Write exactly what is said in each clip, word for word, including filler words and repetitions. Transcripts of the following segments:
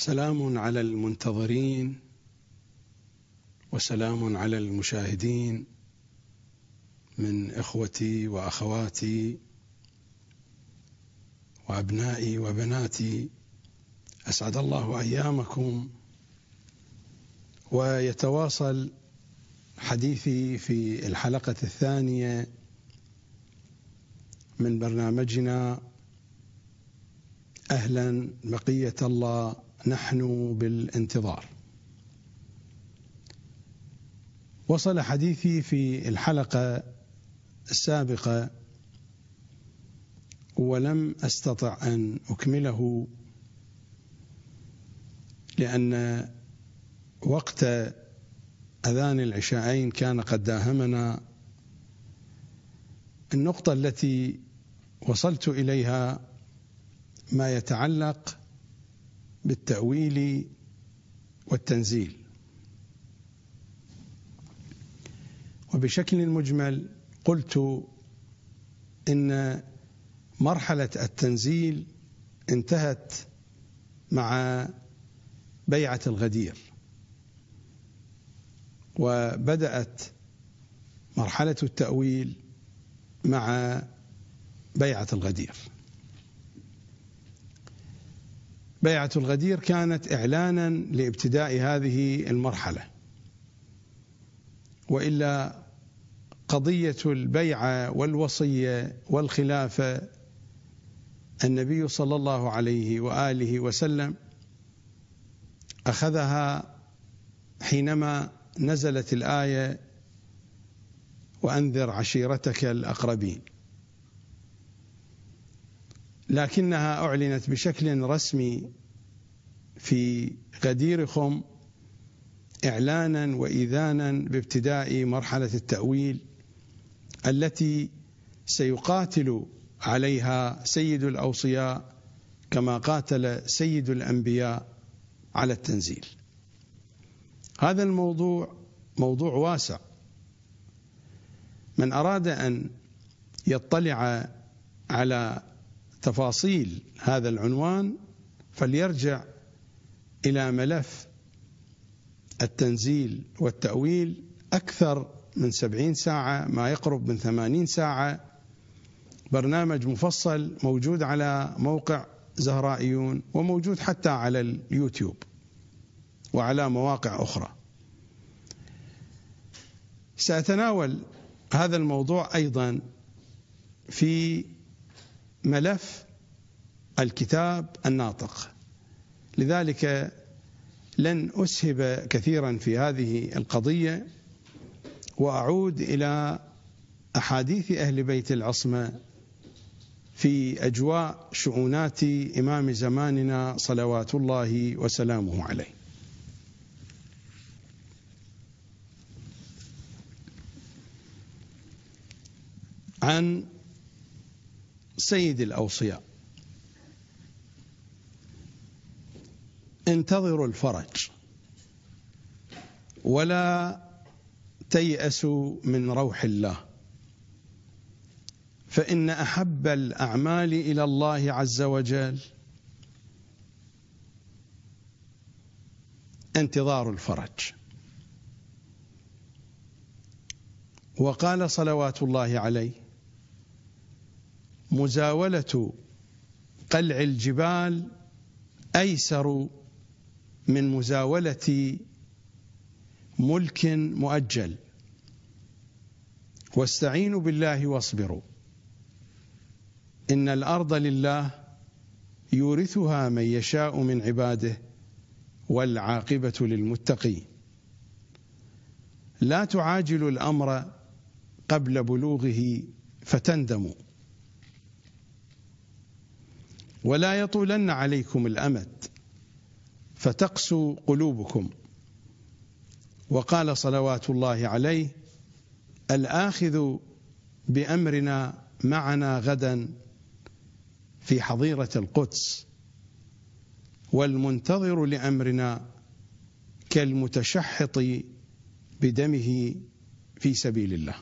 سلام على المنتظرين وسلام على المشاهدين من إخوتي وأخواتي وأبنائي وبناتي، أسعد الله أيامكم. ويتواصل حديثي في الحلقة الثانية من برنامجنا أهلا بقية الله، نحن بالانتظار. وصل حديثي في الحلقة السابقة ولم أستطع أن أكمله لأن وقت أذان العشاءين كان قد داهمنا. النقطة التي وصلت إليها ما يتعلق بالتأويل والتنزيل، وبشكل مجمل قلت إن مرحلة التنزيل انتهت مع بيعة الغدير، وبدأت مرحلة التأويل مع بيعة الغدير. بيعة الغدير كانت إعلانا لابتداء هذه المرحلة، وإلا قضية البيعة والوصية والخلافة النبي صلى الله عليه وآله وسلم أخذها حينما نزلت الآية وأنذر عشيرتك الأقربين، لكنها أعلنت بشكل رسمي في غدير خم إعلانا وإذانا بابتداء مرحلة التأويل التي سيقاتل عليها سيد الأوصياء كما قاتل سيد الأنبياء على التنزيل. هذا الموضوع موضوع واسع، من أراد أن يطلع على تفاصيل هذا العنوان فليرجع إلى ملف التنزيل والتأويل، أكثر من سبعين ساعة، ما يقرب من ثمانين ساعة، برنامج مفصل موجود على موقع زهرائيون وموجود حتى على اليوتيوب وعلى مواقع أخرى. سأتناول هذا الموضوع أيضا في ملف الكتاب الناطق، لذلك لن أسهب كثيرا في هذه القضية، وأعود إلى أحاديث أهل بيت العصمة في أجواء شؤونات إمام زماننا صلوات الله وسلامه عليه. عن سيد الأوصياء: انتظروا الفرج ولا تيأسوا من روح الله، فإن أحب الأعمال إلى الله عز وجل انتظار الفرج. وقال صلوات الله عليه: مزاولة قلع الجبال أيسر من مزاولة ملك مؤجل، واستعينوا بالله واصبروا، إن الأرض لله يورثها من يشاء من عباده والعاقبة للمتقين. لا تعاجلوا الأمر قبل بلوغه فتندموا، ولا يطولن عليكم الأمد فتقسو قلوبكم. وقال صلوات الله عليه: الآخذ بأمرنا معنا غدا في حظيرة القدس، والمنتظر لأمرنا كالمتشحط بدمه في سبيل الله.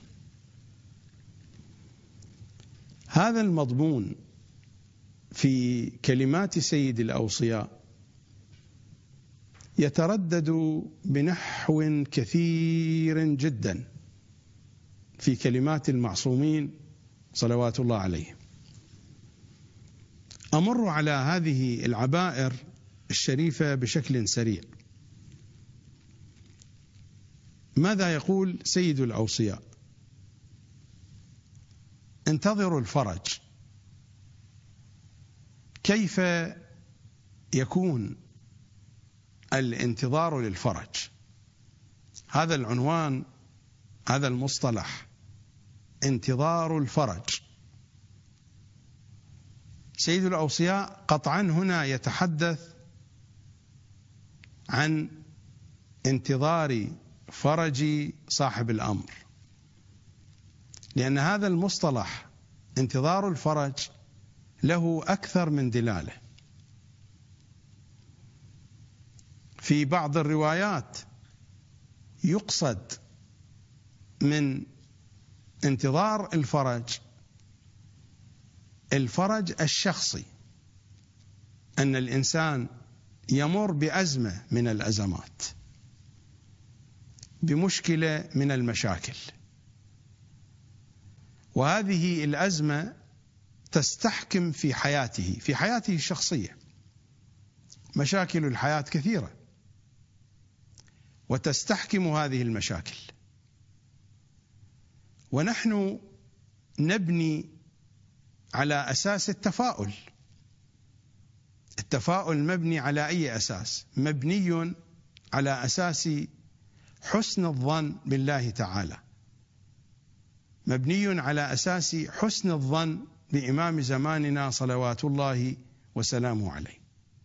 هذا المضمون في كلمات سيد الأوصياء يتردد بنحو كثير جدا في كلمات المعصومين صلوات الله عليهم. أمر على هذه العبائر الشريفة بشكل سريع. ماذا يقول سيد الأوصياء؟ انتظروا الفرج. كيف يكون الانتظار للفرج؟ هذا العنوان، هذا المصطلح، انتظار الفرج. سيد الأوصياء قطعا هنا يتحدث عن انتظار فرج صاحب الأمر، لأن هذا المصطلح انتظار الفرج له أكثر من دلالة. في بعض الروايات يقصد من انتظار الفرج الفرج الشخصي، أن الإنسان يمر بأزمة من الأزمات، بمشكلة من المشاكل، وهذه الأزمة تستحكم في حياته في حياته الشخصية. مشاكل الحياة كثيرة وتستحكم هذه المشاكل، ونحن نبني على أساس التفاؤل. التفاؤل مبني على أي أساس؟ مبني على أساس حسن الظن بالله تعالى، مبني على أساس حسن الظن بإمام زماننا صلوات الله وسلامه عليه.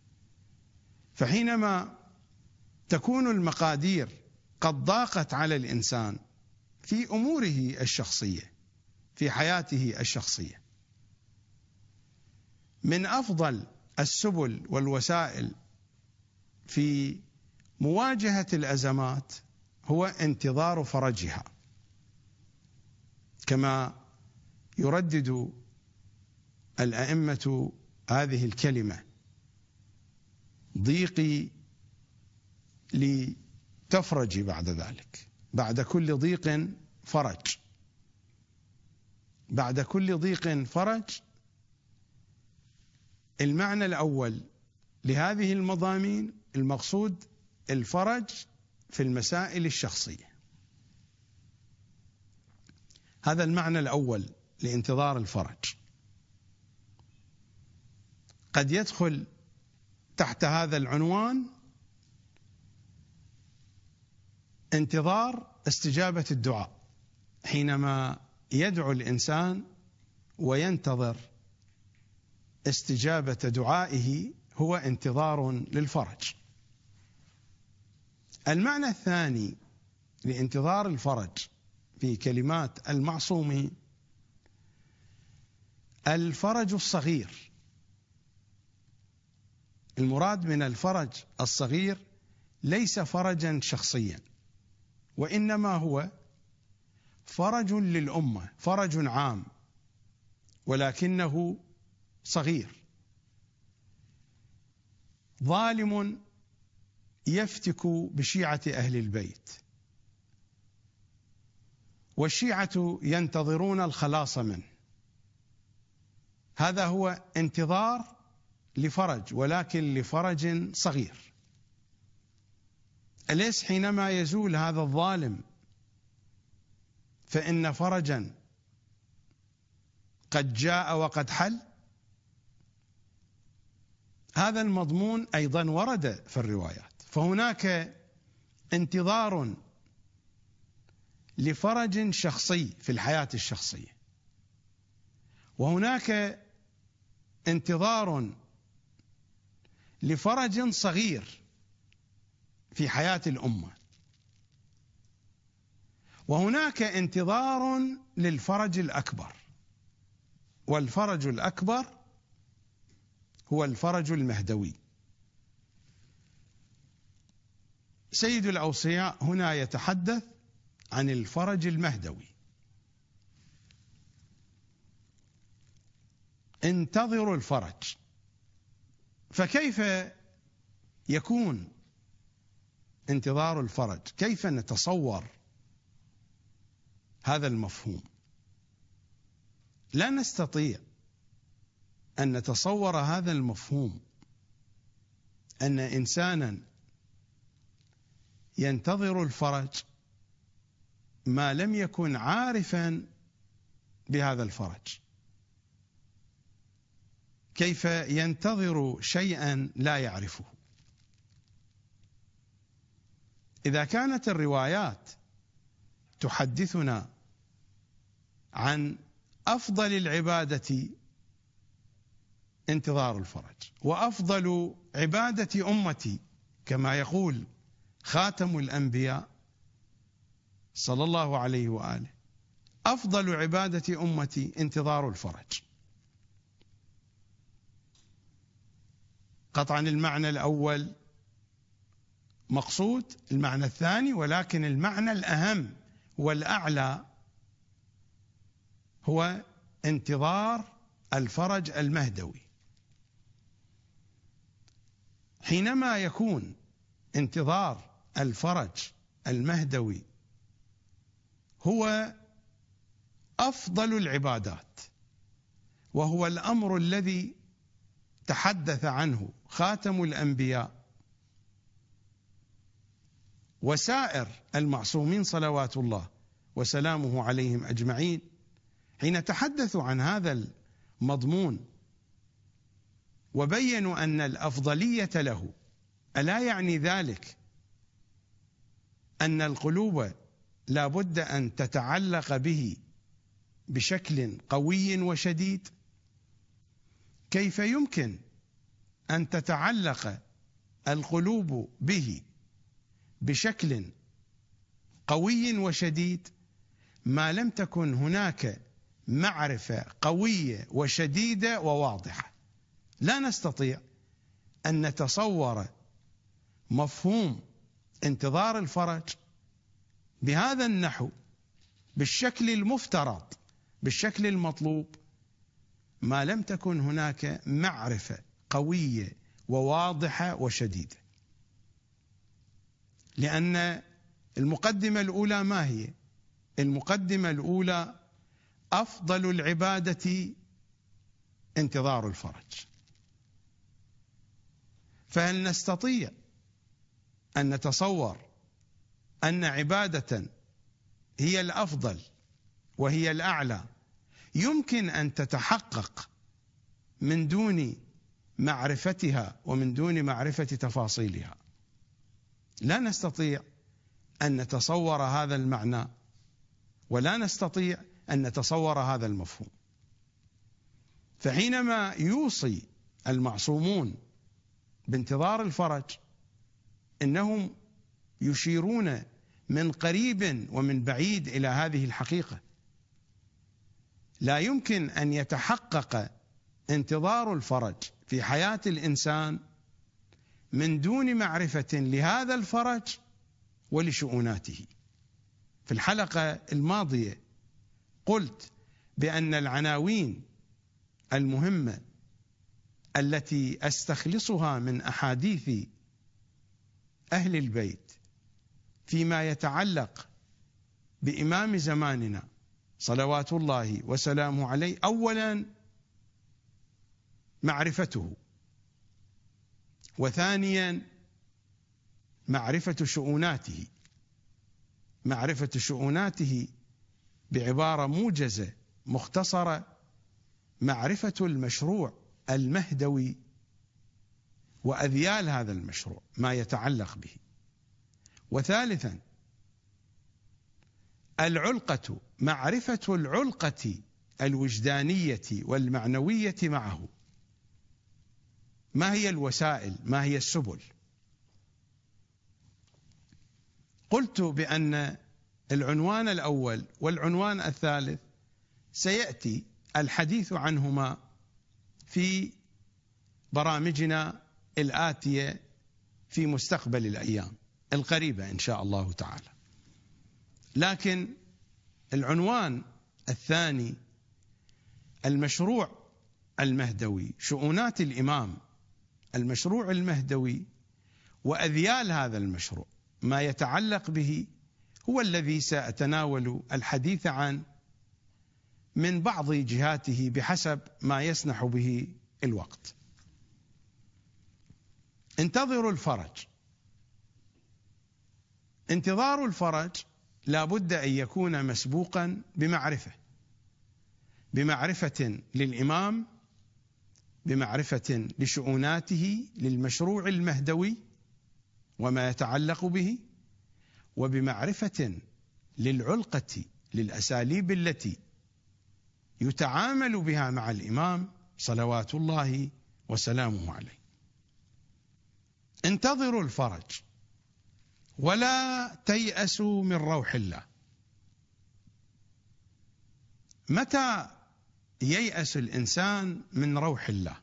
فحينما تكون المقادير قد ضاقت على الإنسان في أموره الشخصية، في حياته الشخصية، من أفضل السبل والوسائل في مواجهة الأزمات هو انتظار فرجها، كما يردد الأئمة هذه الكلمة: ضيقي لتفرج بعد ذلك. بعد كل ضيق فرج، بعد كل ضيق فرج. المعنى الأول لهذه المضامين المقصود الفرج في المسائل الشخصية. هذا المعنى الأول لانتظار الفرج. قد يدخل تحت هذا العنوان انتظار استجابة الدعاء، حينما يدعو الإنسان وينتظر استجابة دعائه هو انتظار للفرج. المعنى الثاني لانتظار الفرج في كلمات المعصومين الفرج الصغير. المراد من الفرج الصغير ليس فرجا شخصيا، وإنما هو فرج للأمة، فرج عام، ولكنه صغير. ظالم يفتك بشيعة أهل البيت، والشيعة ينتظرون الخلاص منه. هذا هو انتظار لفرج، ولكن لفرج صغير. أليس حينما يزول هذا الظالم فإن فرجا قد جاء وقد حل؟ هذا المضمون أيضا ورد في الروايات. فهناك انتظار لفرج شخصي في الحياة الشخصية، وهناك انتظار لفرج صغير في حياة الأمة، وهناك انتظار للفرج الأكبر، والفرج الأكبر هو الفرج المهدوي. سيد الأوصياء هنا يتحدث عن الفرج المهدوي. انتظروا الفرج. فكيف يكون انتظار الفرج، كيف نتصور هذا المفهوم؟ لا نستطيع أن نتصور هذا المفهوم، أن إنسانا ينتظر الفرج ما لم يكن عارفا بهذا الفرج. كيف ينتظر شيئا لا يعرفه؟ إذا كانت الروايات تحدثنا عن أفضل العبادة انتظار الفرج، وأفضل عبادة أمتي كما يقول خاتم الأنبياء صلى الله عليه وآله، أفضل عبادة أمتي انتظار الفرج، قطعا المعنى الأول مقصود، المعنى الثاني، ولكن المعنى الأهم والأعلى هو انتظار الفرج المهدوي. حينما يكون انتظار الفرج المهدوي هو أفضل العبادات، وهو الأمر الذي تحدث عنه خاتم الأنبياء وسائر المعصومين صلوات الله وسلامه عليهم أجمعين، حين تحدثوا عن هذا المضمون وبينوا أن الأفضلية له، ألا يعني ذلك أن القلوب لا بد أن تتعلق به بشكل قوي وشديد؟ كيف يمكن أن تتعلق القلوب به بشكل قوي وشديد ما لم تكن هناك معرفة قوية وشديدة وواضحة؟ لا نستطيع أن نتصور مفهوم انتظار الفرج بهذا النحو بالشكل المفترض، بالشكل المطلوب، ما لم تكن هناك معرفة قوية وواضحة وشديدة. لأن المقدمة الأولى ما هي؟ المقدمة الأولى أفضل العبادة انتظار الفرج. فهل نستطيع أن نتصور أن عبادة هي الأفضل وهي الأعلى يمكن أن تتحقق من دون معرفتها ومن دون معرفة تفاصيلها؟ لا نستطيع أن نتصور هذا المعنى، ولا نستطيع أن نتصور هذا المفهوم. فحينما يوصي المعصومون بانتظار الفرج إنهم يشيرون من قريب ومن بعيد إلى هذه الحقيقة. لا يمكن أن يتحقق انتظار الفرج في حياة الإنسان من دون معرفة لهذا الفرج ولشؤوناته. في الحلقة الماضية قلت بأن العناوين المهمة التي أستخلصها من أحاديث أهل البيت فيما يتعلق بإمام زماننا صلوات الله وسلامه عليه، أولا معرفته، وثانيا معرفة شؤوناته. معرفة شؤوناته بعبارة موجزة مختصرة: معرفة المشروع المهدوي وأذيال هذا المشروع ما يتعلق به. وثالثا العلقة، معرفة العلقة الوجدانية والمعنوية معه. ما هي الوسائل؟ ما هي السبل؟ قلت بأن العنوان الأول والعنوان الثالث سيأتي الحديث عنهما في برامجنا الآتية في مستقبل الأيام القريبة إن شاء الله تعالى. لكن العنوان الثاني المشروع المهدوي، شؤونات الإمام، المشروع المهدوي وأذيال هذا المشروع ما يتعلق به هو الذي سأتناول الحديث عنه من بعض جهاته بحسب ما يسنح به الوقت. انتظروا الفرج. انتظار الفرج لا بد أن يكون مسبوقا بمعرفة بمعرفة للإمام، بمعرفة لشؤوناته للمشروع المهدوي وما يتعلق به، وبمعرفة للعلقة للأساليب التي يتعامل بها مع الإمام صلوات الله وسلامه عليه. انتظروا الفرج ولا تيأسوا من روح الله. متى ييأس الإنسان من روح الله؟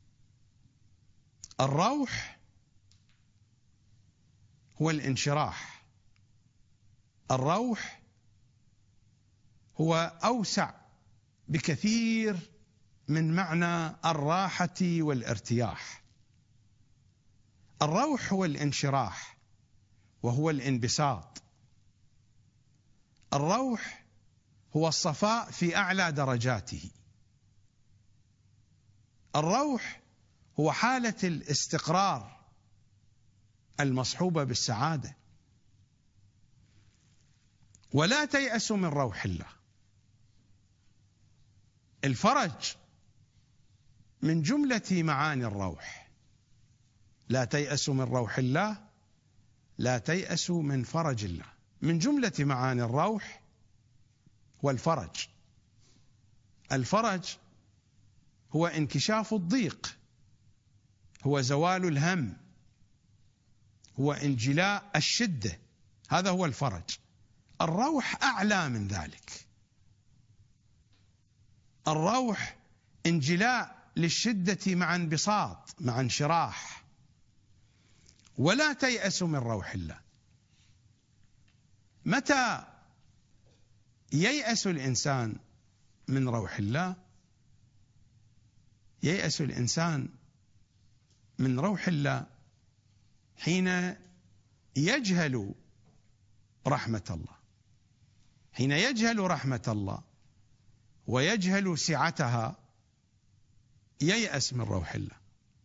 الروح هو الانشراح، الروح هو أوسع بكثير من معنى الراحة والارتياح. الروح هو الانشراح وهو الانبساط. الروح هو الصفاء في أعلى درجاته. الروح هو حالة الاستقرار المصحوبة بالسعادة. ولا تيأسوا من روح الله. الفرج من جملة معاني الروح. لا تيأسوا من روح الله، لا تيأسوا من فرج الله. من جملة معاني الروح والفرج. الفرج هو انكشاف الضيق، هو زوال الهم، هو انجلاء الشدة، هذا هو الفرج. الروح أعلى من ذلك. الروح انجلاء للشدة مع انبساط مع انشراح. ولا تيأسوا من روح الله. متى ييأس الإنسان من روح الله؟ ييأس الإنسان من روح الله حين يجهل رحمة الله. حين يجهل رحمة الله ويجهل سعتها ييأس من روح الله.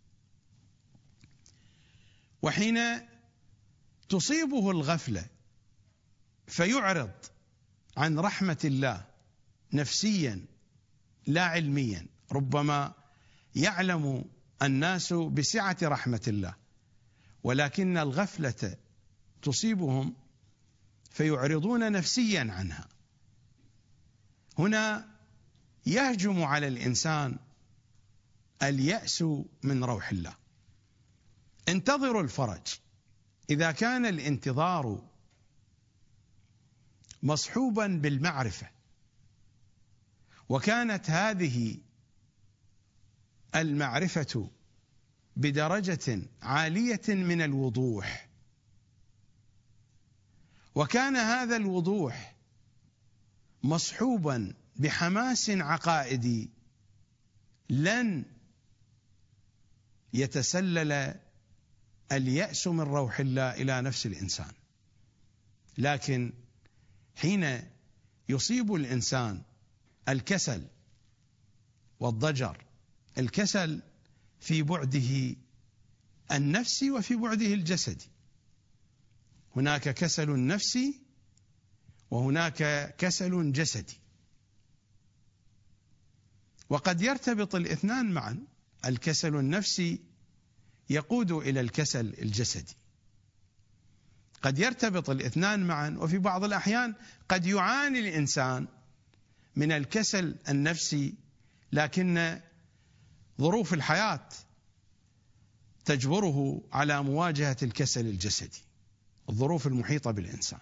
وحين تصيبه الغفلة فيعرض عن رحمة الله نفسيا لا علميا. ربما يعلم الناس بسعة رحمة الله ولكن الغفلة تصيبهم فيعرضون نفسيا عنها. هنا يهجم على الإنسان اليأس من روح الله. انتظروا الفرج. إذا كان الانتظار مصحوبا بالمعرفة وكانت هذه المعرفة بدرجة عالية من الوضوح، وكان هذا الوضوح مصحوبا بحماس عقائدي، لن يتسلل اليأس من روح الله إلى نفس الإنسان. لكن حين يصيب الإنسان الكسل والضجر، الكسل في بعده النفسي وفي بعده الجسدي. هناك كسل نفسي وهناك كسل جسدي، وقد يرتبط الاثنان معا. الكسل النفسي يقود إلى الكسل الجسدي، قد يرتبط الاثنان معا. وفي بعض الأحيان قد يعاني الإنسان من الكسل النفسي لكن ظروف الحياة تجبره على مواجهة الكسل الجسدي، الظروف المحيطة بالإنسان.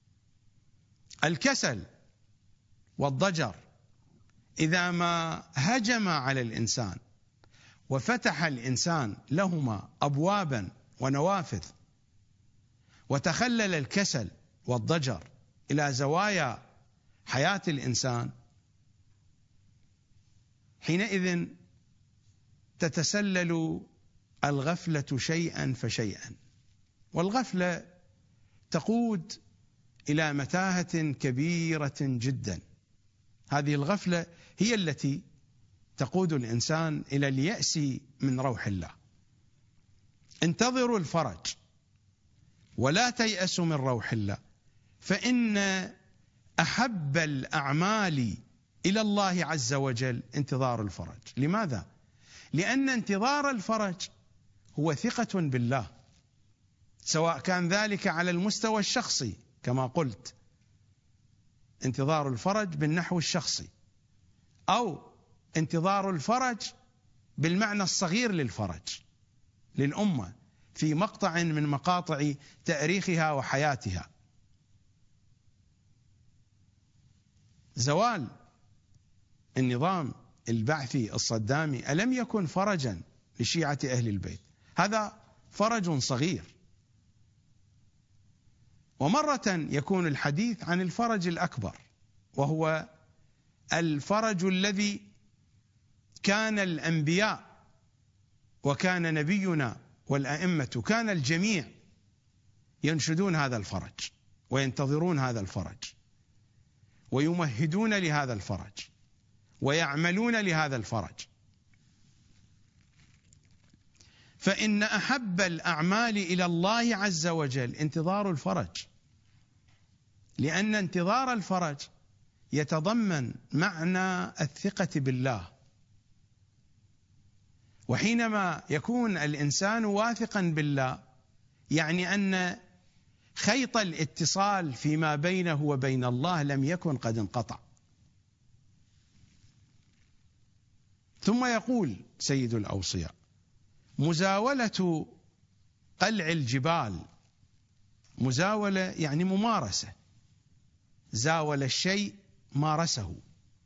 الكسل والضجر إذا ما هجم على الإنسان وفتح الإنسان لهما أبوابا ونوافذ وتخلل الكسل والضجر إلى زوايا حياة الإنسان، حينئذ تتسلل الغفلة شيئا فشيئا. والغفلة تقود إلى متاهة كبيرة جدا. هذه الغفلة هي التي تقود الإنسان إلى اليأس من روح الله. انتظروا الفرج ولا تيأسوا من روح الله، فإن أحب الأعمال إلى الله عز وجل انتظار الفرج. لماذا؟ لأن انتظار الفرج هو ثقة بالله، سواء كان ذلك على المستوى الشخصي كما قلت، انتظار الفرج بالنحو الشخصي، أو انتظار الفرج بالمعنى الصغير للفرج للأمة في مقطع من مقاطع تاريخها وحياتها. زوال النظام البعثي الصدامي ألم يكن فرجا لشيعة أهل البيت؟ هذا فرج صغير. ومرة يكون الحديث عن الفرج الأكبر، وهو الفرج الذي كان الأنبياء وكان نبينا والأئمة كان الجميع ينشدون هذا الفرج وينتظرون هذا الفرج ويمهدون لهذا الفرج ويعملون لهذا الفرج. فإن أحب الأعمال إلى الله عز وجل انتظار الفرج، لأن انتظار الفرج يتضمن معنى الثقة بالله. وحينما يكون الإنسان واثقا بالله يعني أن خيط الاتصال فيما بينه وبين الله لم يكن قد انقطع. ثم يقول سيد الأوصياء: مزاولة قلع الجبال. مزاولة يعني ممارسة، زاول الشيء مارسه،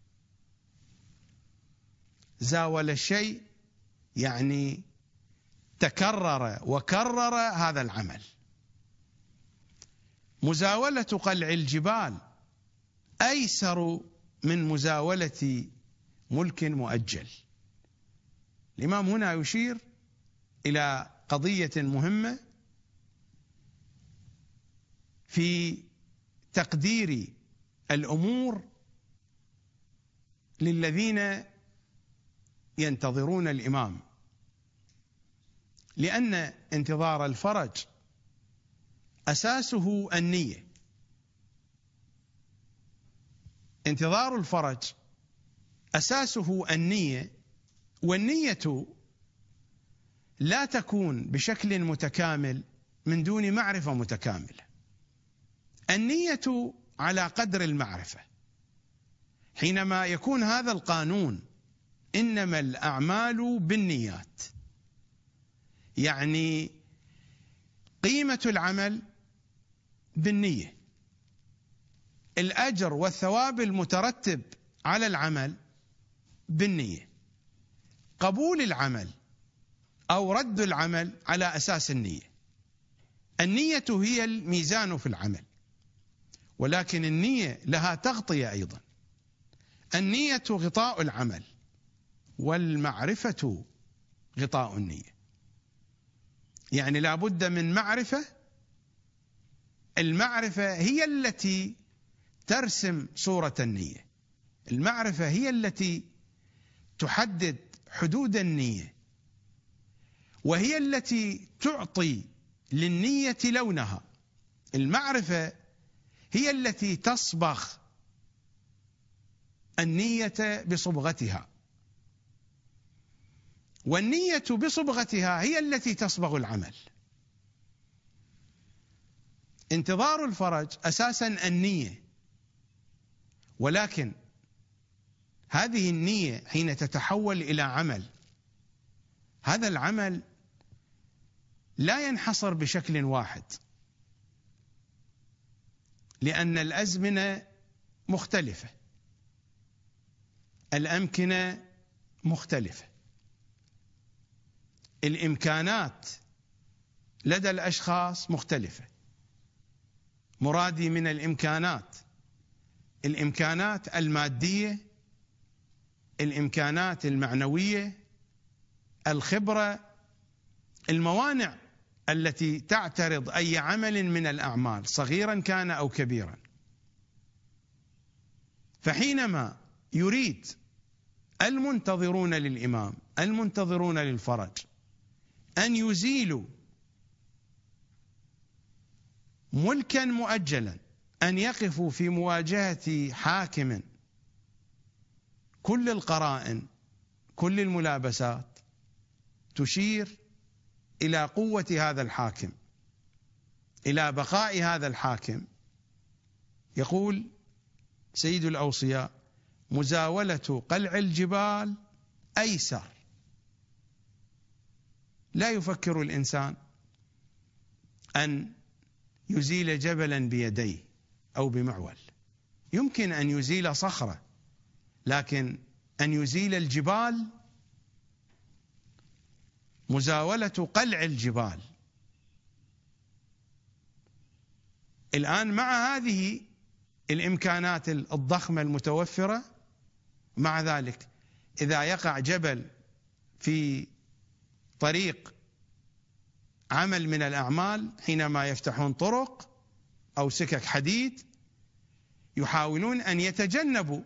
زاول الشيء يعني تكرر وكرر هذا العمل. مزاولة قلع الجبال أيسر من مزاولة ملك مؤجل. الإمام هنا يشير إلى قضية مهمة في تقدير الأمور للذين ينتظرون الإمام، لأن انتظار الفرج أساسه النية. انتظار الفرج أساسه النية، والنية لا تكون بشكل متكامل من دون معرفة متكاملة. النية على قدر المعرفة. حينما يكون هذا القانون إنما الأعمال بالنيات، يعني قيمة العمل بالنية، الأجر والثواب المترتب على العمل بالنية، قبول العمل أو رد العمل على أساس النية. النية هي الميزان في العمل، ولكن النية لها تغطية أيضا. النية غطاء العمل، والمعرفة غطاء النية. يعني لا بد من معرفة، المعرفة هي التي ترسم صورة النية، المعرفة هي التي تحدد حدود النية، وهي التي تعطي للنية لونها. المعرفة هي التي تصبغ النية بصبغتها، والنية بصبغتها هي التي تصبغ العمل. انتظار الفرج أساسا النية، ولكن هذه النية حين تتحول إلى عمل، هذا العمل لا ينحصر بشكل واحد، لأن الأزمنة مختلفة، الأمكنة مختلفة، الإمكانات لدى الأشخاص مختلفة. مرادي من الإمكانات الإمكانات المادية، الإمكانات المعنوية، الخبرة، الموانع التي تعترض أي عمل من الأعمال صغيرا كان أو كبيرا. فحينما يريد المنتظرون للإمام المنتظرون للفرج أن يزيلوا ملكا مؤجلا، أن يقفوا في مواجهة حاكم كل القرائن كل الملابسات تشير إلى قوة هذا الحاكم، إلى بقاء هذا الحاكم، يقول سيد الأوصياء: مزاولة قلع الجبال أيسر. لا يفكر الإنسان أن يزيل جبلا بيديه أو بمعول، يمكن أن يزيل صخرة، لكن أن يزيل الجبال، مزاولة قلع الجبال. الآن مع هذه الإمكانات الضخمة المتوفرة، مع ذلك إذا يقع جبل في طريق عمل من الأعمال، حينما يفتحون طرق أو سكك حديد يحاولون أن يتجنبوا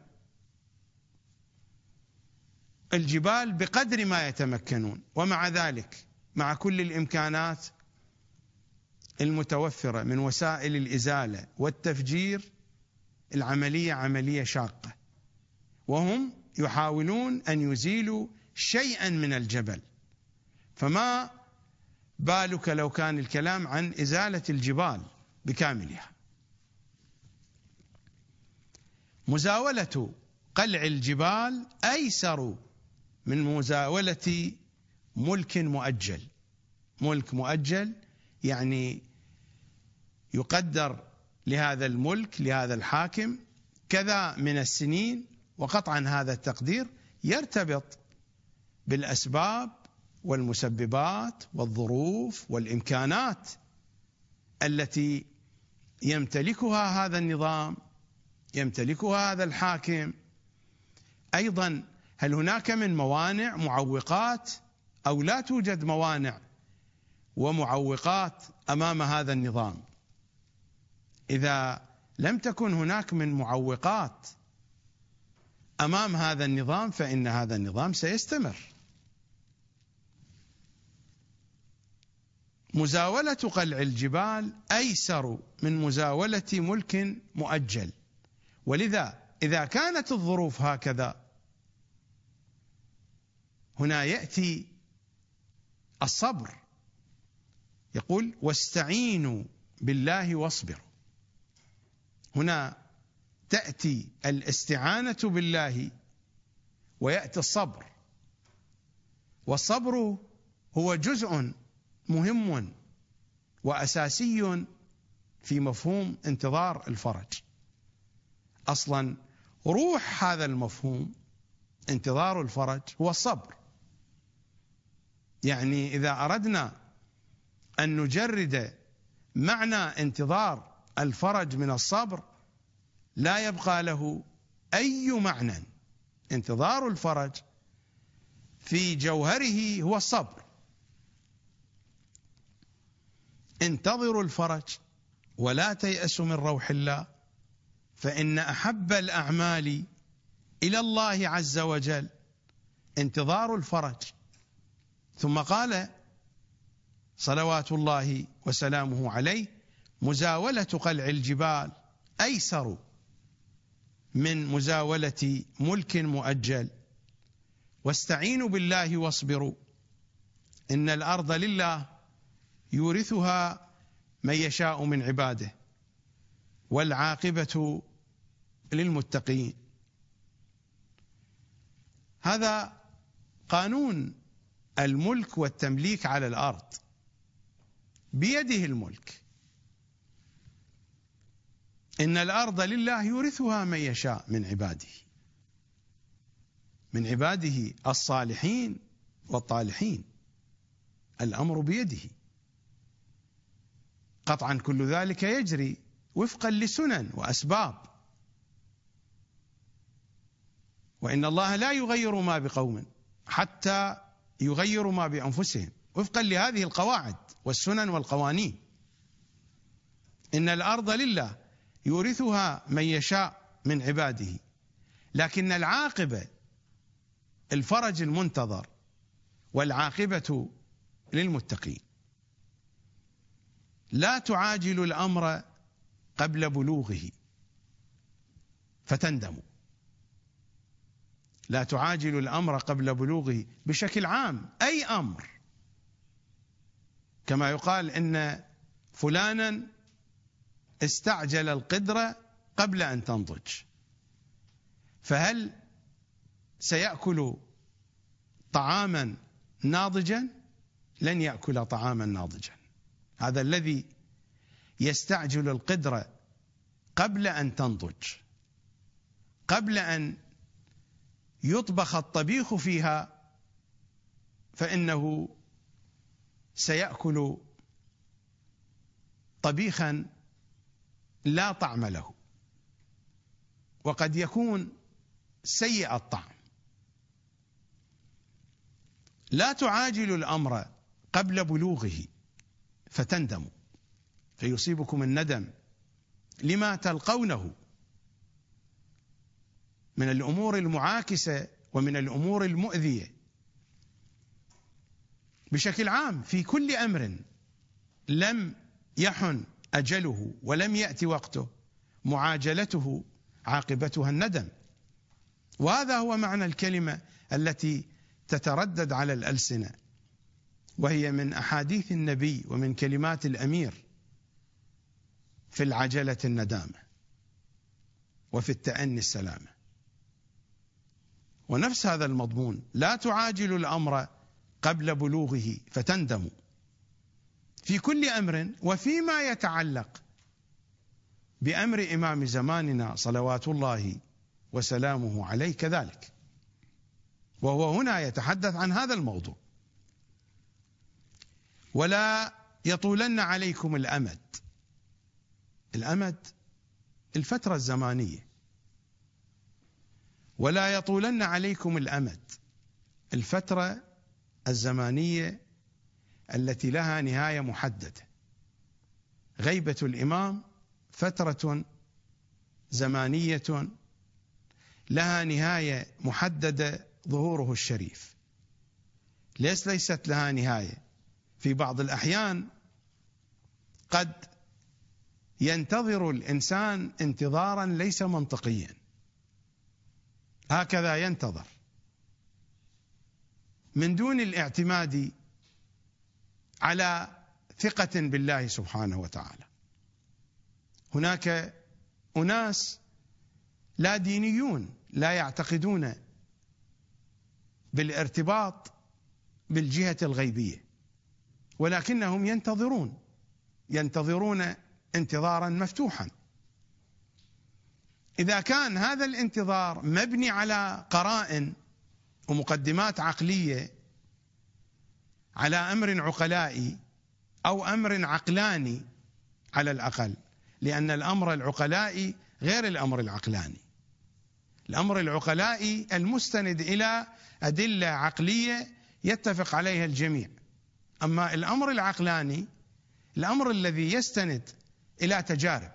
الجبال بقدر ما يتمكنون، ومع ذلك مع كل الإمكانات المتوفرة من وسائل الإزالة والتفجير، العملية عملية شاقة، وهم يحاولون أن يزيلوا شيئا من الجبل. فما بالك لو كان الكلام عن إزالة الجبال بكاملها. مزاولة قلع الجبال أيسر من مزاولة ملك مؤجل. ملك مؤجل يعني يقدر لهذا الملك لهذا الحاكم كذا من السنين، وقطعا هذا التقدير يرتبط بالأسباب والمسببات والظروف والإمكانات التي يمتلكها هذا النظام، يمتلكها هذا الحاكم. أيضا هل هناك من موانع معوقات أو لا توجد موانع ومعوقات أمام هذا النظام؟ إذا لم تكن هناك من معوقات أمام هذا النظام فإن هذا النظام سيستمر. مزاولة قلع الجبال أيسر من مزاولة ملك مؤجل. ولذا إذا كانت الظروف هكذا، هنا يأتي الصبر. يقول: واستعينوا بالله واصبروا. هنا تأتي الاستعانة بالله ويأتي الصبر، والصبر هو جزء مهم وأساسي في مفهوم انتظار الفرج. أصلا روح هذا المفهوم انتظار الفرج هو الصبر. يعني إذا أردنا أن نجرد معنى انتظار الفرج من الصبر لا يبقى له أي معنى. انتظار الفرج في جوهره هو الصبر. انتظروا الفرج ولا تيأسوا من روح الله، فإن أحب الأعمال إلى الله عز وجل انتظار الفرج. ثم قال صلوات الله وسلامه عليه: مزاولة قلع الجبال أيسر من مزاولة ملك مؤجل. واستعينوا بالله واصبروا، إن الأرض لله يورثها من يشاء من عباده، والعاقبة للمتقين. هذا قانون الملك والتمليك على الأرض، بيده الملك. إن الأرض لله يورثها من يشاء من عباده، من عباده الصالحين والطالحين. الأمر بيده. قطعا كل ذلك يجري وفقا لسنن وأسباب، وإن الله لا يغير ما بقوم حتى يغيروا ما بأنفسهم. وفقا لهذه القواعد والسنن والقوانين. إن الأرض لله يورثها من يشاء من عباده، لكن العاقبة الفرج المنتظر، والعاقبة للمتقين. لا تعاجل الأمر قبل بلوغه فتندموا. لا تعاجل الأمر قبل بلوغه بشكل عام، أي أمر، كما يقال إن فلانا استعجل القدرة قبل أن تنضج. فهل سيأكل طعاما ناضجا؟ لن يأكل طعاما ناضجا. هذا الذي يستعجل القدرة قبل أن تنضج، قبل أن يطبخ الطبيخ فيها، فإنه سيأكل طبيخا لا طعم له، وقد يكون سيء الطعم. لا تعاجل الأمر قبل بلوغه فتندموا، فيصيبكم الندم لما تلقونه من الأمور المعاكسة ومن الأمور المؤذية. بشكل عام في كل أمر لم يحن أجله ولم يأتي وقته، معاجلته عاقبتها الندم. وهذا هو معنى الكلمة التي تتردد على الألسنة، وهي من أحاديث النبي ومن كلمات الأمير في العجلة الندامة وفي التأني السلامة. ونفس هذا المضمون: لا تعاجل الأمر قبل بلوغه فتندموا، في كل أمر، وفيما يتعلق بأمر إمام زماننا صلوات الله وسلامه عليه كذلك. وهو هنا يتحدث عن هذا الموضوع: ولا يطولن عليكم الأمد. الأمد الفترة الزمانية. ولا يطولن عليكم الأمد الفترة الزمانية التي لها نهاية محددة. غيبة الإمام فترة زمانية لها نهاية محددة، ظهوره الشريف. ليس ليست لها نهاية. في بعض الأحيان قد ينتظر الإنسان انتظارا ليس منطقيا، هكذا ينتظر من دون الاعتماد على ثقة بالله سبحانه وتعالى. هناك أناس لا دينيون لا يعتقدون بالارتباط بالجهة الغيبية، ولكنهم ينتظرون ينتظرون انتظارا مفتوحا. إذا كان هذا الانتظار مبني على قرائن ومقدمات عقلية، على أمر عقلائي أو أمر عقلاني على الأقل، لأن الأمر العقلائي غير الأمر العقلاني. الأمر العقلائي المستند إلى أدلة عقلية يتفق عليها الجميع، أما الأمر العقلاني الأمر الذي يستند إلى تجارب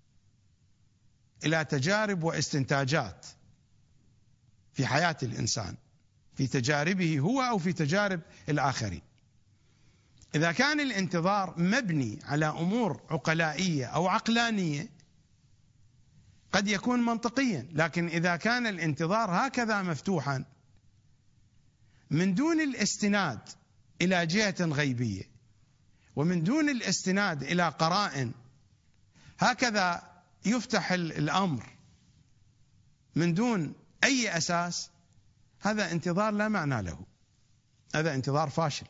إلى تجارب واستنتاجات في حياة الإنسان، في تجاربه هو أو في تجارب الآخرين. إذا كان الانتظار مبني على أمور عقلائية أو عقلانية قد يكون منطقيا، لكن إذا كان الانتظار هكذا مفتوحا من دون الاستناد إلى جهة غيبية ومن دون الاستناد إلى قرائن، هكذا يفتح الأمر من دون أي أساس، هذا انتظار لا معنى له، هذا انتظار فاشل.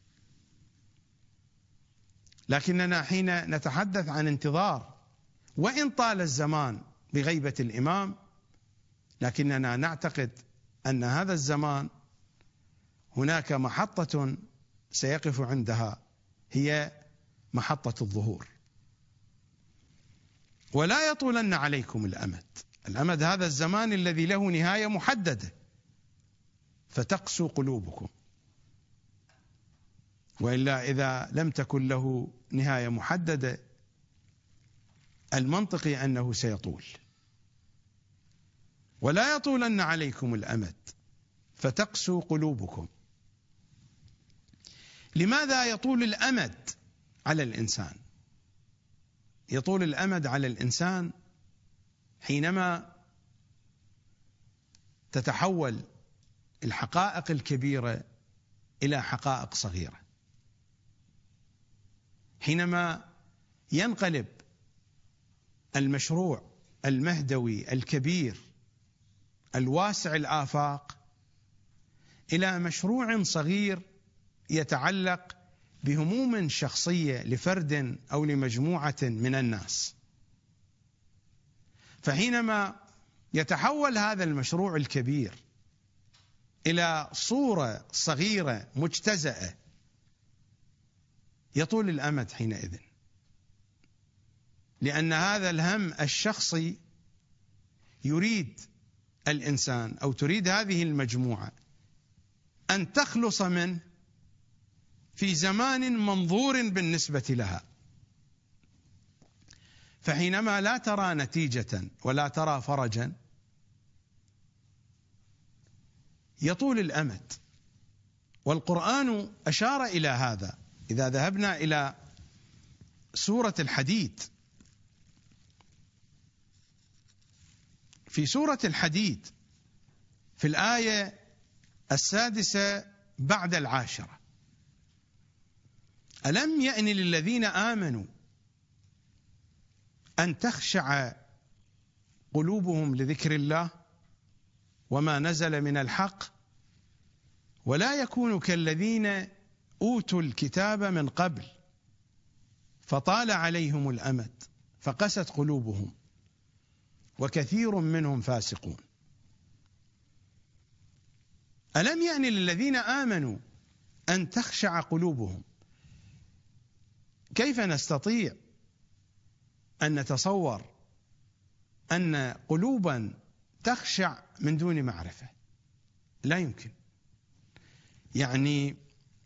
لكننا حين نتحدث عن انتظار وإن طال الزمان بغيبة الإمام، لكننا نعتقد أن هذا الزمان هناك محطة سيقف عندها، هي محطة الظهور. ولا يطولن عليكم الأمد. الأمد هذا الزمان الذي له نهاية محددة، فتقسو قلوبكم. وإلا إذا لم تكن له نهاية محددة المنطقي أنه سيطول. ولا يطولن عليكم الأمد فتقسو قلوبكم. لماذا يطول الأمد على الإنسان؟ يطول الأمد على الإنسان حينما تتحول الحقائق الكبيرة إلى حقائق صغيرة، حينما ينقلب المشروع المهدوي الكبير الواسع الآفاق إلى مشروع صغير يتعلق بهموم شخصية لفرد أو لمجموعة من الناس. فحينما يتحول هذا المشروع الكبير إلى صورة صغيرة مجتزأة يطول الأمد حينئذ، لأن هذا الهم الشخصي يريد الإنسان أو تريد هذه المجموعة أن تخلص منه في زمان منظور بالنسبة لها. فحينما لا ترى نتيجة ولا ترى فرجا يطول الأمد. والقرآن أشار إلى هذا. إذا ذهبنا إلى سورة الحديد، في سورة الحديد في الآية السادسة بعد العاشرة: ألم يأن للذين آمنوا أن تخشع قلوبهم لذكر الله وما نزل من الحق ولا يكونوا كالذين أوتوا الكتاب من قبل فطال عليهم الأمد فقست قلوبهم وكثير منهم فاسقون. ألم يأن للذين آمنوا أن تخشع قلوبهم. كيف نستطيع أن نتصور أن قلوبا تخشع من دون معرفة؟ لا يمكن. يعني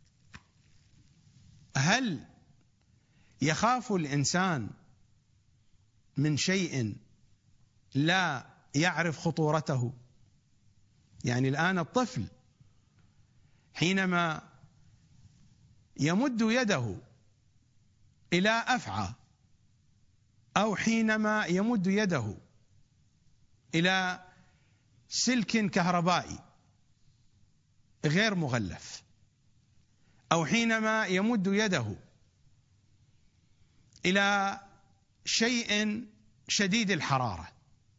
هل يخاف الإنسان من شيء لا يعرف خطورته؟ يعني الآن الطفل حينما يمد يده إلى أفعى أو حينما يمد يده إلى سلك كهربائي غير مغلف أو حينما يمد يده إلى شيء شديد الحرارة،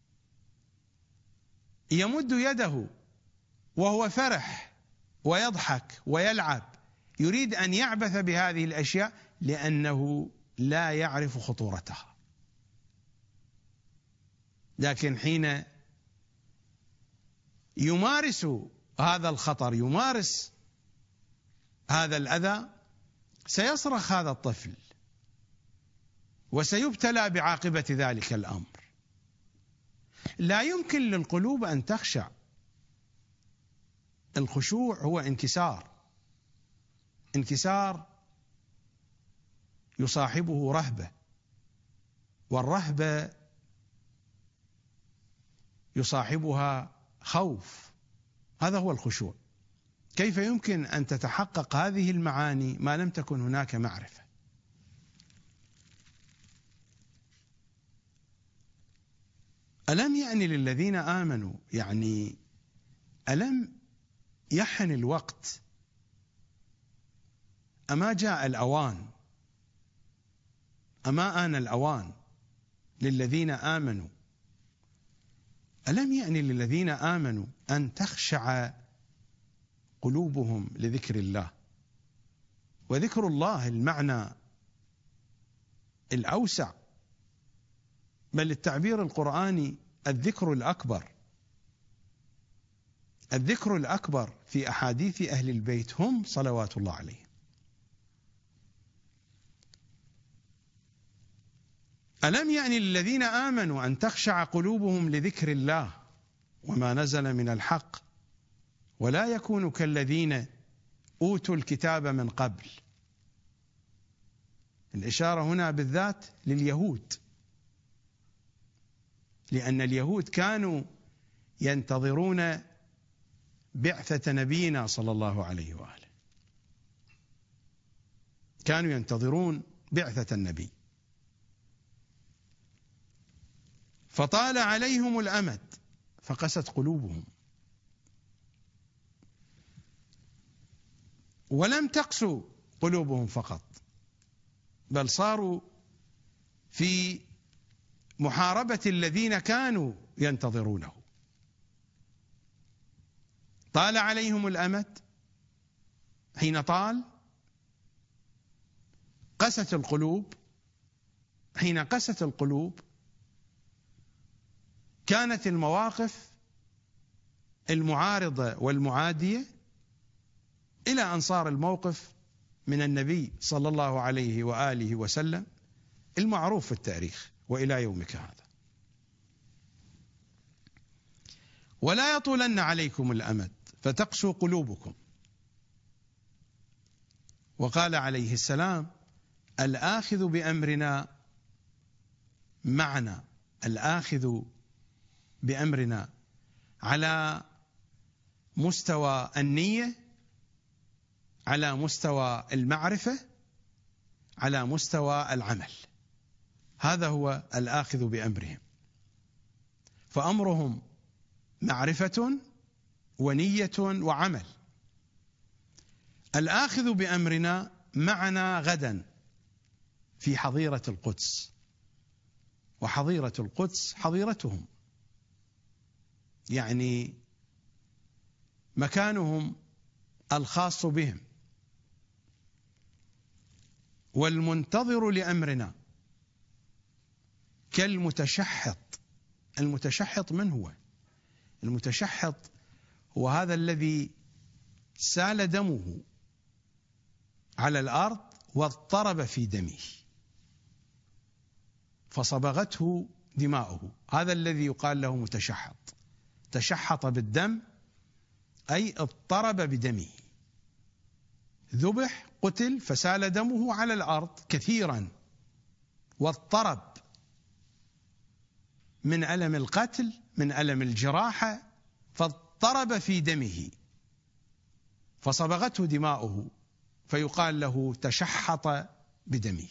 يمد يده وهو فرح ويضحك ويلعب، يريد أن يعبث بهذه الأشياء لأنه لا يعرف خطورتها. لكن حين يمارس هذا الخطر، يمارس هذا الأذى، سيصرخ هذا الطفل وسيبتلى بعاقبة ذلك الأمر. لا يمكن للقلوب أن تخشع. الخشوع هو انكسار، انكسار يصاحبه رهبة، والرهبة يصاحبها خوف. هذا هو الخشوع. كيف يمكن أن تتحقق هذه المعاني ما لم تكن هناك معرفة؟ ألم يأن للذين آمنوا، يعني ألم يحن الوقت؟ أما جاء الأوان؟ أما آن الأوان للذين آمنوا؟ ألم يأن للذين آمنوا أن تخشع قلوبهم لذكر الله؟ وذكر الله المعنى الأوسع، بل التعبير القرآني الذكر الأكبر. الذكر الأكبر في أحاديث أهل البيت هم صلوات الله عليهم. ألم يعني للذين آمنوا أن تخشع قلوبهم لذكر الله وما نزل من الحق ولا يكونوا كالذين أوتوا الكتاب من قبل الإشارة هنا بالذات لليهود، لأن اليهود كانوا ينتظرون بعثة نبينا صلى الله عليه وآله، كانوا ينتظرون بعثة النبي، فطال عليهم الأمد فقست قلوبهم. ولم تقسو قلوبهم فقط، بل صاروا في محاربة الذين كانوا ينتظرونه. طال عليهم الأمد، حين طال قست القلوب، حين قست القلوب كانت المواقف المعارضة والمعادية إلى أن صار الموقف من النبي صلى الله عليه وآله وسلم المعروف في التاريخ وإلى يومك هذا. ولا يطولن عليكم الأمد فتقسو قلوبكم. وقال عليه السلام: الآخذ بأمرنا معنا، الآخذ بأمرنا على مستوى النية، على مستوى المعرفة، على مستوى العمل، هذا هو الآخذ بأمرهم. فأمرهم معرفة ونية وعمل. الآخذ بأمرنا معنا غدا في حظيرة القدس، وحظيرة القدس حظيرتهم، يعني مكانهم الخاص بهم. والمنتظر لأمرنا كالمتشحط. المتشحط من هو؟ المتشحط هو هذا الذي سال دمه على الأرض واضطرب في دمه فصبغته دماؤه، هذا الذي يقال له متشحط. تشحط بالدم أي اضطرب بدمه، ذبح، قتل، فسال دمه على الأرض كثيرا واضطرب من ألم القتل، من ألم الجراحة، فاضطرب في دمه فصبغته دماؤه فيقال له تشحط بدمه.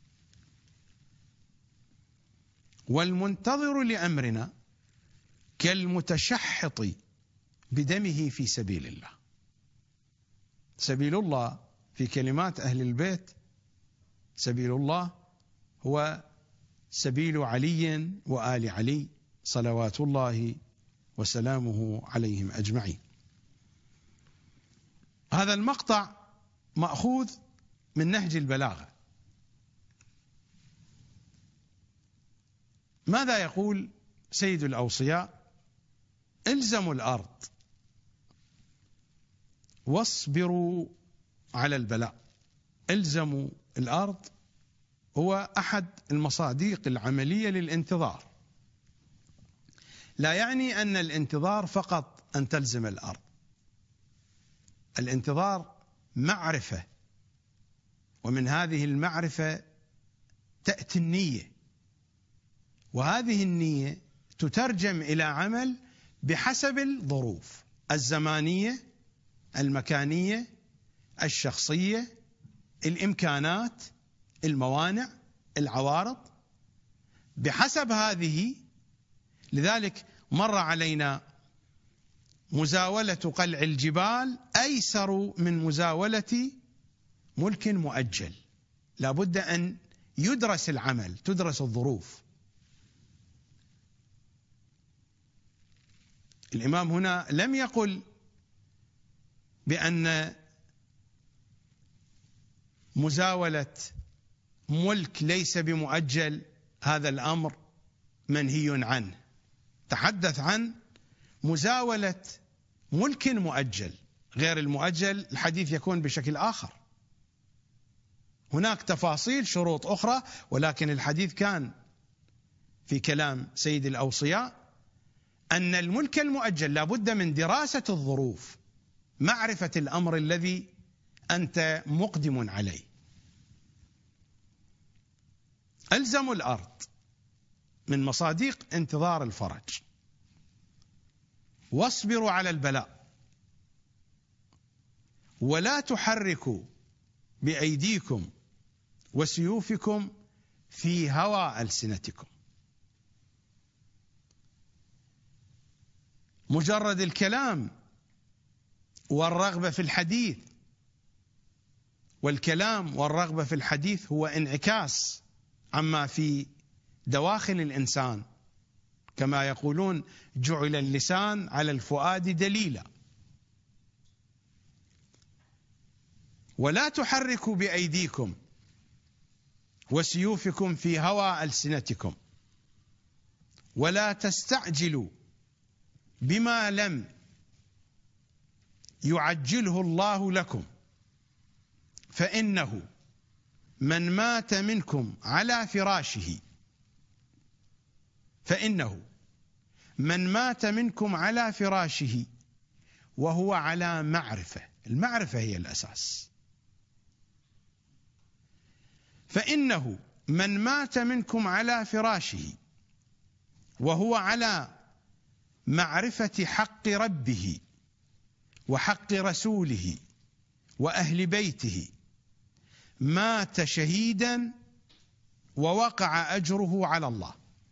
والمنتظر لأمرنا كالمتشحط بدمه في سبيل الله. سبيل الله في كلمات أهل البيت، سبيل الله هو سبيل علي وآل علي صلوات الله وسلامه عليهم أجمعين. هذا المقطع مأخوذ من نهج البلاغة. ماذا يقول سيد الأوصياء؟ الزموا الأرض واصبروا على البلاء. الزموا الأرض هو أحد المصادق العملية للانتظار. لا يعني أن الانتظار فقط أن تلزم الأرض. الانتظار معرفة، ومن هذه المعرفة تأتي النية، وهذه النية تترجم إلى عمل بحسب الظروف الزمانية، المكانية، الشخصية، الإمكانات، الموانع، العوارض، بحسب هذه. لذلك مر علينا مزاولة قلع الجبال أيسر من مزاولة ملك مؤجل. لا بد أن يدرس العمل، تدرس الظروف. الإمام هنا لم يقل بأن مزاولة ملك ليس بمؤجل هذا الأمر منهي عنه، تحدث عن مزاولة ملك مؤجل. غير المؤجل الحديث يكون بشكل آخر، هناك تفاصيل شروط أخرى، ولكن الحديث كان في كلام سيد الأوصياء أن الملك المؤجل لا بد من دراسة الظروف، معرفة الأمر الذي أنت مقدم عليه. ألزموا الأرض من مصادق انتظار الفرج، واصبروا على البلاء، ولا تحركوا بأيديكم وسيوفكم في هوى ألسنتكم. مجرد الكلام والرغبة في الحديث، والكلام والرغبة في الحديث هو انعكاس عما في دواخل الإنسان، كما يقولون جعل اللسان على الفؤاد دليلا. ولا تحركوا بأيديكم وسيوفكم في هوى ألسنتكم، ولا تستعجلوا بما لم يعجله الله لكم، فإنه من مات منكم على فراشه فإنه من مات منكم على فراشه وهو على معرفة، المعرفة هي الأساس، فإنه من مات منكم على فراشه وهو على معرفة حق ربه وحق رسوله وأهل بيته مات شهيدا ووقع أجره على الله،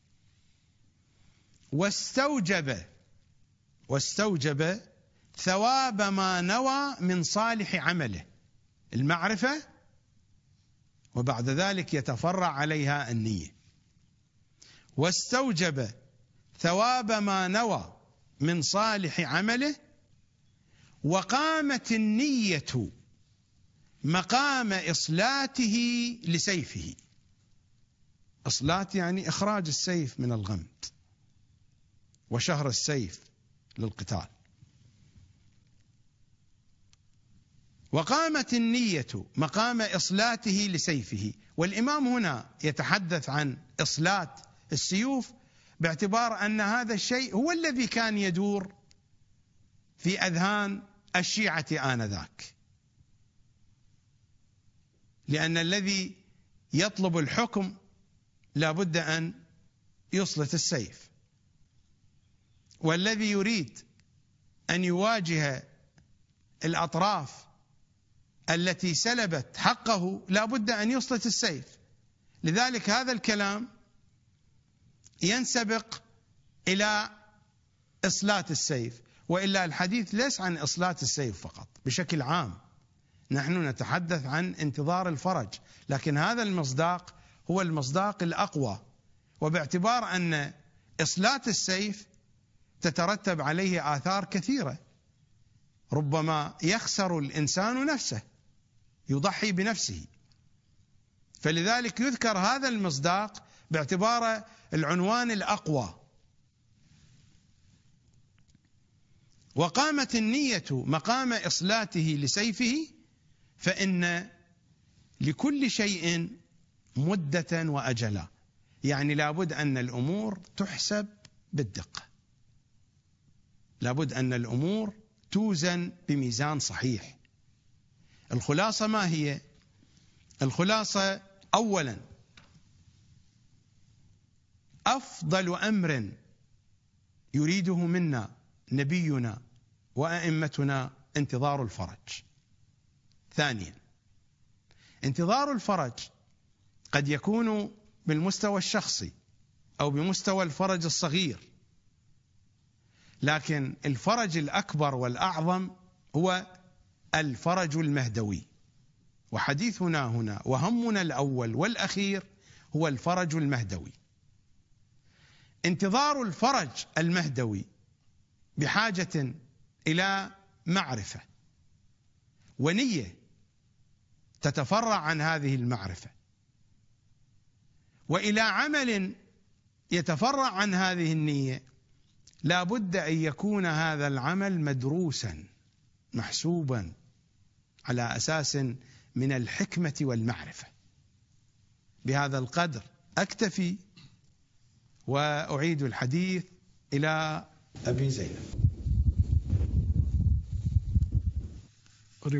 واستوجب واستوجب ثواب ما نوى من صالح عمله، المعرفة، وبعد ذلك يتفرع عليها النية. واستوجب ثواب ما نوى من صالح عمله، وقامت النية مقام إصلاته لسيفه. إصلات يعني إخراج السيف من الغمد وشهر السيف للقتال. وقامت النية مقام إصلاته لسيفه، والإمام هنا يتحدث عن إصلات السيوف باعتبار أن هذا الشيء هو الذي كان يدور في أذهان الشيعة آنذاك، لأن الذي يطلب الحكم لا بد أن يصلت السيف، والذي يريد أن يواجه الأطراف التي سلبت حقه لا بد أن يصلت السيف. لذلك هذا الكلام ينسبق إلى إصلات السيف، وإلا الحديث ليس عن إصلات السيف فقط، بشكل عام نحن نتحدث عن انتظار الفرج، لكن هذا المصداق هو المصداق الأقوى، وباعتبار أن إصلات السيف تترتب عليه آثار كثيرة، ربما يخسر الإنسان نفسه، يضحي بنفسه، فلذلك يذكر هذا المصداق باعتبار العنوان الأقوى. وقامت النية مقام إصلاته لسيفه، فإن لكل شيء مدة وأجلا، يعني لابد أن الأمور تحسب بالدقة، لابد أن الأمور توزن بميزان صحيح. الخلاصة ما هي؟ الخلاصة أولا أفضل أمر يريده منا نبينا وأئمتنا انتظار الفرج. ثانيا انتظار الفرج قد يكون بالمستوى الشخصي أو بمستوى الفرج الصغير، لكن الفرج الأكبر والأعظم هو الفرج المهدوي، وحديثنا هنا وهمنا الأول والأخير هو الفرج المهدوي. انتظار الفرج المهدوي بحاجة إلى معرفة ونية تتفرع عن هذه المعرفة، وإلى عمل يتفرع عن هذه النية. لا بد أن يكون هذا العمل مدروسا محسوبا على أساس من الحكمة والمعرفة. بهذا القدر أكتفي وأعيد الحديث إلى أبي زينب.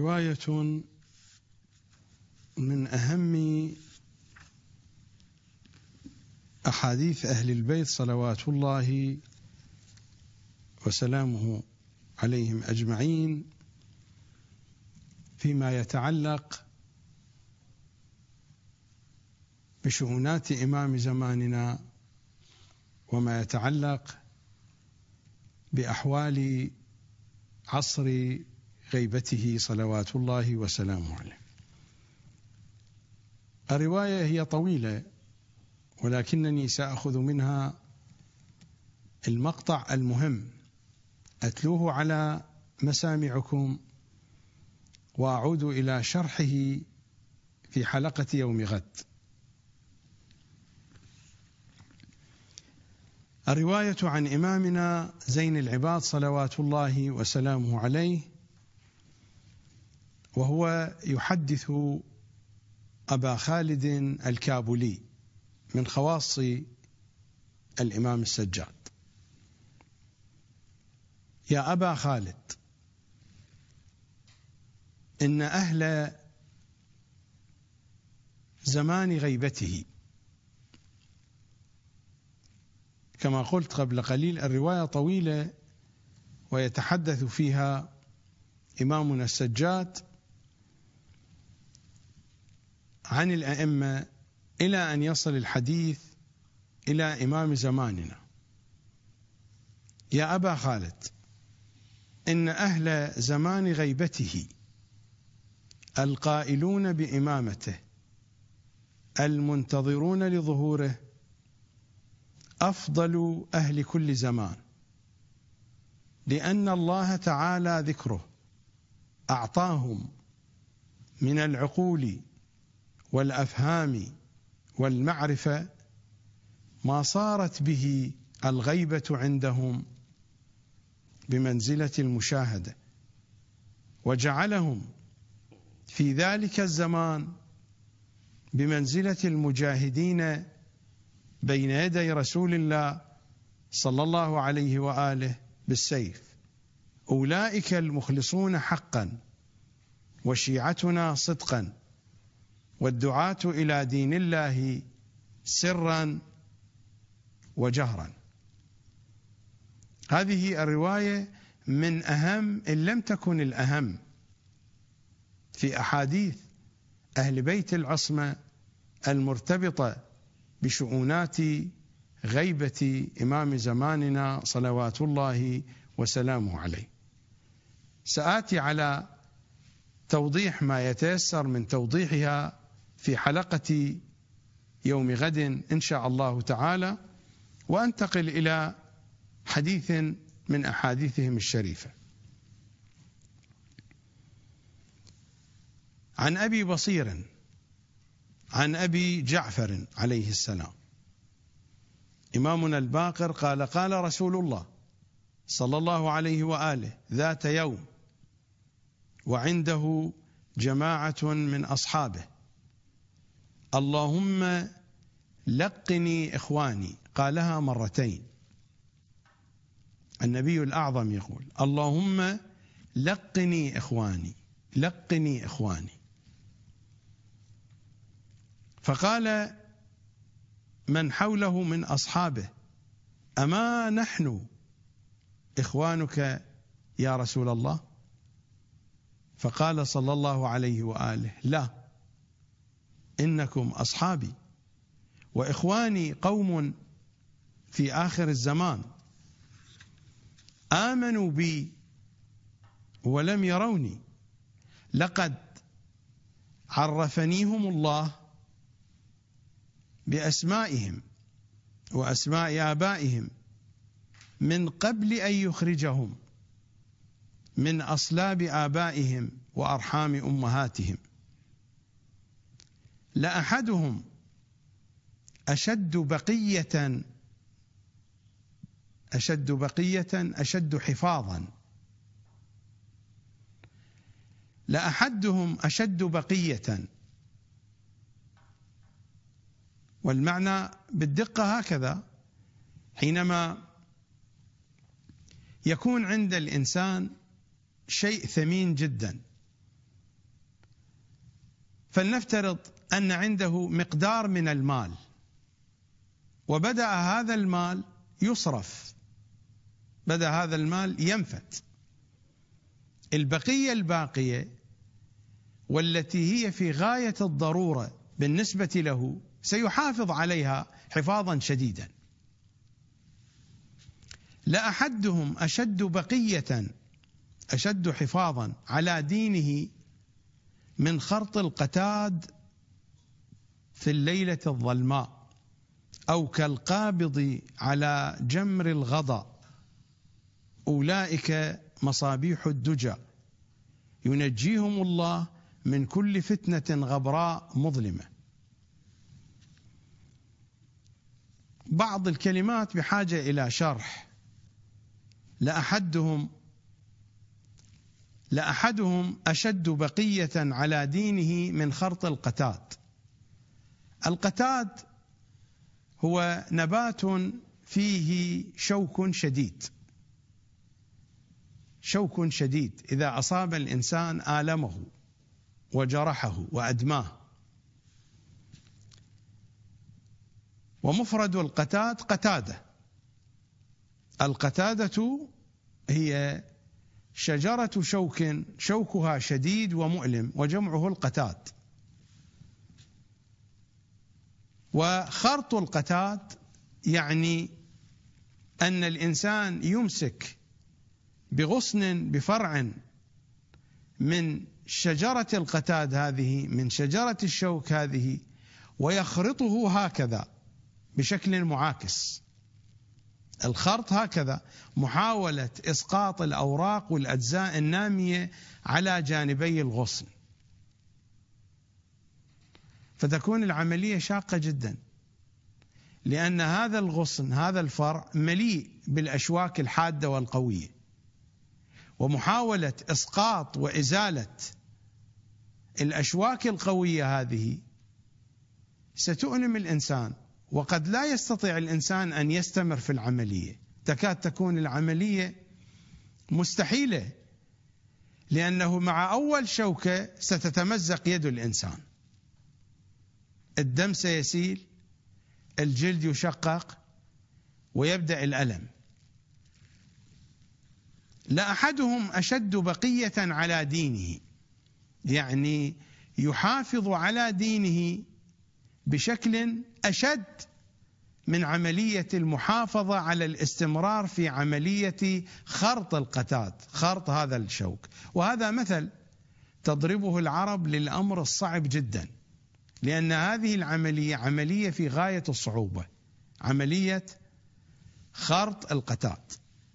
رواية من أهم أحاديث أهل البيت صلوات الله وسلامه عليهم أجمعين فيما يتعلق بشؤونات إمام زماننا وما يتعلق بأحوال عصر غيبته صلوات الله وسلامه عليه. الرواية هي طويلة ولكنني سأخذ منها المقطع المهم أتلوه على مسامعكم وأعود إلى شرحه في حلقة يوم غد. الرواية عن إمامنا زين العباد صلوات الله وسلامه عليه، وهو يحدث أبا خالد الكابولي من خواص الإمام السجاد: يا أبا خالد، إن أهل زمان غيبته، كما قلت قبل قليل الرواية طويلة ويتحدث فيها إمامنا السجاد عن الأئمة إلى أن يصل الحديث إلى إمام زماننا. يا أبا خالد، إن أهل زمان غيبته القائلون بإمامته المنتظرون لظهوره أفضل أهل كل زمان، لأن الله تعالى ذكره أعطاهم من العقول والأفهام والمعرفة ما صارت به الغيبة عندهم بمنزلة المشاهدة، وجعلهم في ذلك الزمان بمنزلة المجاهدين بين يدي رسول الله صلى الله عليه وآله بالسيف. أولئك المخلصون حقا وشيعتنا صدقا، والدعاة إلى دين الله سرا وجهرا. هذه الرواية من أهم إن لم تكن الأهم في أحاديث أهل بيت العصمة المرتبطة بشؤونات غيبة إمام زماننا صلوات الله وسلامه عليه. سآتي على توضيح ما يتيسر من توضيحها في حلقة يوم غد إن شاء الله تعالى، وأنتقل إلى حديث من أحاديثهم الشريفة. عن أبي بصير عن أبي جعفر عليه السلام إمامنا الباقر قال: قال رسول الله صلى الله عليه وآله ذات يوم وعنده جماعة من أصحابه: اللهم لقني إخواني. قالها مرتين. النبي الأعظم يقول: اللهم لقني إخواني، لقني إخواني. فقال من حوله من أصحابه: أما نحن إخوانك يا رسول الله؟ فقال صلى الله عليه وآله: لا، إنكم أصحابي، وإخواني قوم في آخر الزمان آمنوا بي ولم يروني، لقد عرفنيهم الله بأسمائهم وأسماء آبائهم من قبل أن يخرجهم من أصلاب آبائهم وأرحام أمهاتهم. لأحدهم أشد بقية أشد بقية أشد حفاظا لأحدهم أشد بقية. والمعنى بالدقة هكذا: حينما يكون عند الإنسان شيء ثمين جدا، فلنفترض أن عنده مقدار من المال وبدأ هذا المال يصرف، بدأ هذا المال ينفت. البقية الباقية والتي هي في غاية الضرورة بالنسبة له سيحافظ عليها حفاظا شديدا. لأحدهم أشد بقية أشد حفاظا على دينه من خرط القتاد في الليلة الظلماء، أو كالقابض على جمر الغضا، أولئك مصابيح الدجى ينجيهم الله من كل فتنة غبراء مظلمة. بعض الكلمات بحاجة إلى شرح. لأحدهم لأحدهم أشد بقية على دينه من خرط القتاد. القتاد هو نبات فيه شوك شديد، شوك شديد إذا أصاب الإنسان آلمه وجرحه وأدماه. ومفرد القتاد قتادة. القتادة هي شجرة شوك شوكها شديد ومؤلم، وجمعه القتاد. وخرط القتاد يعني أن الإنسان يمسك بغصن بفرع من شجرة القتاد هذه، من شجرة الشوك هذه، ويخرطه هكذا بشكل معاكس. الخرط هكذا محاولة إسقاط الأوراق والأجزاء النامية على جانبي الغصن، فتكون العملية شاقة جدا، لأن هذا الغصن هذا الفرع مليء بالأشواك الحادة والقوية، ومحاولة إسقاط وإزالة الأشواك القوية هذه ستؤلم الإنسان، وقد لا يستطيع الإنسان أن يستمر في العملية، تكاد تكون العملية مستحيلة، لأنه مع أول شوكة ستتمزق يد الإنسان، الدم سيسيل، الجلد يشقق، ويبدأ الألم. لأحدهم أشد بقية على دينه، يعني يحافظ على دينه بشكل أشد من عملية المحافظة على الاستمرار في عملية خرط القتاد، خرط هذا الشوك. وهذا مثل تضربه العرب للأمر الصعب جدا، لأن هذه العملية عملية في غاية الصعوبة، عملية خرط القتاد.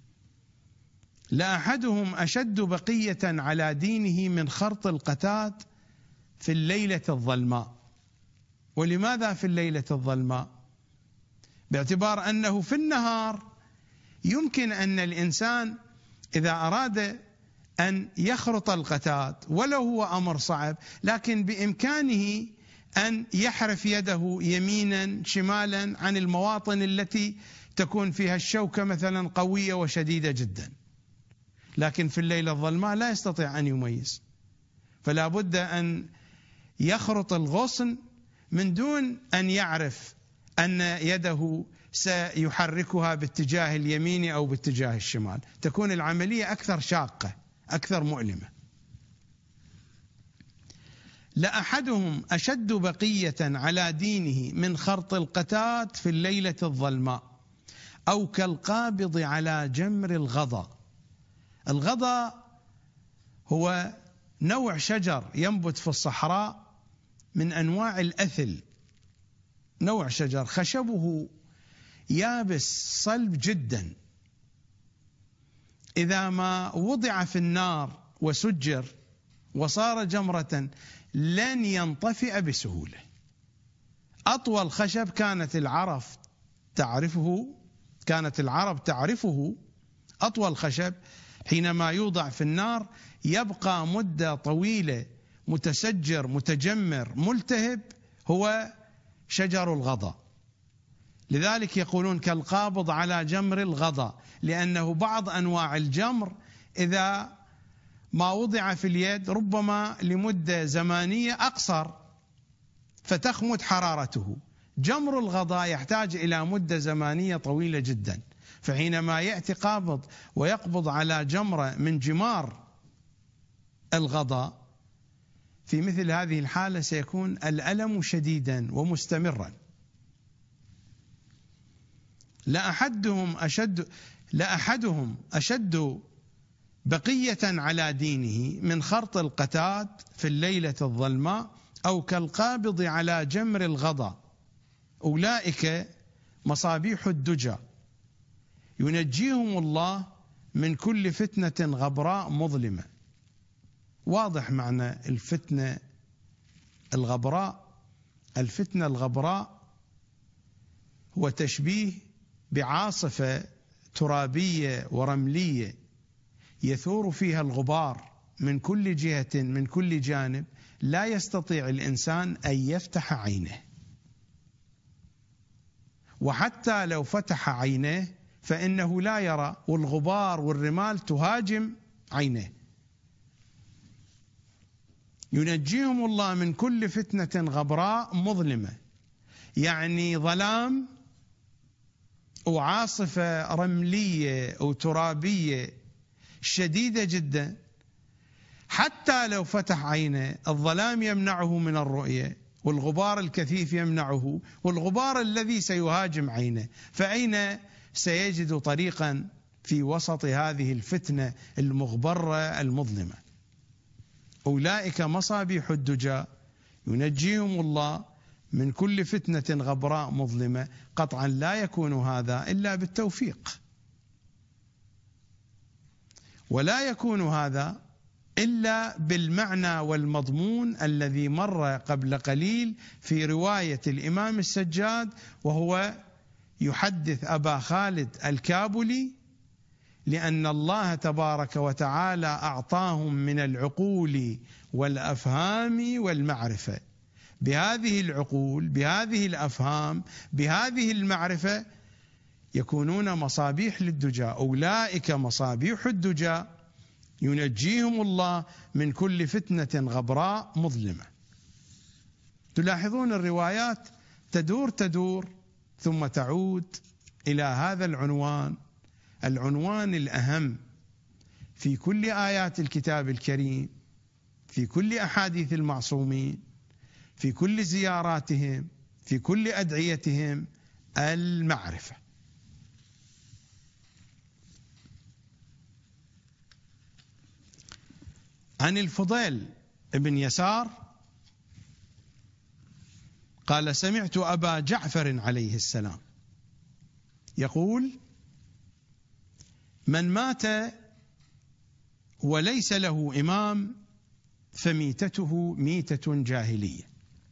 لأحدهم أشد بقية على دينه من خرط القتاد في الليلة الظلماء. ولماذا في الليلة الظلماء؟ باعتبار أنه في النهار يمكن أن الإنسان إذا أراد أن يخرط القتاد ولو هو أمر صعب، لكن بإمكانه أن يحرف يده يمينا شمالا عن المواطن التي تكون فيها الشوكة مثلا قوية وشديدة جدا. لكن في الليلة الظلماء لا يستطيع أن يميز، فلا بد أن يخرط الغصن من دون أن يعرف أن يده سيحركها باتجاه اليمين أو باتجاه الشمال، تكون العملية أكثر شاقة، أكثر مؤلمة. لأحدهم أشد بقية على دينه من خرط القتاد في الليلة الظلماء، أو كالقابض على جمر الغضا. الغضا هو نوع شجر ينبت في الصحراء من أنواع الأثل، نوع شجر خشبه يابس صلب جدا، إذا ما وضع في النار وسجر وصار جمرة لن ينطفئ بسهولة. أطول خشب كانت العرب تعرفه كانت العرب تعرفه أطول خشب حينما يوضع في النار يبقى مدة طويلة متسجر متجمر ملتهب، هو شجر الغضا. لذلك يقولون كالقابض على جمر الغضا، لأنه بعض أنواع الجمر إذا ما وضع في اليد ربما لمدة زمانية أقصر فتخمد حرارته، جمر الغضاء يحتاج إلى مدة زمانية طويلة جدا، فحينما يأتي قابض ويقبض على جمرة من جمار الغضاء، في مثل هذه الحالة سيكون الألم شديدا ومستمرا. لأحدهم أشد لأحدهم أشد بقية على دينه من خرط القتاد في الليلة الظلماء، أو كالقابض على جمر الغضا. أولئك مصابيح الدجى ينجيهم الله من كل فتنة غبراء مظلمة. واضح معنى الفتنة الغبراء. الفتنة الغبراء هو تشبيه بعاصفة ترابية ورملية يثور فيها الغبار من كل جهة من كل جانب، لا يستطيع الإنسان أن يفتح عينه، وحتى لو فتح عينيه فإنه لا يرى، والغبار والرمال تهاجم عينيه. ينجيهم الله من كل فتنة غبراء مظلمة، يعني ظلام وعاصفة رملية أو ترابية شديدة جدا، حتى لو فتح عينه الظلام يمنعه من الرؤية، والغبار الكثيف يمنعه، والغبار الذي سيهاجم عينه، فأين سيجد طريقا في وسط هذه الفتنة المغبرة المظلمة؟ أولئك مصابيح الدجى ينجيهم الله من كل فتنة غبراء مظلمة. قطعا لا يكون هذا إلا بالتوفيق، ولا يكون هذا إلا بالمعنى والمضمون الذي مر قبل قليل في رواية الإمام السجاد، وهو يحدث أبا خالد الكابلي لأن الله تبارك وتعالى أعطاهم من العقول والأفهام والمعرفة. بهذه العقول، بهذه الأفهام، بهذه المعرفة يكونون مصابيح للدجى. أولئك مصابيح الدجى ينجيهم الله من كل فتنة غبراء مظلمة. تلاحظون الروايات تدور تدور ثم تعود إلى هذا العنوان، العنوان الأهم في كل آيات الكتاب الكريم، في كل أحاديث المعصومين، في كل زياراتهم، في كل أدعيتهم: المعرفة. عن الفضيل بن يسار قال: سمعت أبا جعفر عليه السلام يقول: من مات وليس له إمام فميتته ميتة جاهلية.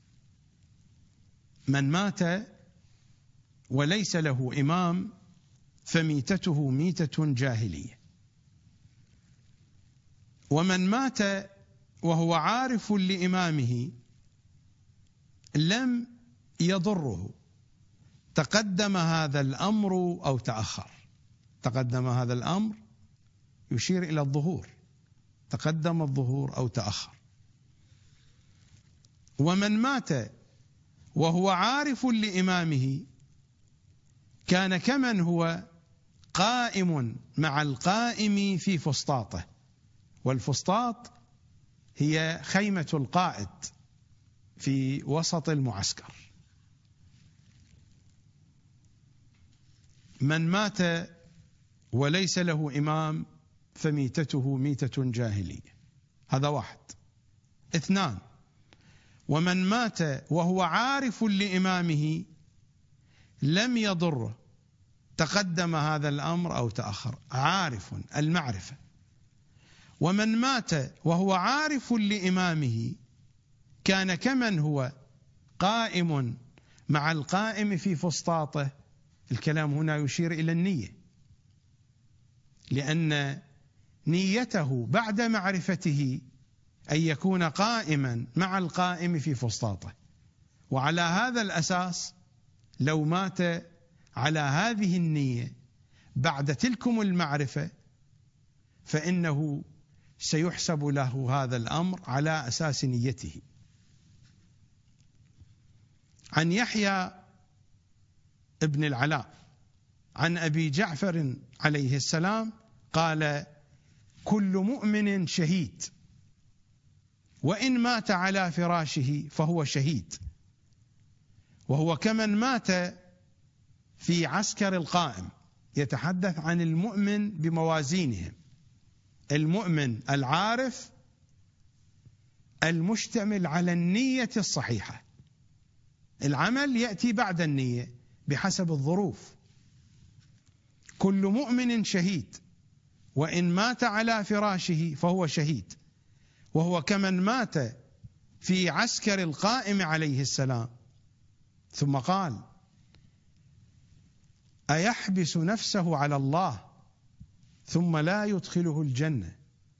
من مات وليس له إمام فميتته ميتة جاهلية. ومن مات وهو عارف لإمامه لم يضره، تقدم هذا الأمر أو تأخر. تقدم هذا الأمر يشير إلى الظهور، تقدم الظهور أو تأخر. ومن مات وهو عارف لإمامه كان كمن هو قائم مع القائم في فسطاطه. والفسطاط هي خيمة القائد في وسط المعسكر. من مات وليس له إمام فميتته ميتة جاهلية. هذا واحد. اثنان: ومن مات وهو عارف لإمامه لم يضره، تقدم هذا الأمر أو تأخر. عارف، المعرفة. ومن مات وهو عارف لإمامه كان كمن هو قائم مع القائم في فسطاطه. الكلام هنا يشير إلى النية، لأن نيته بعد معرفته أن يكون قائما مع القائم في فسطاطه. وعلى هذا الأساس لو مات على هذه النية بعد تلكم المعرفة فإنه سيحسب له هذا الأمر على أساس نيته. عن يحيى ابن العلاء عن أبي جعفر عليه السلام قال: كل مؤمن شهيد، وإن مات على فراشه فهو شهيد، وهو كمن مات في عسكر القائم. يتحدث عن المؤمن بموازينهم: المؤمن العارف المشتمل على النية الصحيحة. العمل يأتي بعد النية بحسب الظروف. كل مؤمن شهيد، وإن مات على فراشه فهو شهيد، وهو كمن مات في عسكر القائم عليه السلام. ثم قال: أيحبس نفسه على الله ثم لا يدخله الجنة؟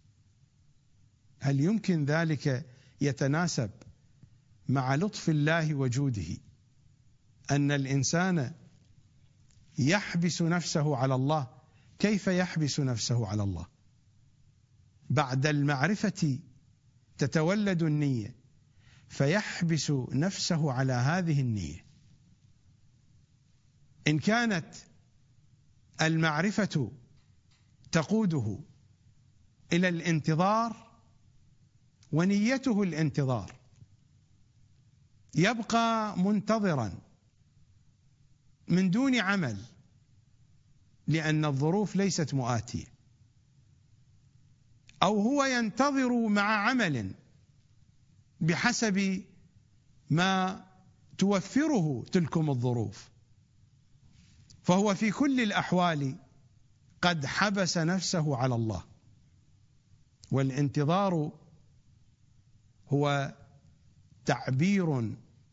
هل يمكن ذلك يتناسب مع لطف الله وجوده أن الإنسان يحبس نفسه على الله؟ كيف يحبس نفسه على الله؟ بعد المعرفة تتولد النية، فيحبس نفسه على هذه النية. إن كانت المعرفة تقوده إلى الانتظار ونيته الانتظار، يبقى منتظرا من دون عمل لأن الظروف ليست مؤاتية، أو هو ينتظر مع عمل بحسب ما توفره تلكم الظروف، فهو في كل الأحوال قد حبس نفسه على الله. والانتظار هو تعبير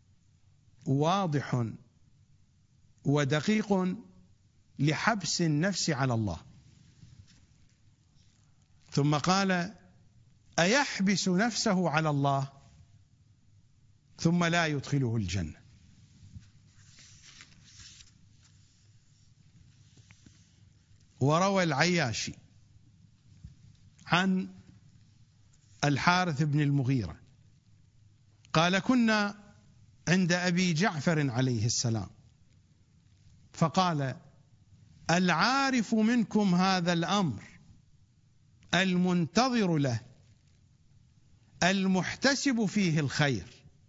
واضح ودقيق لحبس النفس على الله. ثم قال: أيحبس نفسه على الله ثم لا يدخله الجنة؟ وروى العياشي عن الحارث بن المغيرة قال: كنا عند أبي جعفر عليه السلام فقال: العارف منكم هذا الأمر المنتظر له المحتسب فيه الخير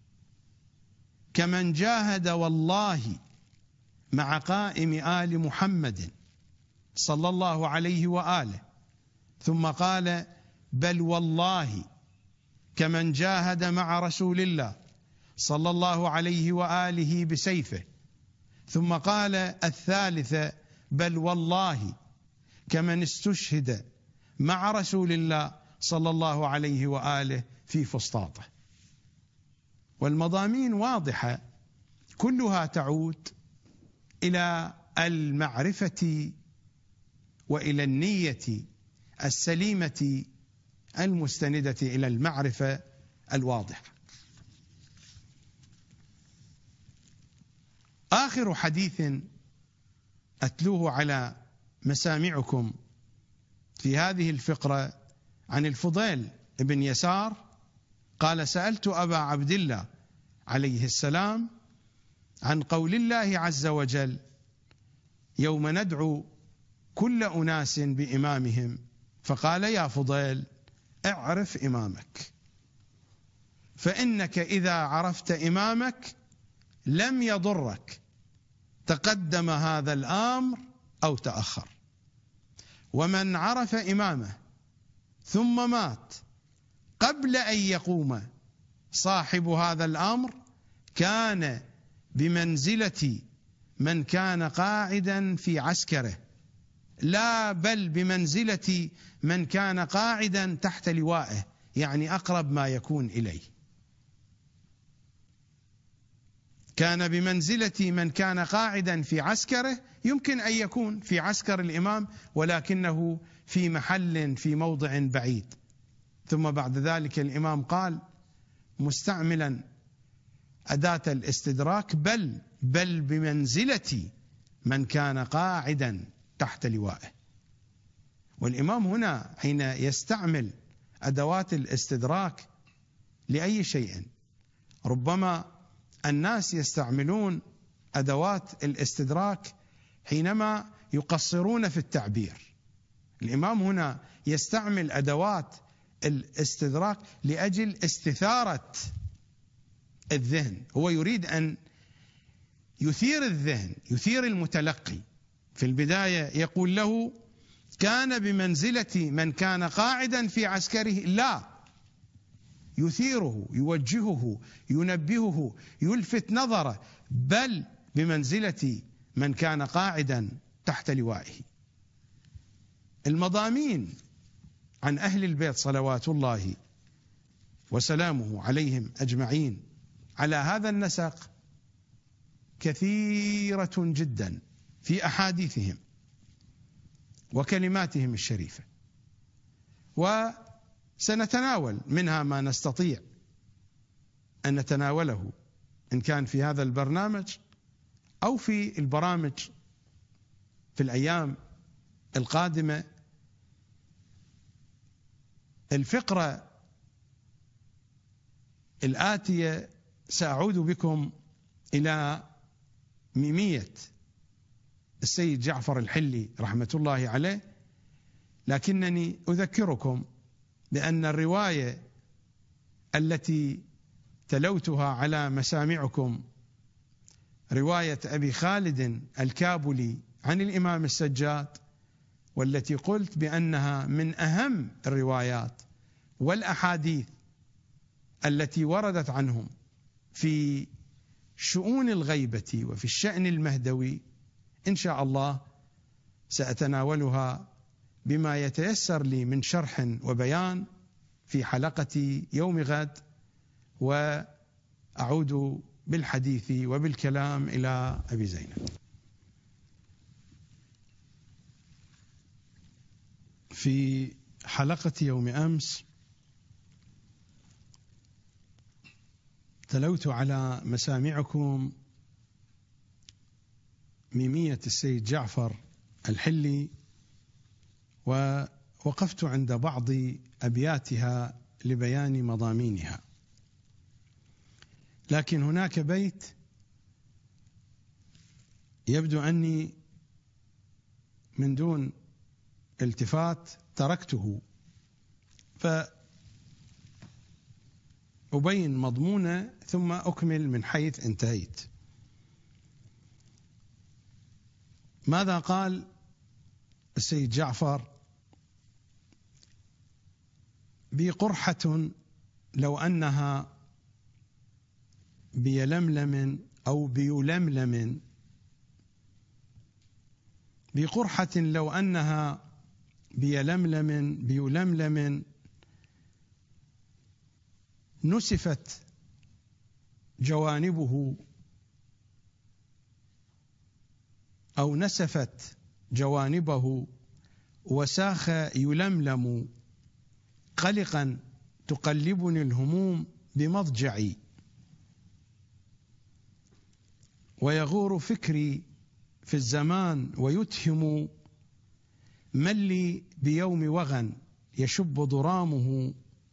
كمن جاهد والله مع قائم آل محمد صلى الله عليه وآله. ثم قال: بل والله كمن جاهد مع رسول الله صلى الله عليه وآله بسيفه. ثم قال الثالثة: بل والله كمن استشهد مع رسول الله صلى الله عليه وآله في فسطاطه. والمضامين واضحة كلها تعود إلى المعرفة وإلى النية السليمة المستندة إلى المعرفة الواضحة. آخر حديث أتلوه على مسامعكم في هذه الفقرة عن الفضيل بن يسار قال: سألت أبا عبد الله عليه السلام عن قول الله عز وجل: يوم ندعو كل أناس بإمامهم، فقال: يا فضيل اعرف إمامك، فإنك إذا عرفت إمامك لم يضرك تقدم هذا الأمر أو تأخر. ومن عرف إمامه ثم مات قبل أن يقوم صاحب هذا الأمر كان بمنزلة من كان قاعدا في عسكره، لا بل بمنزلة من كان قاعدا تحت لوائه، يعني أقرب ما يكون إليه. كان بمنزلة من كان قاعدا في عسكره، يمكن أن يكون في عسكر الإمام ولكنه في محل في موضع بعيد. ثم بعد ذلك الإمام قال مستعملا أداة الاستدراك: بل بل بمنزلة من كان قاعدا تحت لوائه. والإمام هنا حين يستعمل أدوات الاستدراك لأي شيء، ربما الناس يستعملون أدوات الاستدراك حينما يقصرون في التعبير. الإمام هنا يستعمل أدوات الاستدراك لأجل استثارة الذهن، هو يريد أن يثير الذهن، يثير المتلقي. في البداية يقول له: كان بمنزلة من كان قاعدا في عسكره. لا، يثيره، يوجهه، ينبهه، يلفت نظره، بل بمنزلة من كان قاعدا تحت لوائه. المضامين عن أهل البيت صلوات الله وسلامه عليهم أجمعين على هذا النسق كثيرة جدا في أحاديثهم وكلماتهم الشريفة، وسنتناول منها ما نستطيع أن نتناوله إن كان في هذا البرنامج أو في البرامج في الأيام القادمة. الفقرة الآتية سأعود بكم إلى ميمية السيد جعفر الحلي رحمة الله عليه، لكنني أذكركم بأن الرواية التي تلوتها على مسامعكم رواية أبي خالد الكابلي عن الإمام السجاد، والتي قلت بأنها من أهم الروايات والأحاديث التي وردت عنهم في شؤون الغيبة وفي الشأن المهدوي، إن شاء الله سأتناولها بما يتيسر لي من شرح وبيان في حلقة يوم غد، وأعود بالحديث وبالكلام إلى أبي زينب. في حلقة يوم أمس تلوت على مسامعكم ميمية السيد جعفر الحلي، ووقفت عند بعض أبياتها لبيان مضامينها، لكن هناك بيت يبدو أني من دون التفات تركته، فأبين مضمونه ثم أكمل من حيث انتهيت. ماذا قال السيد جعفر؟ بقرحة لو أنها بيلملم أو بيلملم، بقرحة لو أنها بيلملم بيلملم نسفت جوانبه أو نسفت جوانبه وساخ يلملم، قلقا تقلبني الهموم بمضجعي، ويغور فكري في الزمان ويتهم، من لي بيوم وغى يشب ضرامه،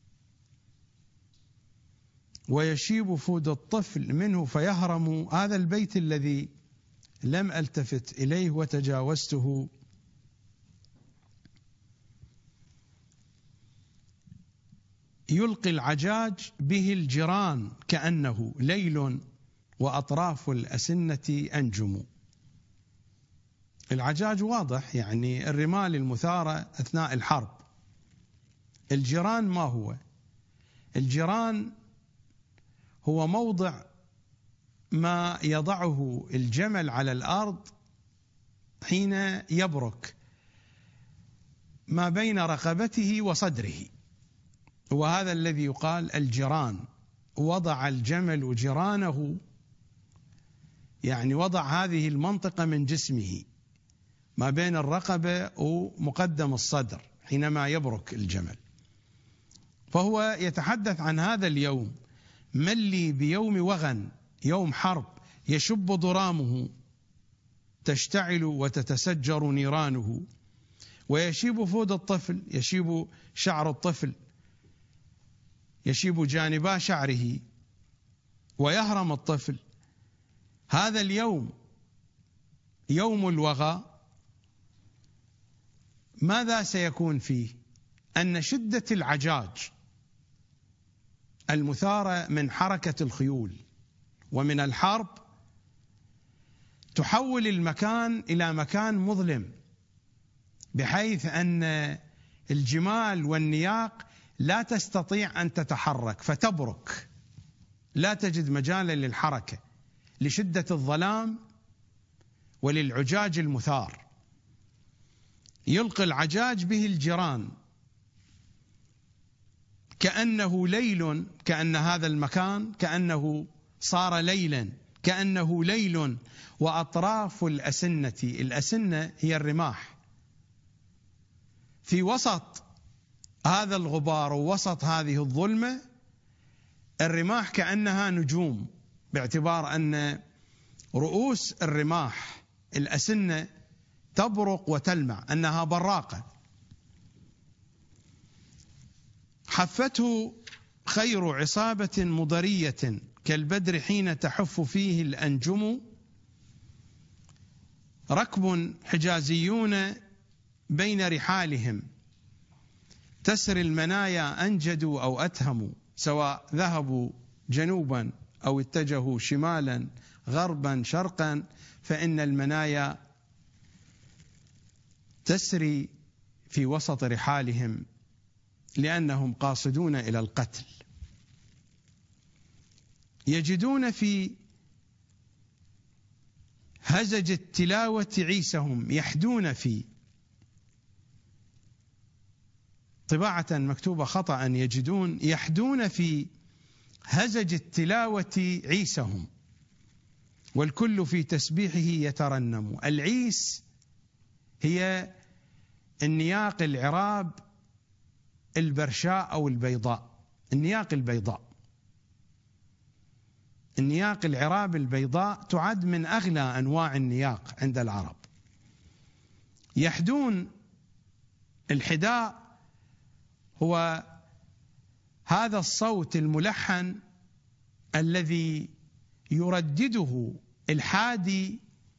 ويشيب فود الطفل منه فيهرم. هذا البيت الذي لم ألتفت إليه وتجاوزته. يلقي العجاج به الجيران كأنه ليل وأطراف الأسنة أنجم. العجاج واضح، يعني الرمال المثارة أثناء الحرب. الجيران ما هو؟ الجيران هو موضع ما يضعه الجمل على الأرض حين يبرك ما بين رقبته وصدره، وهذا الذي يقال الجيران. وضع الجمل جيرانه، يعني وضع هذه المنطقة من جسمه ما بين الرقبة ومقدم الصدر حينما يبرك الجمل. فهو يتحدث عن هذا اليوم: من لي بيوم وغى، يوم حرب يشب ضرامه، تشتعل وتتسجر نيرانه، ويشيب فود الطفل، يشيب شعر الطفل، يشيب جانبا شعره، ويهرم الطفل. هذا اليوم يوم الوغى ماذا سيكون فيه؟ أن شدة العجاج المثارة من حركة الخيول ومن الحرب تحول المكان إلى مكان مظلم، بحيث أن الجمال والنياق لا تستطيع أن تتحرك فتبرك، لا تجد مجالا للحركة لشدة الظلام وللعجاج المثار. يلقي العجاج به الجيران كأنه ليل، كأن هذا المكان كأنه صار ليلا، كأنه ليل وأطراف الأسنة، الأسنة هي الرماح، في وسط هذا الغبار ووسط هذه الظلمة الرماح كأنها نجوم، باعتبار أن رؤوس الرماح الأسنة تبرق وتلمع، أنها براقة. حفته خير عصابة مضرية كالبدر حين تحف فيه الأنجم، ركب حجازيون بين رحالهم تسري المنايا أنجدوا أو أتهموا، سواء ذهبوا جنوبا أو اتجهوا شمالا غربا شرقا، فإن المنايا تسري في وسط رحالهم لأنهم قاصدون إلى القتل. يجدون في هزج التلاوة عيسهم، يحدون في، طباعة مكتوبة خطأ يجدون، يحدون في هزج التلاوة عيسهم، والكل في تسبيحه يترنم. العيس هي النياق العراب البرشاء أو البيضاء، النياق البيضاء، النياق العراب البيضاء تعد من أغلى أنواع النياق عند العرب. يحدون، الحداء هو هذا الصوت الملحن الذي يردده الحادي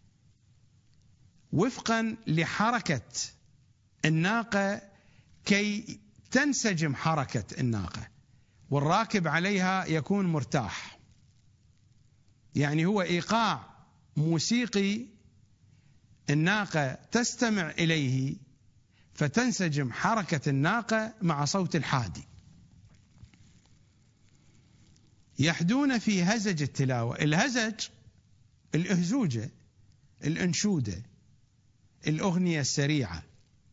وفقا لحركة الناقة كي تنسجم حركة الناقة، والراكب عليها يكون مرتاح. يعني هو إيقاع موسيقي الناقة تستمع إليه فتنسجم حركة الناقة مع صوت الحادي. يحدون في هزج التلاوة. الهزج الأهزوجة، الأنشودة، الأغنية السريعة،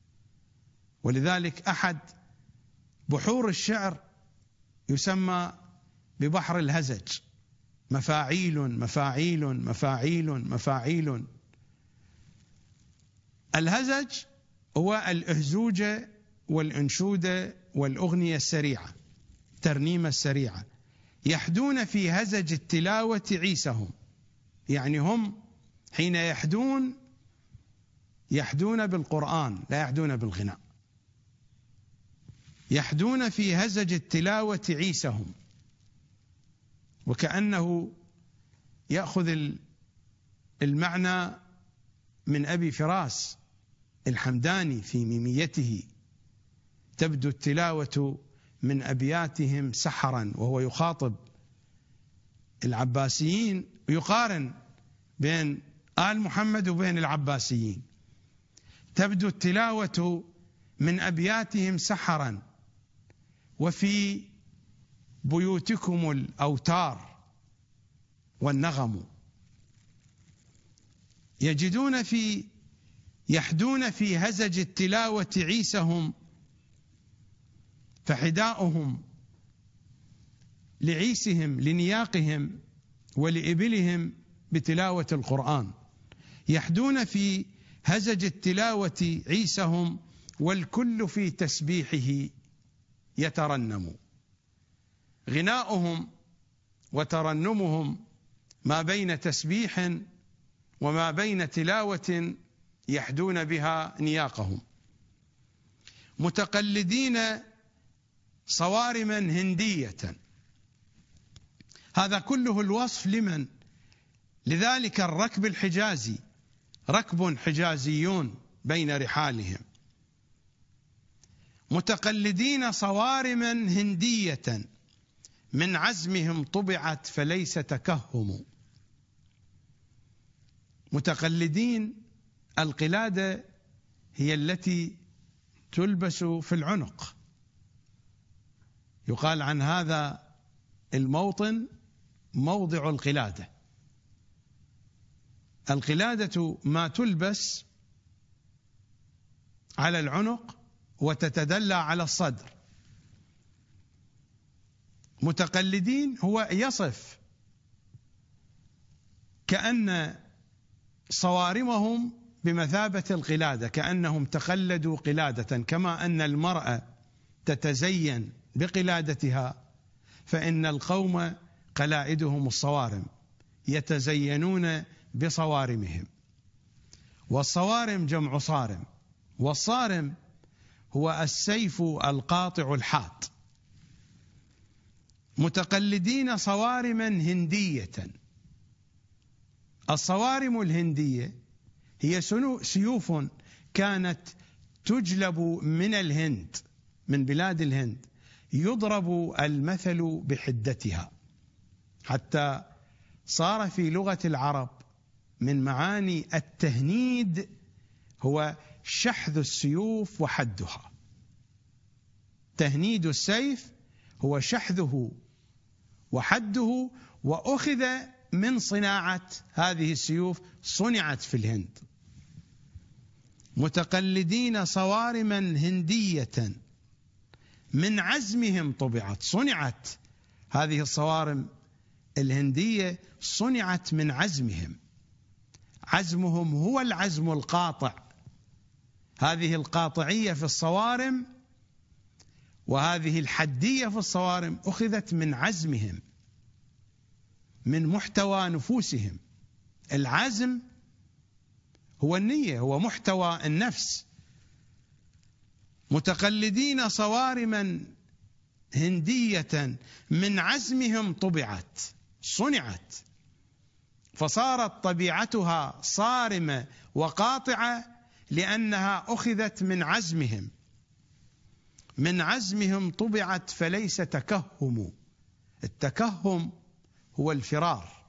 ولذلك أحد بحور الشعر يسمى ببحر الهزج، مفاعيل مفاعيل مفاعيل مفاعيل. الهزج هو الأهزوجة والأنشودة والأغنية السريعة، الترنيمة السريعة. يحدون في هزج التلاوة عيسهم، يعني هم حين يحدون يحدون بالقرآن، لا يحدون بالغناء. يحدون في هزج التلاوة عيسهم، وكأنه يأخذ المعنى من أبي فراس الحمداني في ميميته: تبدو التلاوة من أبياتهم سحرا، وهو يخاطب العباسيين ويقارن بين آل محمد وبين العباسيين. تبدو التلاوة من أبياتهم سحرا وفي بيوتكم الأوتار والنغم. يجدون في يحدون في هزج التلاوة عيسهم، فحداؤهم لعيسهم لنياقهم ولإبلهم بتلاوة القرآن. يحدون في هزج التلاوة عيسهم والكل في تسبيحه يترنم. غناؤهم وترنمهم ما بين تسبيح وما بين تلاوة يحدون بها نياقهم. متقلدين صوارما هندية. هذا كله الوصف لمن؟ لذلك الركب الحجازي ركب حجازيون بين رحالهم، متقلدين صوارما هندية من عزمهم طبعت فليس تكهم. متقلدين، القلادة هي التي تلبس في العنق، يقال عن هذا الموطن موضع القلادة. القلادة ما تلبس على العنق وتتدلى على الصدر. متقلدين هو يصف كأن صوارمهم بمثابة القلادة، كأنهم تقلدوا قلادة، كما أن المرأة تتزين بقلادتها فإن القوم قلائدهم الصوارم، يتزينون بصوارمهم. والصوارم جمع صارم، والصارم هو السيف القاطع الحاد. متقلدين صوارما هندية. الصوارم الهندية هي سيوف كانت تجلب من الهند، من بلاد الهند، يضرب المثل بحدتها، حتى صار في لغة العرب من معاني التهنيد هو شحذ السيوف وحدها. تهنيد السيف هو شحذه وحده، وأخذ من صناعة هذه السيوف، صنعت في الهند. متقلدين صوارما هندية من عزمهم طبعت. صنعت هذه الصوارم الهندية، صنعت من عزمهم. عزمهم هو العزم القاطع. هذه القاطعية في الصوارم وهذه الحدية في الصوارم أخذت من عزمهم، من محتوى نفوسهم. العزم هو النية، هو محتوى النفس. متقلدين صوارما هندية من عزمهم طبعت. صنعت فصارت طبيعتها صارمة وقاطعة لأنها أخذت من عزمهم. من عزمهم طبعت فليس تكهم. التكهم هو الفرار،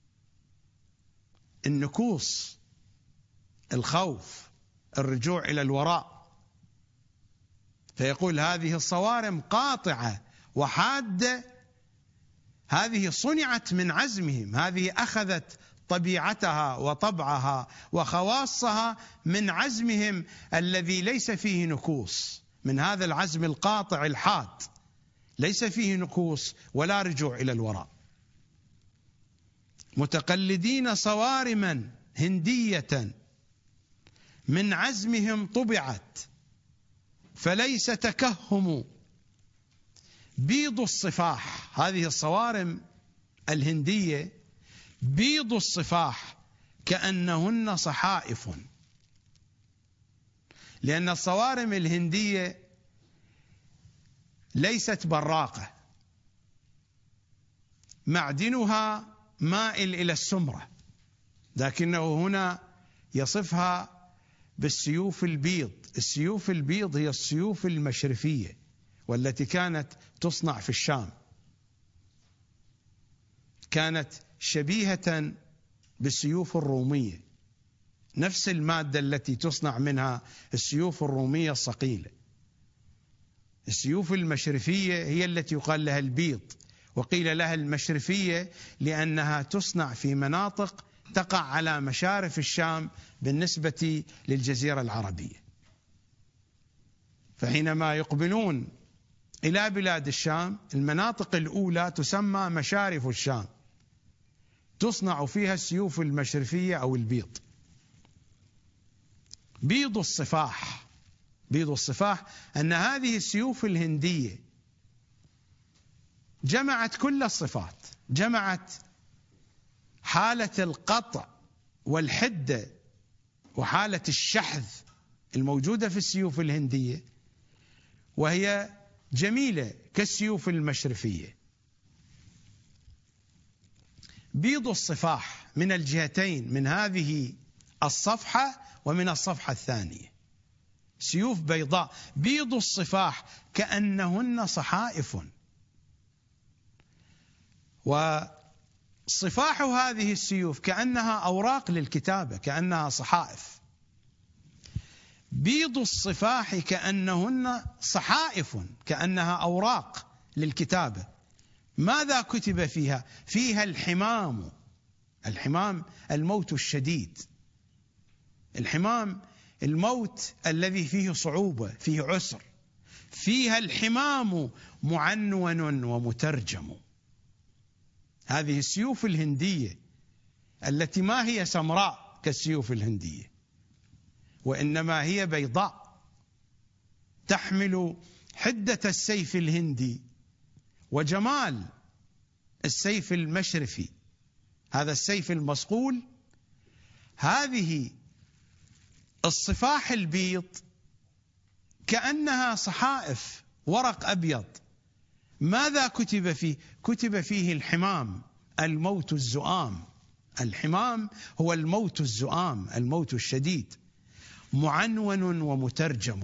النكوص، الخوف، الرجوع إلى الوراء. فيقول هذه الصوارم قاطعة وحادة، هذه صنعت من عزمهم، هذه أخذت طبيعتها وطبعها وخواصها من عزمهم الذي ليس فيه نكوص، من هذا العزم القاطع الحاد ليس فيه نكوص ولا رجوع إلى الوراء. متقلدين صوارما هندية من عزمهم طبعت فليس تكهم. بيض الصفاح، هذه الصوارم الهندية بيض الصفاح كأنهن صحائف، لأن الصوارم الهندية ليست براقة، معدنها مائل إلى السمرة، لكنه هنا يصفها بالسيوف البيض. السيوف البيض هي السيوف المشرفية والتي كانت تصنع في الشام، كانت شبيهة بالسيوف الرومية، نفس المادة التي تصنع منها السيوف الرومية الصقيلة. السيوف المشرفية هي التي يقال لها البيض، وقيل لها المشرفية لأنها تصنع في مناطق تقع على مشارف الشام بالنسبة للجزيرة العربية. فحينما يقبلون إلى بلاد الشام، المناطق الأولى تسمى مشارف الشام، تصنع فيها السيوف المشرفية أو البيض. بيض الصفاح، بيض الصفاح أن هذه السيوف الهندية جمعت كل الصفات، جمعت حالة القطع والحدة وحالة الشحذ الموجودة في السيوف الهندية، وهي جميلة كالسيوف المشرفية. بيض الصفاح من الجهتين، من هذه الصفحة ومن الصفحة الثانية، سيوف بيضاء بيض الصفاح كأنهن صحائف، وصفاح هذه السيوف كأنها أوراق للكتابة، كأنها صحائف. بيض الصفاح كأنهن صحائف، كأنها أوراق للكتابة. ماذا كتب فيها؟ فيها الحمام. الحمام الموت الشديد، الحمام الموت الذي فيه صعوبة، فيه عسر. فيها الحمام معنون ومترجم. هذه السيوف الهندية التي ما هي سمراء كالسيوف الهندية، وإنما هي بيضاء، تحمل حدة السيف الهندي وجمال السيف المشرفي، هذا السيف المصقول. هذه الصفاح البيض كأنها صحائف، ورق أبيض. ماذا كتب فيه؟ كتب فيه الحمام، الموت الزؤام. الحمام هو الموت الزؤام، الموت الشديد، معنون ومترجم.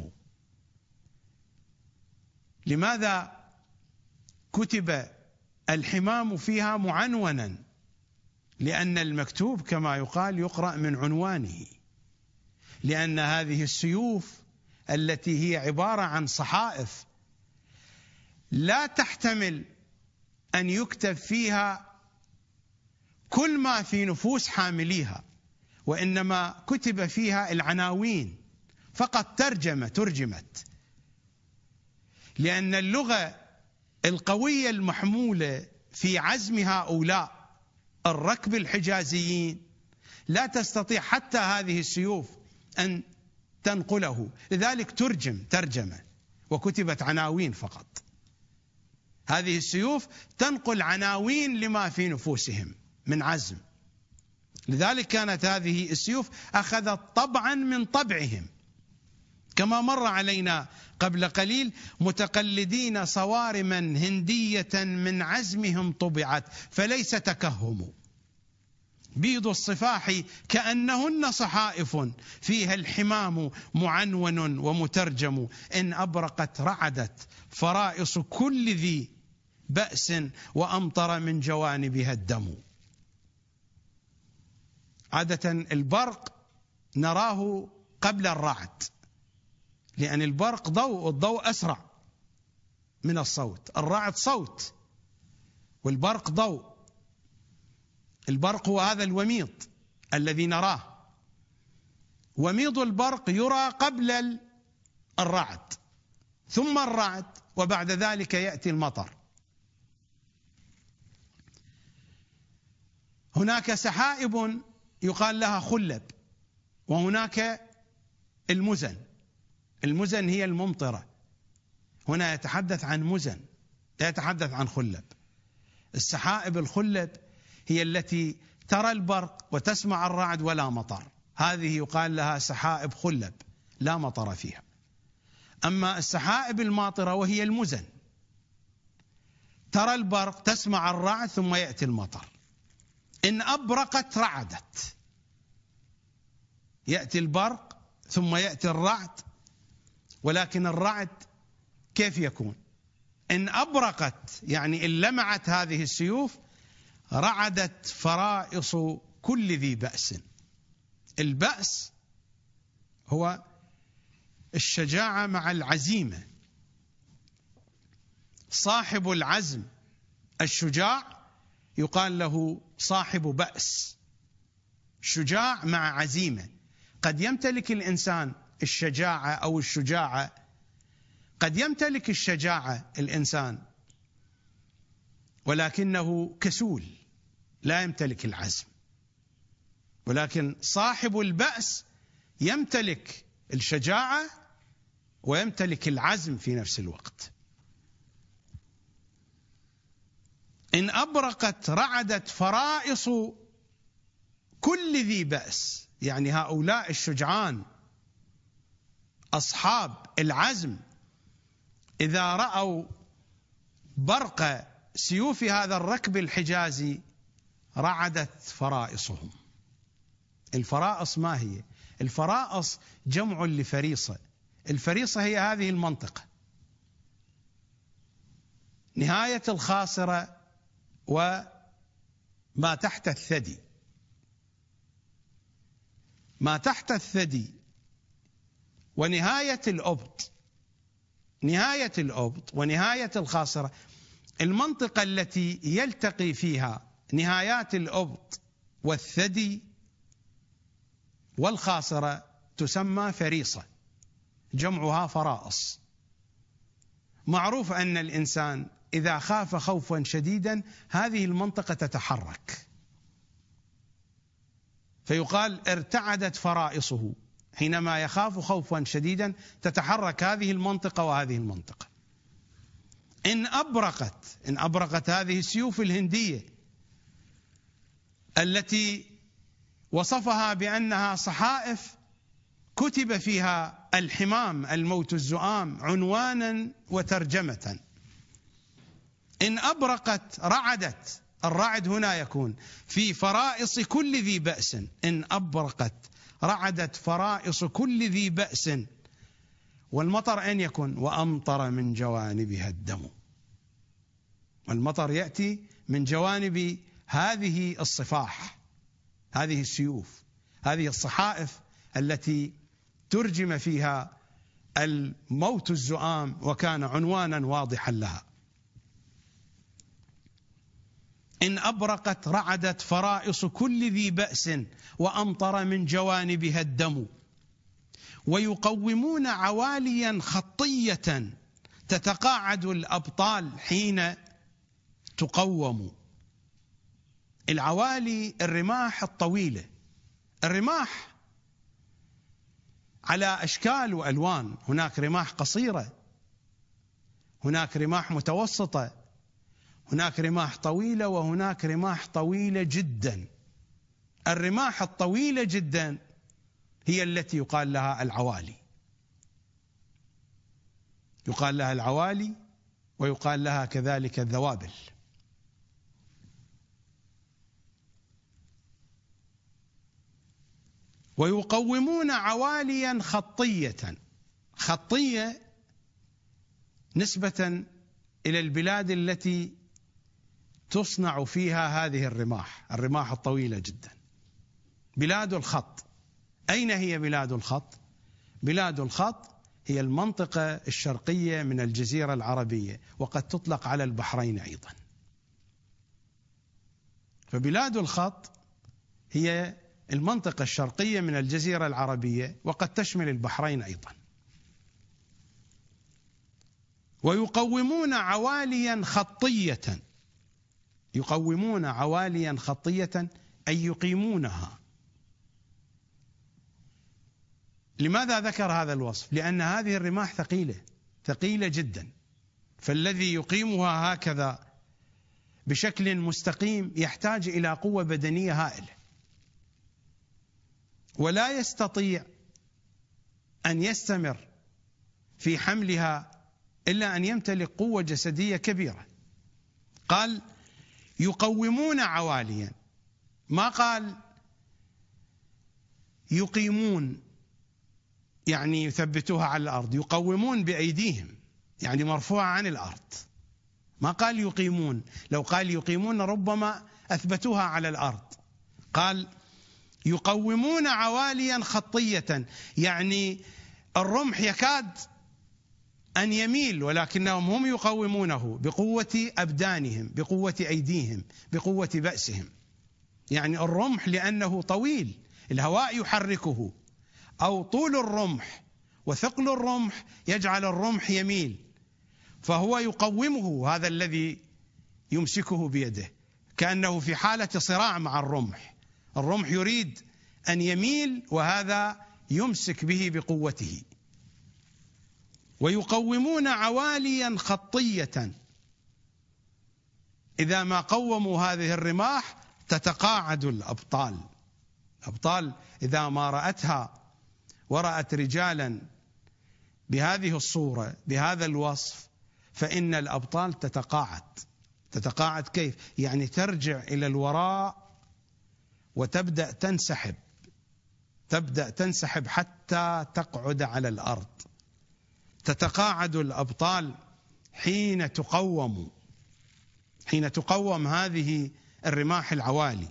لماذا كتب الحمام فيها معنونا؟ لأن المكتوب كما يقال يقرأ من عنوانه، لأن هذه السيوف التي هي عبارة عن صحائف لا تحتمل أن يكتب فيها كل ما في نفوس حامليها، وإنما كتب فيها العناوين فقط، ترجمة ترجمت. لأن اللغة القوية المحمولة في عزم هؤلاء الركب الحجازيين لا تستطيع حتى هذه السيوف أن تنقله، لذلك ترجم ترجمة وكتبت عناوين فقط. هذه السيوف تنقل عناوين لما في نفوسهم من عزم، لذلك كانت هذه السيوف أخذت طبعا من طبعهم، كما مر علينا قبل قليل: متقلدين صوارما هندية من عزمهم طبعت فليس تكهم. بيض الصفاح كأنهن صحائف، فيها الحمام معنون ومترجم، إن أبرقت رعدت فرائص كل ذي بأس، وأمطر من جوانبها الدم. عادة البرق نراه قبل الرعد، لأن البرق ضوء، والضوء أسرع من الصوت. الرعد صوت والبرق ضوء. البرق هو هذا الوميض الذي نراه، وميض البرق يرى قبل الرعد، ثم الرعد، وبعد ذلك يأتي المطر. هناك سحائب يقال لها خلب، وهناك المزن. المزن هي الممطرة، هنا يتحدث عن مزن لا يتحدث عن خلب. السحائب الخلب هي التي ترى البرق وتسمع الرعد ولا مطر، هذه يقال لها سحائب خلب لا مطر فيها. أما السحائب الماطرة وهي المزن، ترى البرق تسمع الرعد ثم يأتي المطر. إن أبرقت رعدت، يأتي البرق ثم يأتي الرعد، ولكن الرعد كيف يكون؟ إن أبرقت يعني إن لمعت هذه السيوف رعدت فرائص كل ذي بأس. البأس هو الشجاعة مع العزيمة. صاحب العزم الشجاع يقال له صاحب بأس، شجاع مع عزيمة. قد يمتلك الإنسان الشجاعة أو الشجاعة، قد يمتلك الشجاعة الإنسان ولكنه كسول لا يمتلك العزم، ولكن صاحب البأس يمتلك الشجاعة ويمتلك العزم في نفس الوقت. إن أبرقت رعدت فرائص كل ذي بأس، يعني هؤلاء الشجعان أصحاب العزم إذا رأوا برق سيوف هذا الركب الحجازي رعدت فرائصهم. الفرائص ما هي؟ الفرائص جمع لفريصة. الفريصة هي هذه المنطقة، نهاية الخاصرة وما تحت الثدي. ما تحت الثدي ونهاية الأبط، نهاية الأبط ونهاية الخاصرة، المنطقة التي يلتقي فيها نهايات الأبط والثدي والخاصرة تسمى فريصة، جمعها فرائص. معروف أن الإنسان إذا خاف خوفا شديدا هذه المنطقة تتحرك، فيقال ارتعدت فرائصه. حينما يخاف خوفا شديدا تتحرك هذه المنطقة وهذه المنطقة. إن أبرقت إن أبرقت هذه السيوف الهندية التي وصفها بأنها صحائف كتب فيها الحمام الموت الزؤام عنوانا وترجمة. إن أبرقت رعدت، الرعد هنا يكون في فرائص كل ذي بأس. إن أبرقت رعدت فرائص كل ذي بأس. والمطر أين يكون؟ وأمطر من جوانبها الدم. والمطر يأتي من جوانب هذه الصفاح، هذه السيوف، هذه الصحائف التي ترجم فيها الموت الزؤام وكان عنوانا واضحا لها. إن أبرقت رعدت فرائص كل ذي بأس وأمطر من جوانبها الدم. ويقومون عواليا خطية تتقاعد الأبطال حين تقوم. العوالي الرماح الطويلة. الرماح على أشكال وألوان، هناك رماح قصيرة، هناك رماح متوسطة، هناك رماح طويلة، وهناك رماح طويلة جدا. الرماح الطويلة جدا هي التي يقال لها العوالي، يقال لها العوالي ويقال لها كذلك الذوابل. ويقومون عواليا خطية. خطية نسبة إلى البلاد التي تصنع فيها هذه الرماح، الرماح الطويلة جدا، بلاد الخط. أين هي بلاد الخط؟ بلاد الخط هي المنطقة الشرقية من الجزيرة العربية، وقد تطلق على البحرين أيضا. فبلاد الخط هي المنطقة الشرقية من الجزيرة العربية، وقد تشمل البحرين أيضا. ويقومون عواليا خطية. يقومون عواليا خطية أي يقيمونها. لماذا ذكر هذا الوصف؟ لأن هذه الرماح ثقيلة ثقيلة جدا، فالذي يقيمها هكذا بشكل مستقيم يحتاج إلى قوة بدنية هائلة، ولا يستطيع أن يستمر في حملها إلا أن يمتلك قوة جسدية كبيرة. قال يقومون عواليا، ما قال يقيمون يعني يثبتوها على الأرض. يقومون بأيديهم يعني مرفوعة عن الأرض، ما قال يقيمون. لو قال يقيمون ربما أثبتوها على الأرض. قال يقومون عواليا خطية، يعني الرمح يكاد أن يميل، ولكنهم هم يقومونه بقوة أبدانهم، بقوة أيديهم، بقوة بأسهم. يعني الرمح لأنه طويل الهواء يحركه، أو طول الرمح وثقل الرمح يجعل الرمح يميل، فهو يقومه هذا الذي يمسكه بيده، كأنه في حالة صراع مع الرمح. الرمح يريد أن يميل وهذا يمسك به بقوته. ويقومون عواليا خطية، إذا ما قوموا هذه الرماح تتقاعد الأبطال. الأبطال إذا ما رأتها ورأت رجالا بهذه الصورة بهذا الوصف فإن الأبطال تتقاعد. تتقاعد كيف؟ يعني ترجع إلى الوراء وتبدأ تنسحب تبدأ تنسحب حتى تقعد على الأرض. تتقاعد الأبطال حين تقوم حين تقوم هذه الرماح العوالي.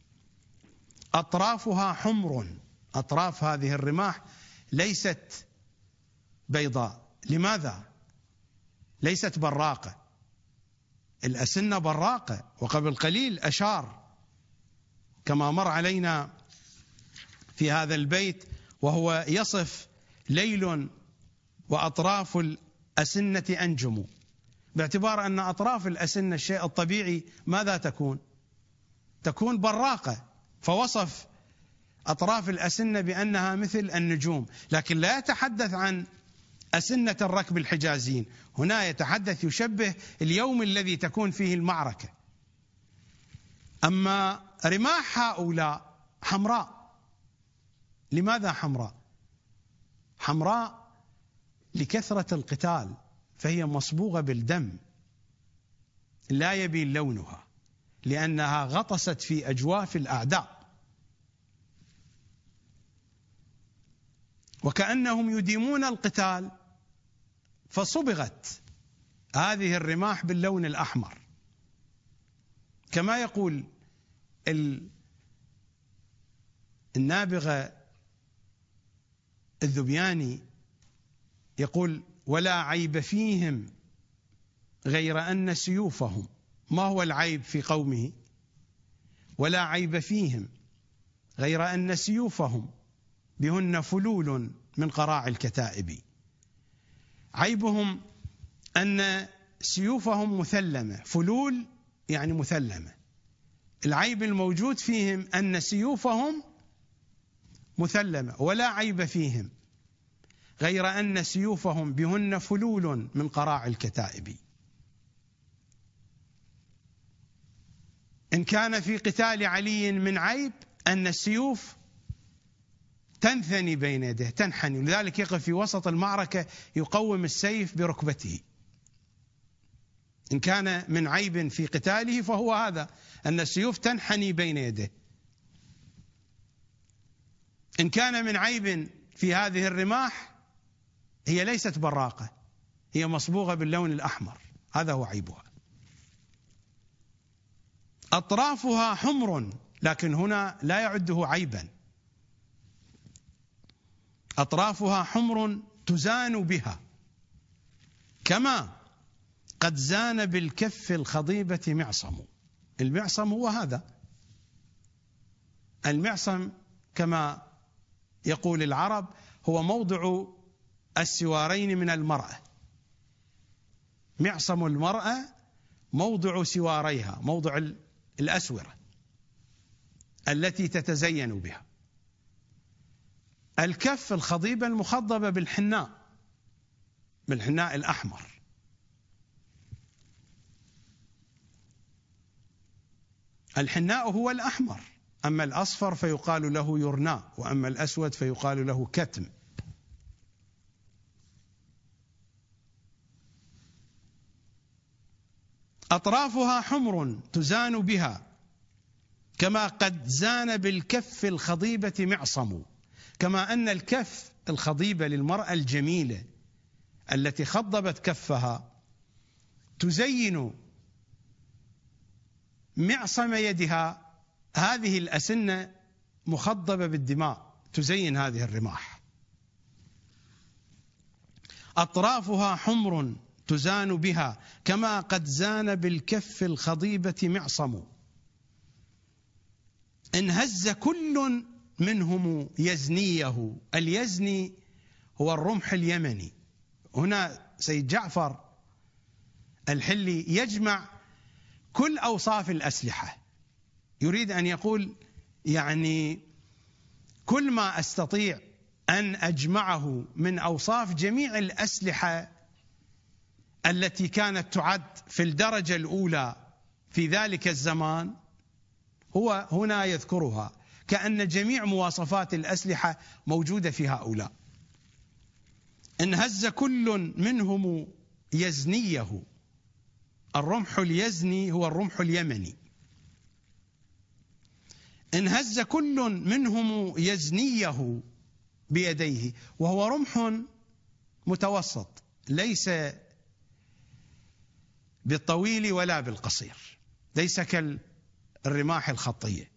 أطرافها حمر، أطراف هذه الرماح ليست بيضاء. لماذا؟ ليست براقة. الأسنة براقة، وقبل قليل أشار كما مر علينا في هذا البيت وهو يصف ليل وأطراف الأسنة أنجم، باعتبار أن أطراف الأسنة الشيء الطبيعي ماذا تكون؟ تكون براقة، فوصف أطراف الأسنة بأنها مثل النجوم، لكن لا يتحدث عن أسنة الركب الحجازيين، هنا يتحدث يشبه اليوم الذي تكون فيه المعركة. أما رماح هؤلاء حمراء. لماذا حمراء؟ حمراء لكثرة القتال، فهي مصبوغة بالدم، لا يبين لونها لأنها غطست في أجواف الأعداء، وكأنهم يديمون القتال، فصبغت هذه الرماح باللون الأحمر. كما يقول النابغة الذبياني، يقول: ولا عيب فيهم غير أن سيوفهم. ما هو العيب في قومه؟ ولا عيب فيهم غير أن سيوفهم بهن فلول من قراع الكتائب. عيبهم أن سيوفهم مثلمة، فلول يعني مثلمة. العيب الموجود فيهم أن سيوفهم مثلمة. ولا عيب فيهم غير أن سيوفهم بهن فلول من قراع الكتائب. إن كان في قتال علي من عيب أن السيوف تنثني بين يديه، تنحني، لذلك يقف في وسط المعركة يقوم السيف بركبته. إن كان من عيب في قتاله فهو هذا، أن السيوف تنحني بين يديه. إن كان من عيب في هذه الرماح، هي ليست براقة، هي مصبوغة باللون الأحمر، هذا هو عيبها. أطرافها حمر، لكن هنا لا يعده عيبا. أطرافها حمر تزان بها، كما قد زان بالكف الخضيبة معصم. المعصم هو هذا، المعصم كما يقول العرب هو موضع السوارين من المرأة. معصم المرأة موضع سواريها، موضع الأسورة التي تتزين بها. الكف الخضيبة المخضبة بالحناء، بالحناء الأحمر. الحناء هو الأحمر، أما الأصفر فيقال له يرناء، وأما الأسود فيقال له كتم. أطرافها حمر تزان بها، كما قد زان بالكف الخضيبة معصم. كما أن الكف الخضيبة للمرأة الجميلة التي خضبت كفها تزين معصم يدها، هذه الأسنة مخضبة بالدماء تزين هذه الرماح. أطرافها حمر تزان بها، كما قد زان بالكف الخضيبة معصم. انهز كل منهم يزنيه. اليزني هو الرمح اليمني. هنا سيد جعفر الحلي يجمع كل أوصاف الأسلحة، يريد أن يقول يعني كل ما أستطيع أن أجمعه من أوصاف جميع الأسلحة التي كانت تعد في الدرجة الأولى في ذلك الزمان، هو هنا يذكرها، كأن جميع مواصفات الأسلحة موجودة في هؤلاء. انهز كل منهم يزنيه. الرمح اليزني هو الرمح اليمني. انهز كل منهم يزنيه بيديه، وهو رمح متوسط، ليس بالطويل ولا بالقصير، ليس كالرماح الخطية.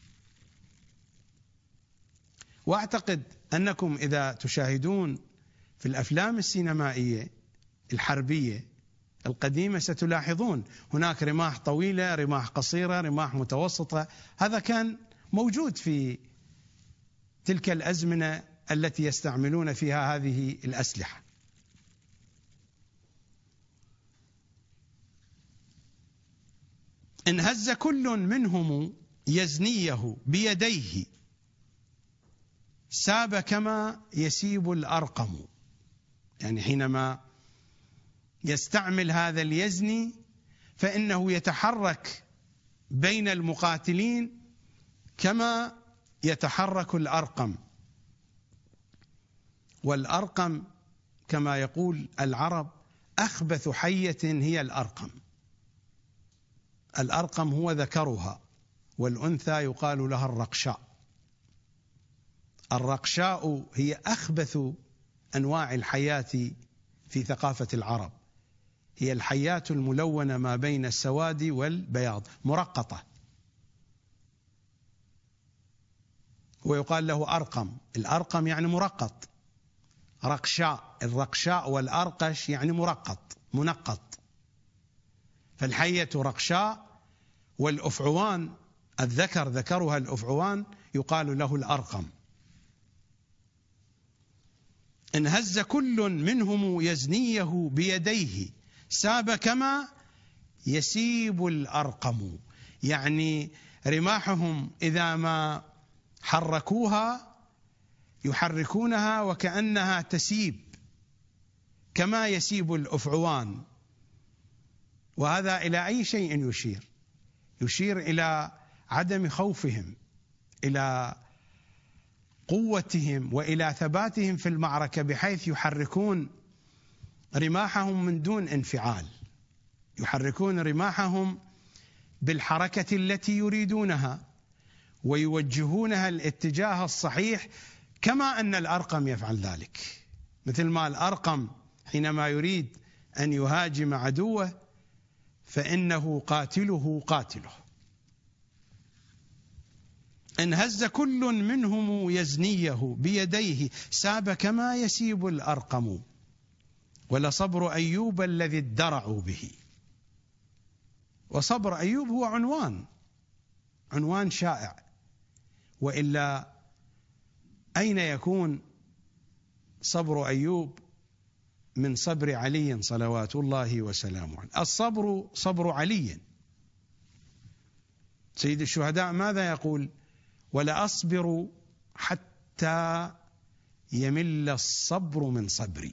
وأعتقد أنكم إذا تشاهدون في الأفلام السينمائية الحربية القديمة ستلاحظون هناك رماح طويلة، رماح قصيرة، رماح متوسطة. هذا كان موجود في تلك الأزمنة التي يستعملون فيها هذه الأسلحة. انهز كل منهم يزنيه بيديه ساب كما يسيب الأرقم، يعني حينما يستعمل هذا اليزني فإنه يتحرك بين المقاتلين كما يتحرك الأرقم. والأرقم كما يقول العرب أخبث حية هي الأرقم. الأرقم هو ذكرها، والأنثى يقال لها الرقشاء. الرقشاء هي أخبث أنواع الحياة في ثقافة العرب، هي الحياة الملونة ما بين السواد والبياض، مرقطة، ويقال له أرقم. الأرقم يعني مرقط. رقشاء، الرقشاء والأرقش يعني مرقط منقط. فالحية رقشاء، والأفعوان الذكر ذكرها الأفعوان يقال له الأرقم. انهز كل منهم يزنيه بيديه ساب كما يسيب الأرقم، يعني رماحهم إذا ما حركوها يحركونها وكأنها تسيب كما يسيب الأفعوان. وهذا إلى أي شيء يشير؟ يشير إلى عدم خوفهم، إلى قوتهم وإلى ثباتهم في المعركة، بحيث يحركون رماحهم من دون انفعال، يحركون رماحهم بالحركة التي يريدونها ويوجهونها الاتجاه الصحيح، كما أن الأرقم يفعل ذلك. مثل ما الأرقم حينما يريد أن يهاجم عدوه فإنه قاتله قاتله. انهز كل منهم يزنيه بيديه ساب كما يسيب الأرقم، ولصبر أيوب الذي ادرعوا به. وصبر أيوب هو عنوان عنوان شائع، وإلا أين يكون صبر أيوب من صبر علي صلوات الله وسلامه عليه؟ الصبر صبر علي. سيد الشهداء ماذا يقول؟ ولا أصبر حتى يمل الصبر من صبري.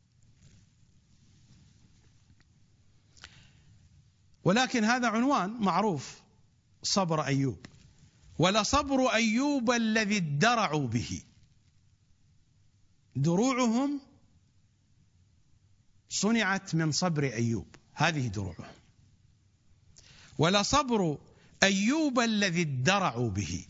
ولكن هذا عنوان معروف، صبر أيوب. ولصبر أيوب الذي ادرعوا به، دروعهم صنعت من صبر أيوب، هذه دروعهم. ولصبر أيوب الذي ادرعوا به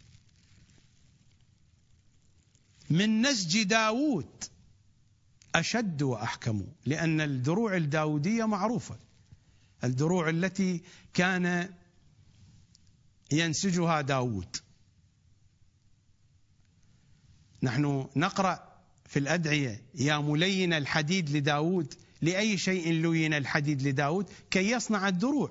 من نسج داود أشد وأحكم، لأن الدروع الداودية معروفة، الدروع التي كان ينسجها داود. نحن نقرأ في الأدعية يا ملين الحديد لداود، لأي شيء لين الحديد لداود؟ كي يصنع الدروع،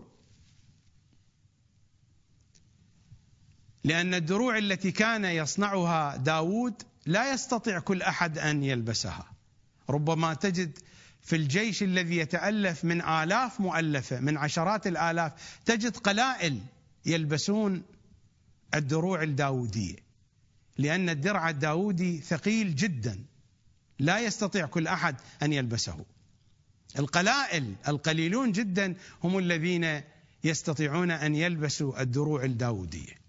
لأن الدروع التي كان يصنعها داود لا يستطيع كل أحد أن يلبسها. ربما تجد في الجيش الذي يتألف من آلاف مؤلفة، من عشرات الآلاف، تجد قلائل يلبسون الدروع الداودية، لأن الدرع الداودي ثقيل جدا لا يستطيع كل أحد أن يلبسه. القلائل القليلون جدا هم الذين يستطيعون أن يلبسوا الدروع الداودية.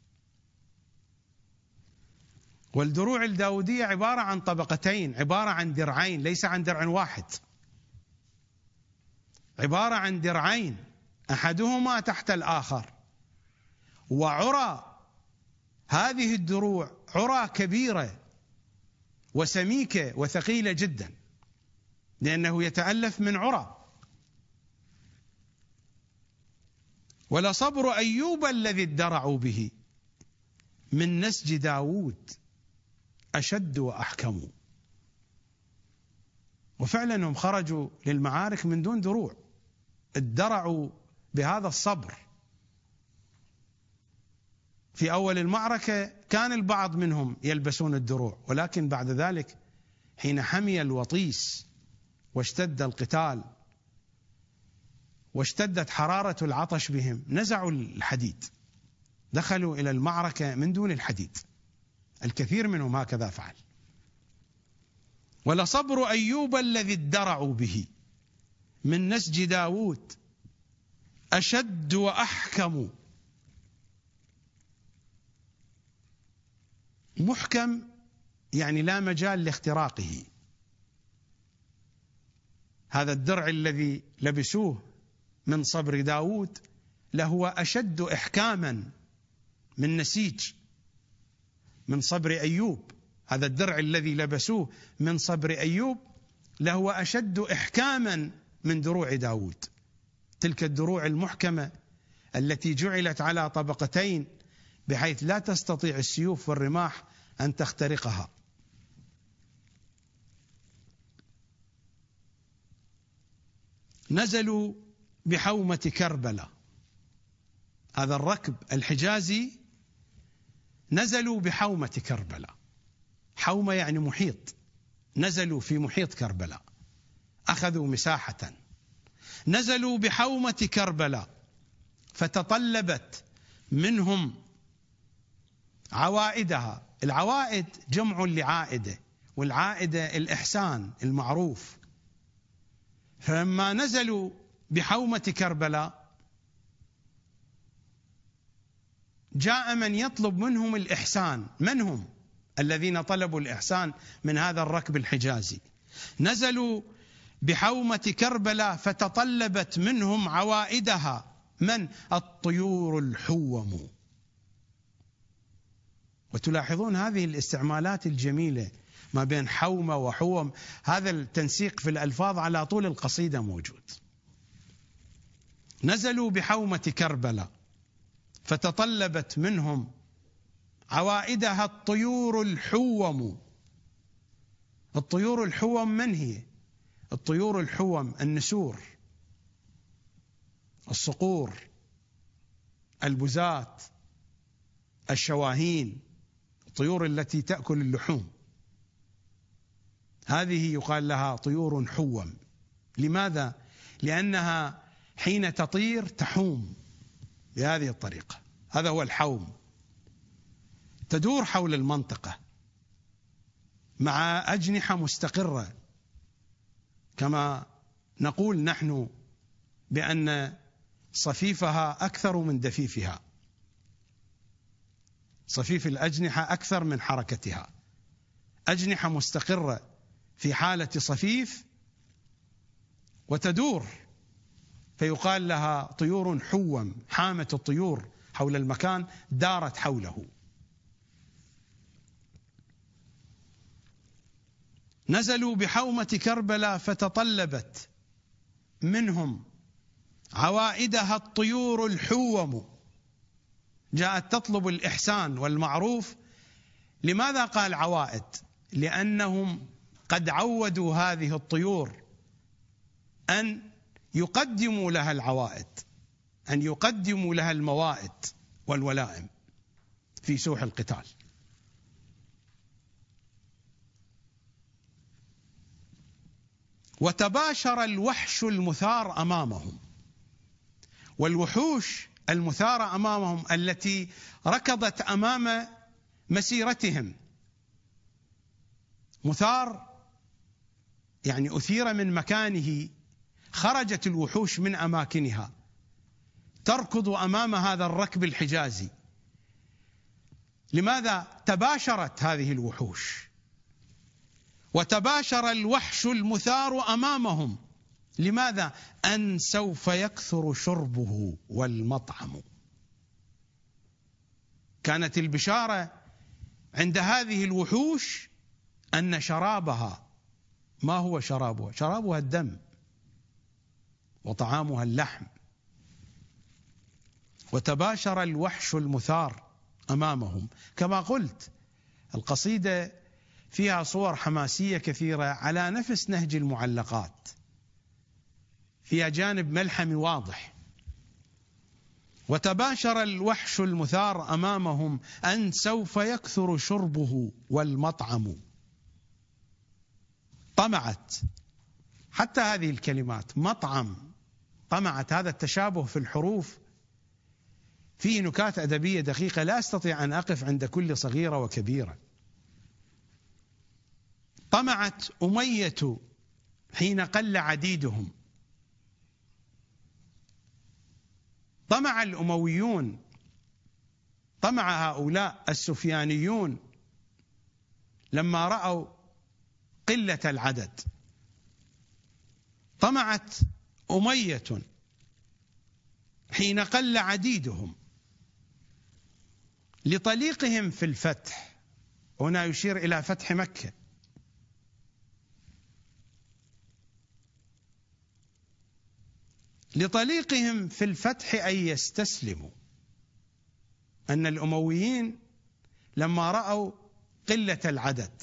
والدروع الداودية عبارة عن طبقتين، عبارة عن درعين، ليس عن درع واحد، عبارة عن درعين أحدهما تحت الآخر، وعرى هذه الدروع عرى كبيرة وسميكة وثقيلة جدا، لأنه يتألف من عرى. ولصبر أيوب الذي ادرعوا به من نسج داود أشد وأحكم. وفعلا هم خرجوا للمعارك من دون دروع، ادرعوا بهذا الصبر. في أول المعركة كان البعض منهم يلبسون الدروع، ولكن بعد ذلك حين حمي الوطيس واشتد القتال واشتدت حرارة العطش بهم نزعوا الحديد، دخلوا إلى المعركة من دون الحديد. الكثير منهم هكذا فعل. ولصبر أيوب الذي ادرعوا به من نسج داود أشد وأحكم. محكم يعني لا مجال لاختراقه. هذا الدرع الذي لبسوه من صبر داود لهو أشد إحكاما من نسيج من صبر أيوب. هذا الدرع الذي لبسوه من صبر أيوب لهو أشد إحكاما من دروع داود. تلك الدروع المحكمة التي جعلت على طبقتين بحيث لا تستطيع السيوف والرماح أن تخترقها. نزلوا بحومة كربلاء. هذا الركب الحجازي نزلوا بحومة كربلاء. حومة يعني محيط، نزلوا في محيط كربلاء، أخذوا مساحة. نزلوا بحومة كربلاء فتطلبت منهم عوائدها. العوائد جمع لعائدة، والعائدة الإحسان المعروف. فلما نزلوا بحومة كربلاء جاء من يطلب منهم الإحسان. من هم الذين طلبوا الإحسان من هذا الركب الحجازي؟ نزلوا بحومة كربلاء فتطلبت منهم عوائدها. من؟ الطيور الحوم. وتلاحظون هذه الاستعمالات الجميلة ما بين حومة وحوم، هذا التنسيق في الألفاظ على طول القصيدة موجود. نزلوا بحومة كربلاء فتطلبت منهم عوائدها الطيور الحوم. الطيور الحوم من هي؟ الطيور الحوم النسور، الصقور، البزات، الشواهين، الطيور التي تأكل اللحوم، هذه يقال لها طيور حوم. لماذا؟ لأنها حين تطير تحوم بهذه الطريقة. هذا هو الحوم. تدور حول المنطقة مع أجنحة مستقرة، كما نقول نحن بأن صفيفها أكثر من دفيفها. صفيف الأجنحة أكثر من حركتها. أجنحة مستقرة في حالة صفيف وتدور، فيقال لها طيور حوم. حامت الطيور حول المكان، دارت حوله. نزلوا بحومة كربلاء فتطلبت منهم عوائدها الطيور الحوم. جاءت تطلب الإحسان والمعروف. لماذا قال عوائد؟ لأنهم قد عودوا هذه الطيور أن يقدموا لها العوائد، أن يقدموا لها الموائد والولائم في سوح القتال. وتباشر الوحش المثار أمامهم. والوحوش المثارة أمامهم التي ركضت أمام مسيرتهم. مثار يعني أثير من مكانه، خرجت الوحوش من أماكنها تركض أمام هذا الركب الحجازي. لماذا؟ تباشرت هذه الوحوش. وتباشر الوحش المثار أمامهم. لماذا؟ أن سوف يكثر شربه والمطعم. كانت البشارة عند هذه الوحوش أن شرابها، ما هو شرابها؟ شرابها الدم، وطعامها اللحم. وتباشر الوحش المثار أمامهم. كما قلت، القصيدة فيها صور حماسية كثيرة على نفس نهج المعلقات، فيها جانب ملحمي واضح. وتباشر الوحش المثار أمامهم أن سوف يكثر شربه والمطعم. طمعت، حتى هذه الكلمات مطعم، طمعت، هذا التشابه في الحروف فيه نكات أدبية دقيقة لا أستطيع أن أقف عند كل صغيرة وكبيرة. طمعت أمية حين قل عديدهم. طمع الأمويون، طمع هؤلاء السفيانيون لما رأوا قلة العدد. طمعت أمية حين قل عديدهم لطليقهم في الفتح. هنا يشير إلى فتح مكة. لطليقهم في الفتح أن يستسلموا، أن الأمويين لما رأوا قلة العدد.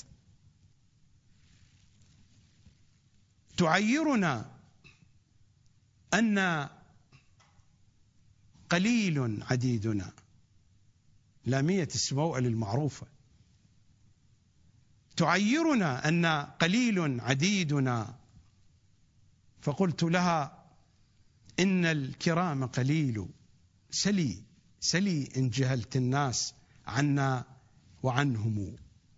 تعيرنا أن قليل عديدنا، لامية السموأل المعروفة. تعيرنا أن قليل عديدنا، فقلت لها إن الكرام قليل، سلي سلي إن جهلت الناس عنا وعنهم.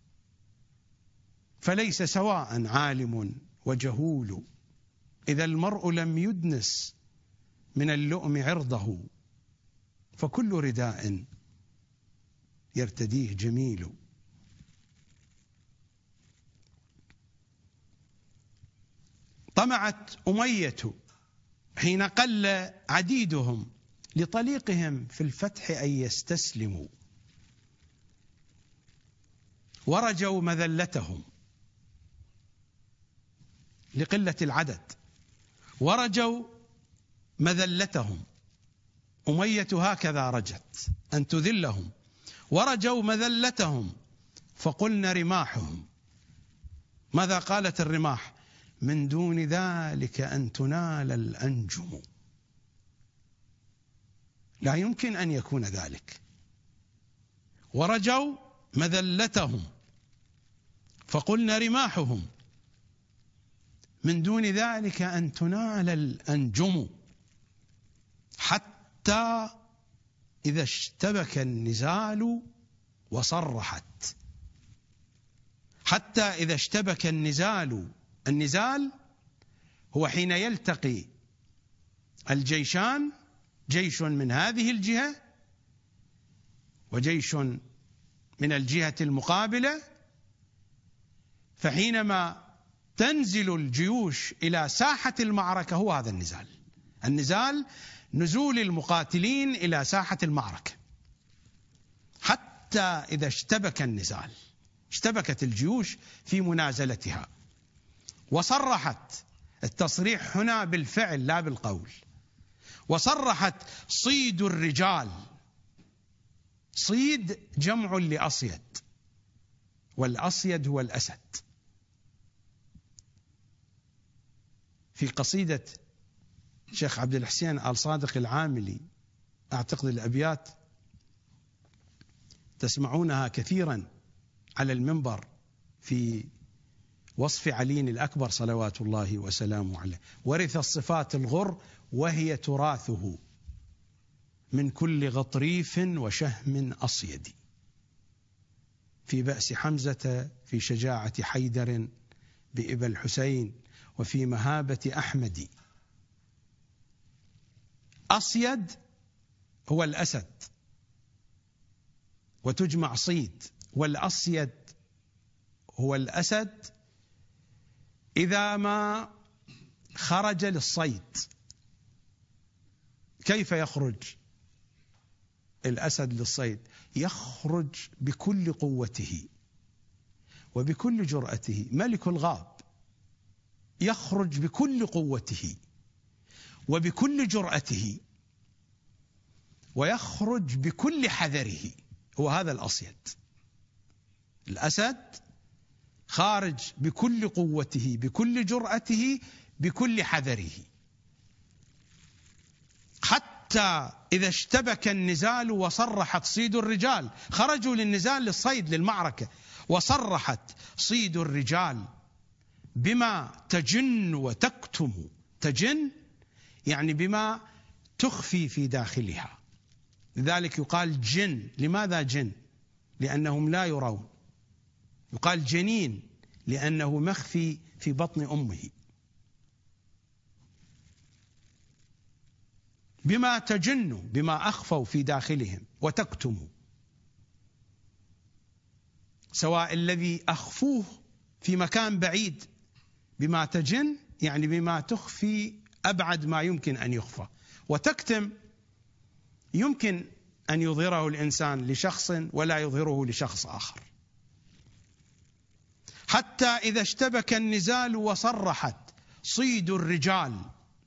فليس سواء عالم وجهول، إذا المرء لم يدنس من اللؤم عرضه، فكل رداء يرتديه جميل. طمعت أمية حين قل عديدهم لطليقهم في الفتح أن يستسلموا، ورجوا مذلتهم لقلة العدد، ورجوا مذلتهم. أمية هكذا رجت أن تذلهم، ورجوا مذلتهم فقلن رماحهم. ماذا قالت الرماح؟ من دون ذلك أن تنال الأنجم. لا يمكن أن يكون ذلك. ورجوا مذلتهم فقلن رماحهم، من دون ذلك أن تنال الأنجم. حتى إذا اشتبك النزال وصرحت. حتى إذا اشتبك النزال. النزال هو حين يلتقي الجيشان، جيش من هذه الجهة وجيش من الجهة المقابلة، فحينما تنزل الجيوش إلى ساحة المعركة هو هذا النزال. النزال نزول المقاتلين إلى ساحة المعركة. حتى إذا اشتبك النزال، اشتبكت الجيوش في منازلتها. وصرحت، التصريح هنا بالفعل لا بالقول. وصرحت صيد الرجال. صيد جمع لأصيد، والأصيد هو الأسد. في قصيدة شيخ عبد الحسين آل صادق العاملي، أعتقد الأبيات تسمعونها كثيرا على المنبر في وصف علي الأكبر صلوات الله وسلامه عليه: ورث الصفات الغر وهي تراثه من كل غطريف وشهم أصيد، في بأس حمزة، في شجاعة حيدر بإبا الحسين، وفي مهابة أحمد. أصيد هو الأسد، وتجمع صيد، والأصيد هو الأسد إذا ما خرج للصيد. كيف يخرج الأسد للصيد يخرج بكل قوته وبكل جرأته. ملك الغاب يخرج بكل قوته وبكل جرأته ويخرج بكل حذره. هو هذا الأصيد، الأسد خارج بكل قوته بكل جرأته بكل حذره، حتى إذا اشتبك النزال وصرحت صيد الرجال. خرجوا للنزال للصيد للمعركة، وصرحت صيد الرجال بما تجن وتكتم. تجن يعني بما تخفي في داخلها، لذلك يقال جن. لماذا جن؟ لأنهم لا يرون. يقال جنين لأنه مخفي في بطن أمه. بما تجن بما أخفوا في داخلهم وتكتموا، سواء الذي أخفوه في مكان بعيد بما تجن يعني بما تخفي أبعد ما يمكن أن يخفى، وتكتم يمكن أن يظهره الإنسان لشخص ولا يظهره لشخص آخر. حتى إذا اشتبك النزال وصرحت صيد الرجال.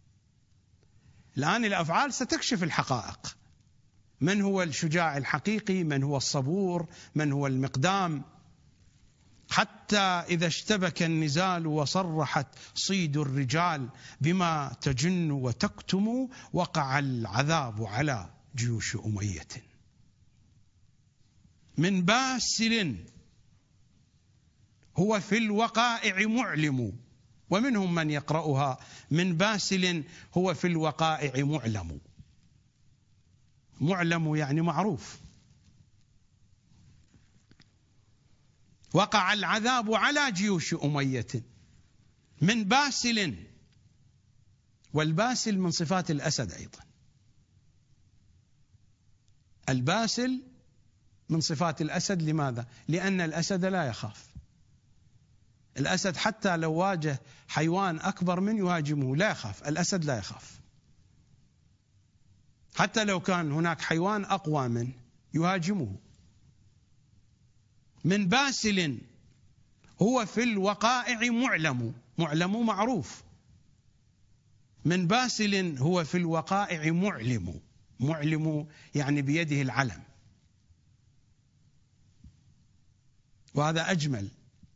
الآن الأفعال ستكشف الحقائق، من هو الشجاع الحقيقي، من هو الصبور، من هو المقدام. حتى إذا اشتبك النزال وصرحت صيد الرجال بما تجن وتكتم وقع العذاب على جيوش أمية من باسل هو في الوقائع معلم. ومنهم من يقرأها من باسل هو في الوقائع معلم. معلم يعني معروف. وقع العذاب على جيوش أمية من باسل. والباسل من صفات الأسد أيضا. الباسل من صفات الأسد. لماذا؟ لأن الأسد لا يخاف. الأسد حتى لو واجه حيوان أكبر من يهاجمه لا يخاف. الأسد لا يخاف، حتى لو كان هناك حيوان أقوى منه يهاجمه. من باسل هو في الوقائع معلم. معلم معروف. من باسل هو في الوقائع معلم. معلم يعني بيده العلم، وهذا أجمل.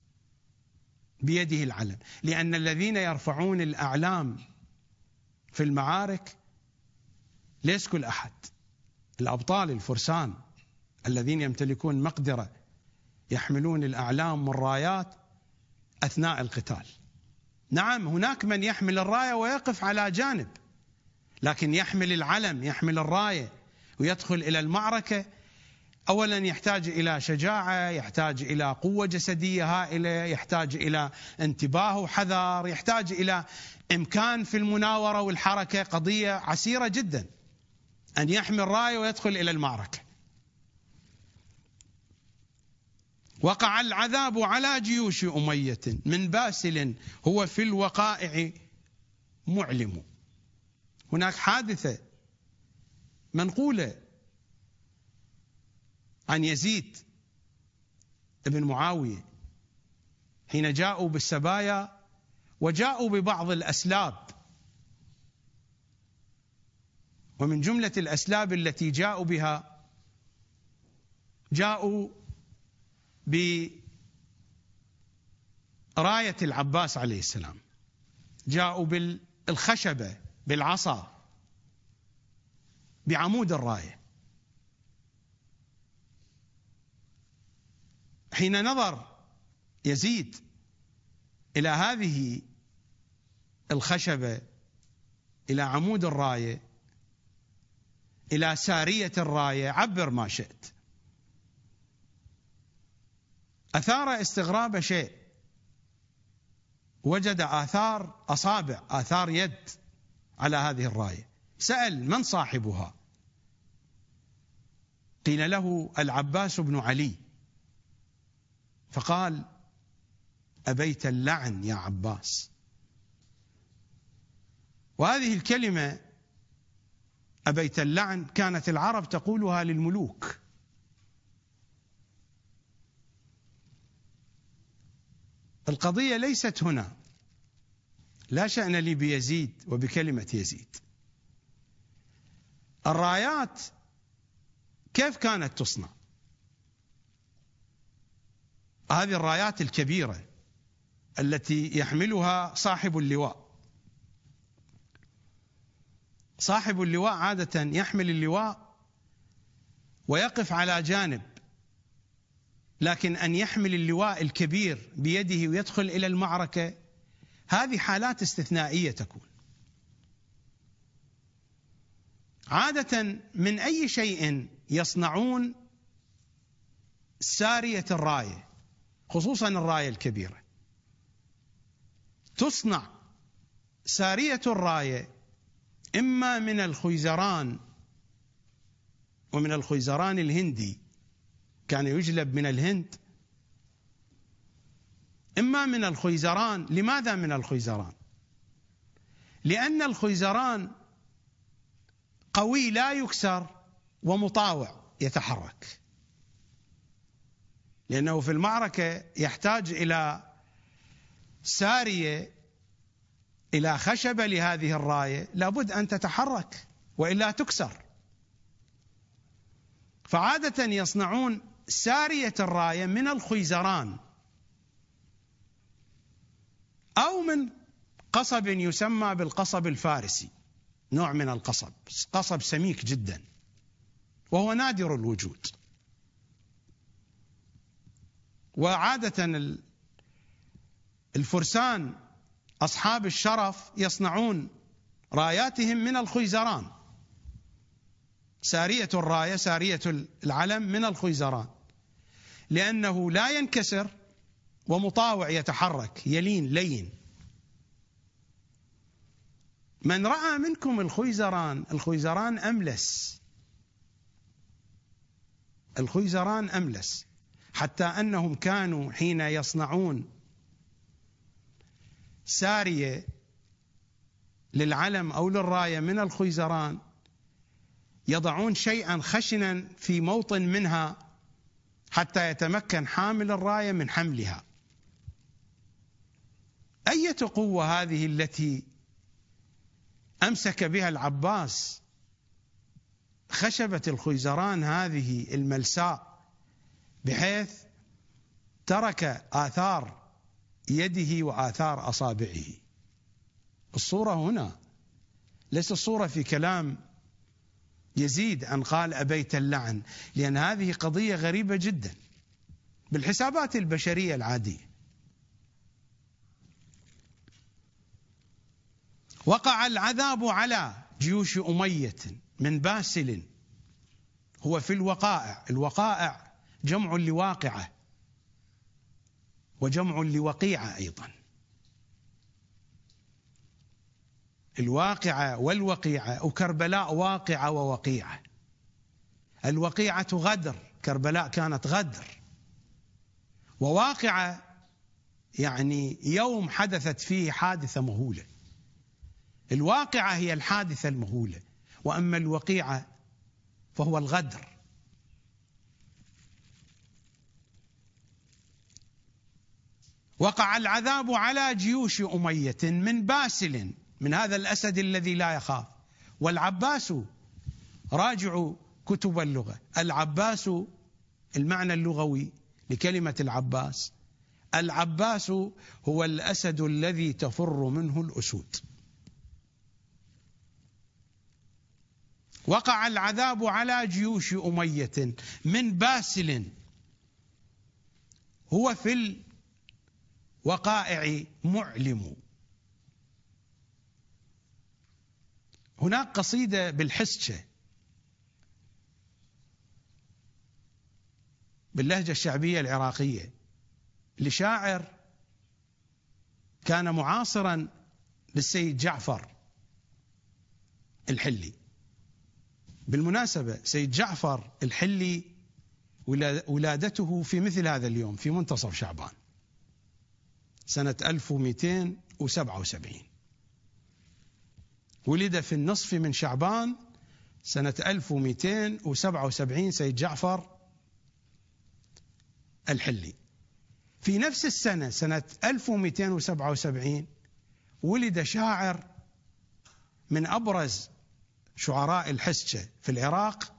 بيده العلم، لأن الذين يرفعون الأعلام في المعارك ليس كل أحد. الأبطال الفرسان الذين يمتلكون مقدرة يحملون الأعلام والرايات أثناء القتال. نعم هناك من يحمل الراية ويقف على جانب، لكن يحمل العلم يحمل الراية ويدخل إلى المعركة أولا يحتاج إلى شجاعة، يحتاج إلى قوة جسدية هائلة، يحتاج إلى انتباه وحذر، يحتاج إلى إمكان في المناورة والحركة. قضية عسيرة جدا أن يحمل راية ويدخل إلى المعركة. وقع العذاب على جيوش أمية من باسل هو في الوقائع معلم. هناك حادثة منقولة عن يزيد ابن معاوية حين جاءوا بالسبايا وجاءوا ببعض الأسلاب، ومن جملة الأسلاب التي جاءوا بها جاءوا براية العباس عليه السلام، جاءوا بالخشبة بالعصا بعمود الراية. حين نظر يزيد إلى هذه الخشبة، إلى عمود الراية، إلى سارية الراية، عبر ما شئت، أثار استغراب شيء. وجد آثار أصابع، آثار يد على هذه الراية. سأل من صاحبها؟ قيل له العباس بن علي، فقال أبيت اللعن يا عباس. وهذه الكلمة أبيت اللعن كانت العرب تقولها للملوك. القضية ليست هنا، لا شأن لي بيزيد وبكلمة يزيد. الرايات كيف كانت تصنع؟ هذه الرايات الكبيرة التي يحملها صاحب اللواء. صاحب اللواء عادة يحمل اللواء ويقف على جانب، لكن أن يحمل اللواء الكبير بيده ويدخل إلى المعركة هذه حالات استثنائية تكون. عادة من أي شيء يصنعون سارية الراية، خصوصا الراية الكبيرة. تصنع سارية الراية إما من الخيزران، ومن الخيزران الهندي كان يجلب من الهند، إما من الخيزران. لماذا من الخيزران؟ لأن الخيزران قوي لا يكسر ومطاوع يتحرك، لأنه في المعركة يحتاج إلى سارية، إلى خشبة لهذه الراية، لابد أن تتحرك وإلا تكسر. فعادة يصنعون سارية الراية من الخيزران أو من قصب يسمى بالقصب الفارسي، نوع من القصب، قصب سميك جدا وهو نادر الوجود. وعادة الفرسان أصحاب الشرف يصنعون راياتهم من الخيزران، سارية الراية سارية العلم من الخيزران، لأنه لا ينكسر ومطاوع يتحرك يلين لين. من رأى منكم الخيزران، الخيزران أملس، الخيزران أملس، حتى أنهم كانوا حين يصنعون سارية للعلم أو للراية من الخيزران يضعون شيئا خشنا في موطن منها حتى يتمكن حامل الراية من حملها. أية قوة هذه التي أمسك بها العباس خشبة الخيزران هذه الملساء، بحيث ترك آثار يده وآثار أصابعه. الصورة هنا، ليس الصورة في كلام يزيد أن قال أبيت اللعن، لأن هذه قضية غريبة جدا بالحسابات البشرية العادية. وقع العذاب على جيوش أمية من باسل. هو في الوقائع، الوقائع جمع لواقعة وجمع لوقيعة أيضا. الواقعة والوقيعة، وكربلاء واقعة ووقيعة. الوقيعة غدر، كربلاء كانت غدر، وواقعة يعني يوم حدثت فيه حادثة مهولة. الواقعة هي الحادثة المهولة، وأما الوقيعة فهو الغدر. وقع العذاب على جيوش أمية من باسل، من هذا الأسد الذي لا يخاف. والعباس، راجعوا كتب اللغة، العباس المعنى اللغوي لكلمة العباس، العباس هو الأسد الذي تفر منه الأسود. وقع العذاب على جيوش أمية من باسل، هو في الوقائع معلم. هناك قصيدة بالحسشة باللهجة الشعبية العراقية لشاعر كان معاصرا للسيد جعفر الحلي. بالمناسبة سيد جعفر الحلي ولادته في مثل هذا اليوم، في منتصف شعبان سنة ألف ومئتين وسبعة وسبعين، ولد في النصف من شعبان سنة ألف ومئتين وسبعة وسبعين سيد جعفر الحلي. في نفس السنة سنة ألف ومئتين وسبعة وسبعين ولد شاعر من أبرز شعراء الحسكة في العراق،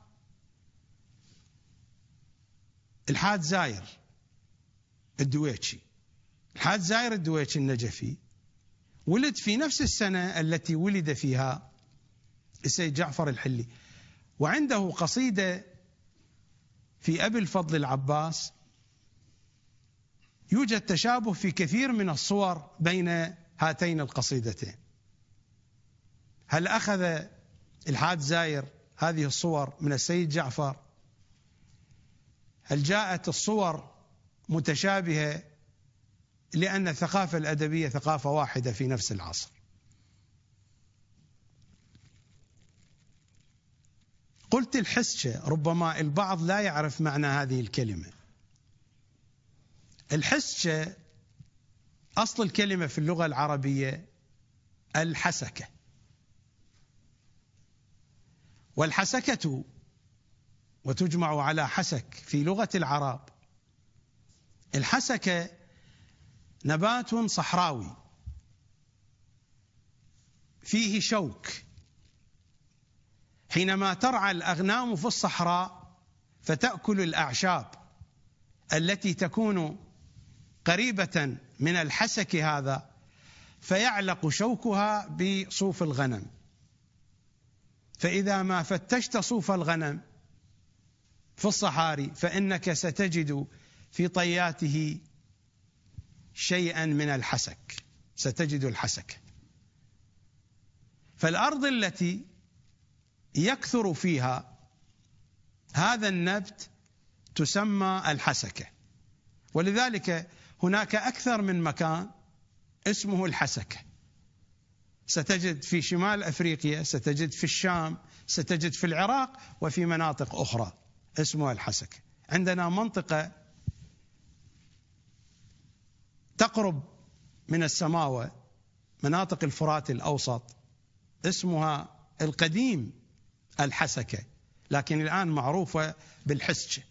الحاج زاير الدويتشي. الحاج زاير الدويتشي النجفي ولد في نفس السنة التي ولد فيها السيد جعفر الحلي، وعنده قصيدة في أبي الفضل العباس يوجد تشابه في كثير من الصور بين هاتين القصيدتين. هل أخذ الحاج زاير هذه الصور من السيد جعفر؟ هل جاءت الصور متشابهة لأن الثقافة الأدبية ثقافة واحدة في نفس العصر؟ قلت الحسكة، ربما البعض لا يعرف معنى هذه الكلمة. الحسكة أصل الكلمة في اللغة العربية الحسكة، والحسكة وتجمع على حسك في لغة العرب. الحسكة نبات صحراوي فيه شوك، حينما ترعى الأغنام في الصحراء فتأكل الأعشاب التي تكون قريبة من الحسك هذا، فيعلق شوكها بصوف الغنم، فإذا ما فتشت صوف الغنم في الصحاري فإنك ستجد في طياته شيئا من الحسك، ستجد الحسك. فالأرض التي يكثر فيها هذا النبت تسمى الحسكة، ولذلك هناك أكثر من مكان اسمه الحسكة. ستجد في شمال أفريقيا، ستجد في الشام، ستجد في العراق، وفي مناطق أخرى اسمها الحسكة. عندنا منطقة تقرب من السماوة، مناطق الفرات الأوسط، اسمها القديم الحسكة، لكن الآن معروفة بالحسكة.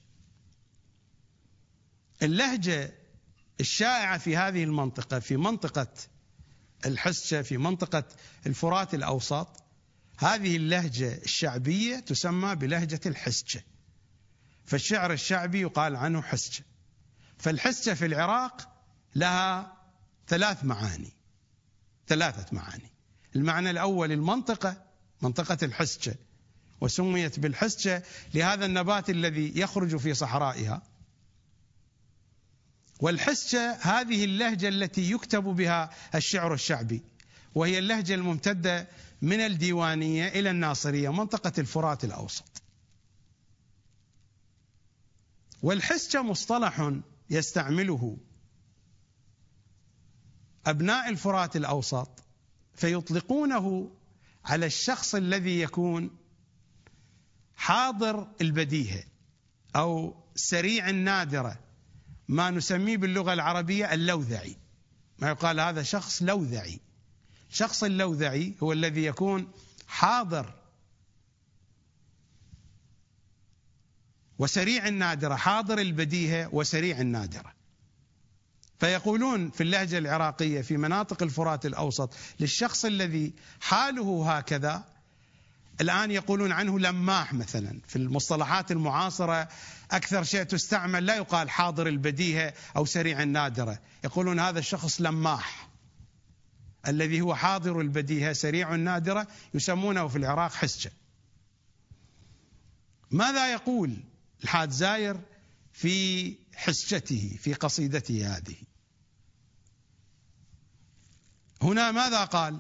اللهجة الشائعة في هذه المنطقة، في منطقة الحسكة، في منطقة الفرات الأوسط، هذه اللهجة الشعبية تسمى بلهجة الحسكة، فالشعر الشعبي يقال عنه حسكة. فالحسكة في العراق لها ثلاث معاني، ثلاثة معاني. المعنى الأول المنطقة، منطقة الحسكة، وسميت بالحسكة لهذا النبات الذي يخرج في صحرائها. والحسكة هذه اللهجة التي يكتب بها الشعر الشعبي، وهي اللهجة الممتدة من الديوانية إلى الناصرية، منطقة الفرات الأوسط. والحسكة مصطلح يستعمله أبناء الفرات الأوسط فيطلقونه على الشخص الذي يكون حاضر البديهة أو سريع النادرة، ما نسميه باللغة العربية اللوذعي، ما يقال هذا شخص لوذعي. الشخص اللوذعي هو الذي يكون حاضر وسريع النادرة، حاضر البديهة وسريع النادرة. فيقولون في اللهجة العراقية في مناطق الفرات الأوسط للشخص الذي حاله هكذا، الآن يقولون عنه لماح مثلا. في المصطلحات المعاصرة أكثر شيء تستعمل لا يقال حاضر البديهة أو سريع النادرة، يقولون هذا الشخص لماح، الذي هو حاضر البديهة سريع النادرة، يسمونه في العراق حسكة. ماذا يقول الحاج زاير في حسكته في قصيدته هذه؟ هنا ماذا قال؟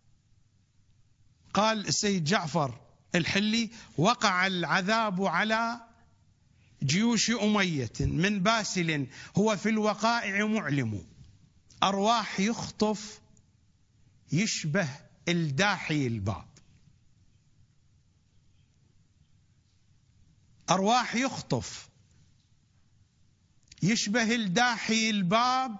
قال السيد جعفر الحلي: وقع العذاب على جيوش أمية من باسل هو في الوقائع معلم، أرواح يخطف يشبه الداحي الباب. أرواح يخطف يشبه الداحي الباب،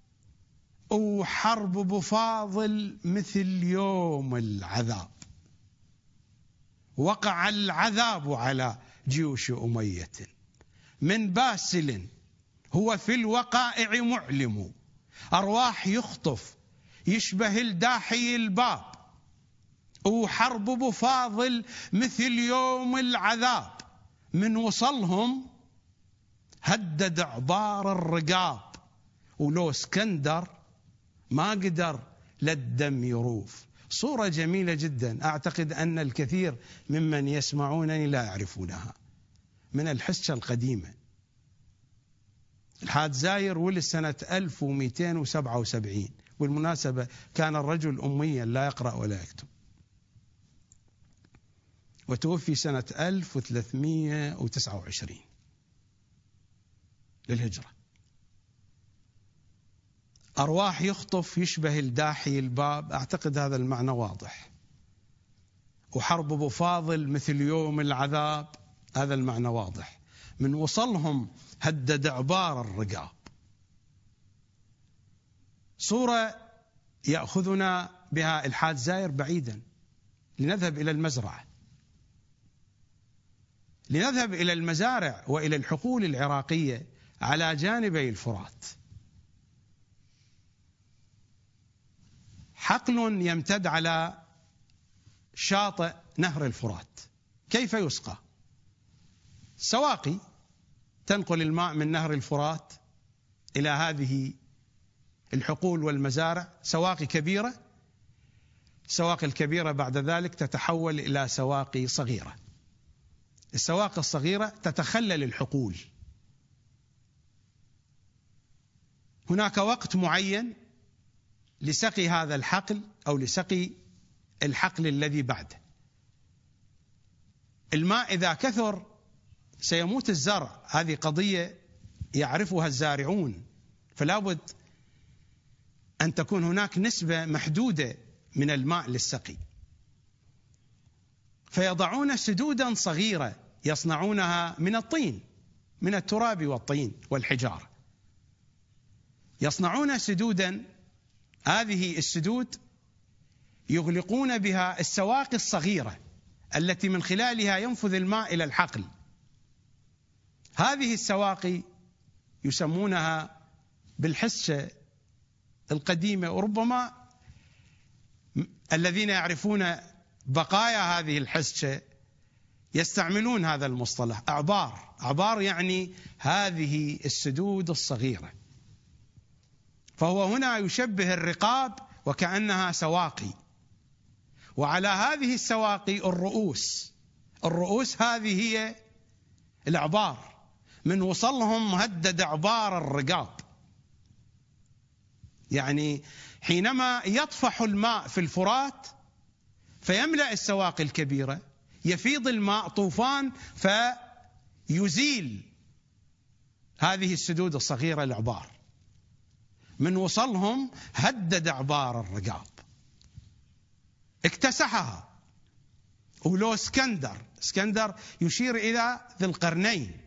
وحرب بفاضل مثل يوم العذاب. وقع العذاب على جيوش أمية، من باسل هو في الوقائع معلم، أرواح يخطف يشبه الداحي الباب، وحرب بفاضل مثل يوم العذاب، من وصلهم هدد عبار الرقاب، ولو اسكندر ما قدر للدم يروف. صورة جميلة جدا، أعتقد أن الكثير ممن يسمعونني لا يعرفونها، من الحسة القديمة. الحاج زاير ولد سنة ألف ومئتين وسبعة وسبعين، بالمناسبة كان الرجل أميا لا يقرأ ولا يكتب، وتوفي سنة ألف وثلاثمئة وتسعة وعشرين للهجرة. أرواح يخطف يشبه الداحي الباب، أعتقد هذا المعنى واضح. وحرب بفاضل مثل يوم العذاب، هذا المعنى واضح. من وصلهم هدد عبار الرقاب. صورة يأخذنا بها الحاج زاير بعيدا، لنذهب إلى المزرعة، لنذهب إلى المزارع وإلى الحقول العراقية على جانبي الفرات. حقل يمتد على شاطئ نهر الفرات، كيف يسقى؟ سواقي تنقل الماء من نهر الفرات إلى هذه الحقول والمزارع، سواقي كبيرة. السواقي الكبيرة بعد ذلك تتحول إلى سواقي صغيرة، السواقي الصغيرة تتخلل الحقول. هناك وقت معين لسقي هذا الحقل أو لسقي الحقل الذي بعده. الماء إذا كثر سيموت الزرع، هذه قضية يعرفها الزارعون، فلا بد أن تكون هناك نسبة محدودة من الماء للسقي. فيضعون سدودا صغيرة يصنعونها من الطين، من التراب والطين والحجارة. يصنعون سدودا، هذه السدود يغلقون بها السواقي الصغيرة التي من خلالها ينفذ الماء إلى الحقل. هذه السواقي يسمونها بالحسة القديمة، وربما الذين يعرفون بقايا هذه الحسة يستعملون هذا المصطلح أعبار. أعبار يعني هذه السدود الصغيرة. فهو هنا يشبه الرقاب وكأنها سواقي، وعلى هذه السواقي الرؤوس. الرؤوس هذه هي الأعبار، من وصلهم مهدد أعبار الرقاب. يعني حينما يطفح الماء في الفرات فيملأ السواقي الكبيرة، يفيض الماء طوفان فيزيل هذه السدود الصغيرة الأعبار. من وصلهم هدد أعبار الرقاب، اكتسحها. ولو اسكندر، اسكندر يشير إلى ذي القرنين،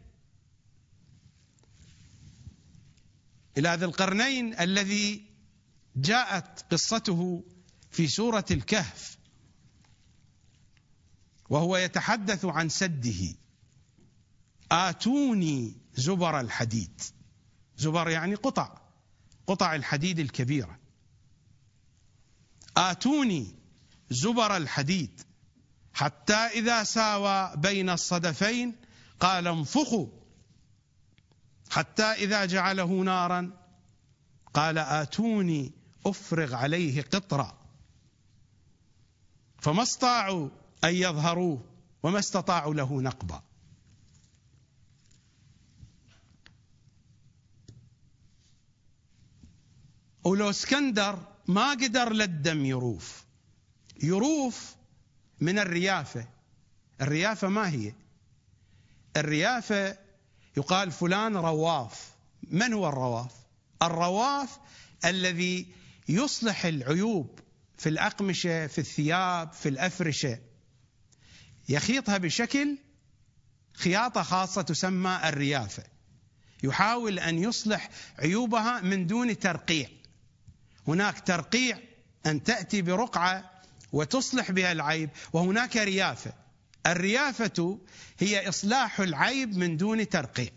إلى ذي القرنين الذي جاءت قصته في سورة الكهف، وهو يتحدث عن سده. آتوني زبر الحديد، زبر يعني قطع، قطع الحديد الكبيرة. آتوني زبر الحديد حتى إذا ساوى بين الصدفين قال انفخوا، حتى إذا جعله نارا قال آتوني أفرغ عليه قطرا، فما استطاعوا أن يظهروه وما استطاعوا له نقبا. ولو اسكندر ما قدر للدم يروف. يروف من الريافة. الريافة ما هي؟ الريافة يقال فلان رواف. من هو الرواف؟ الرواف الذي يصلح العيوب في الأقمشة، في الثياب، في الأفرشة، يخيطها بشكل خياطة خاصة تسمى الريافة. يحاول أن يصلح عيوبها من دون ترقيع. هناك ترقيع أن تأتي برقعة وتصلح بها العيب، وهناك ريافة الريافة هي إصلاح العيب من دون ترقيع.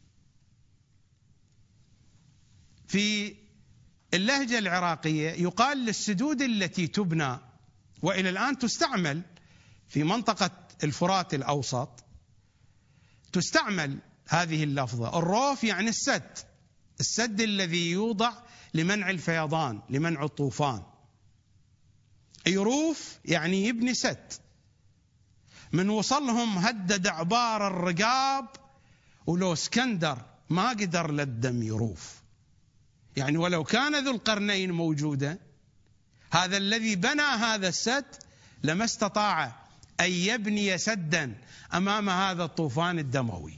في اللهجة العراقية يقال للسدود التي تبنى وإلى الآن تستعمل في منطقة الفرات الأوسط، تستعمل هذه اللفظة. الروف يعني السد، السد الذي يوضع لمنع الفيضان، لمنع الطوفان. يروف يعني يبني سد. من وصلهم هدد عبار الرقاب، ولو اسكندر ما قدر للدم يروف. يعني ولو كان ذو القرنين موجودا، هذا الذي بنى هذا السد لما استطاع أن يبني سدا أمام هذا الطوفان الدموي.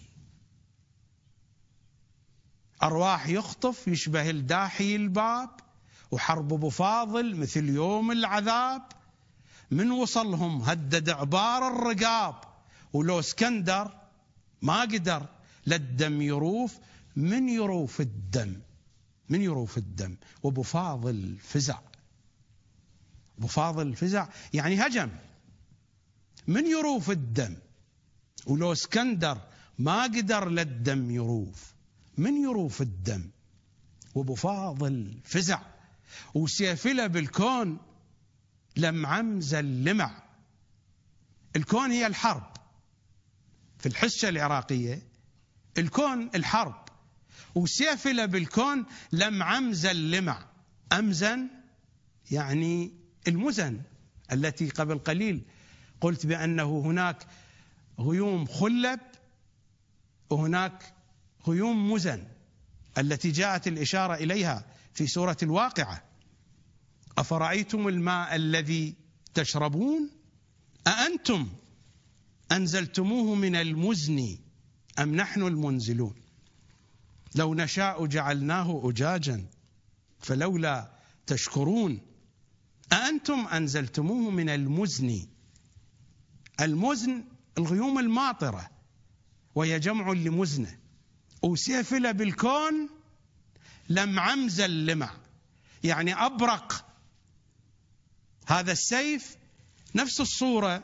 أرواح يخطف يشبه الداحي الباب، وحرب أبو فاضل مثل يوم العذاب. من وصلهم هدد عبار الرقاب، ولو اسكندر ما قدر للدم يروف. من يروف الدم، من يروف الدم. وابو فاضل فزع، ابو فاضل فزع يعني هجم. من يروف الدم، ولو اسكندر ما قدر للدم يروف. من يروف الدم، وابو فاضل فزع. وسيفله بالكون لم عمزل لمع. الكون هي الحرب في الحسة العراقية، الكون الحرب. وسيفله بالكون لم عمزل لمع. أمزن يعني المزن، التي قبل قليل قلت بأنه هناك غيوم خلب وهناك غيوم مزن، التي جاءت الإشارة إليها في سورة الواقعة. أفرأيتم الماء الذي تشربون أأنتم أنزلتموه من المزن أم نحن المنزلون لو نشاء جعلناه أجاجا فلولا تشكرون أأنتم أنزلتموه من المزن. المزن الغيوم الماطرة، وهي جمع لمزنة. وسيفل بالكون لم عمزل لمع، يعني أبرق هذا السيف. نفس الصورة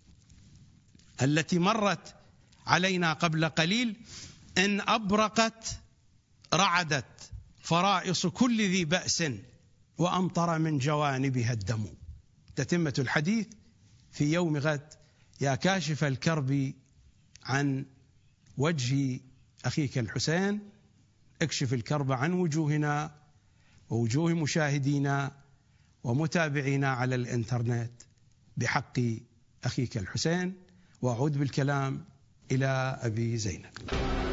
التي مرت علينا قبل قليل، إن أبرقت رعدت فرائص كل ذي بأس وأمطر من جوانبها الدم. تتمة الحديث في يوم غد. يا كاشف الكرب عن وجه أخيك الحسين، اكشف الكرب عن وجوهنا ووجوه مشاهدينا ومتابعينا على الإنترنت بحق أخيك الحسين. وأعود بالكلام إلى أبي زينب.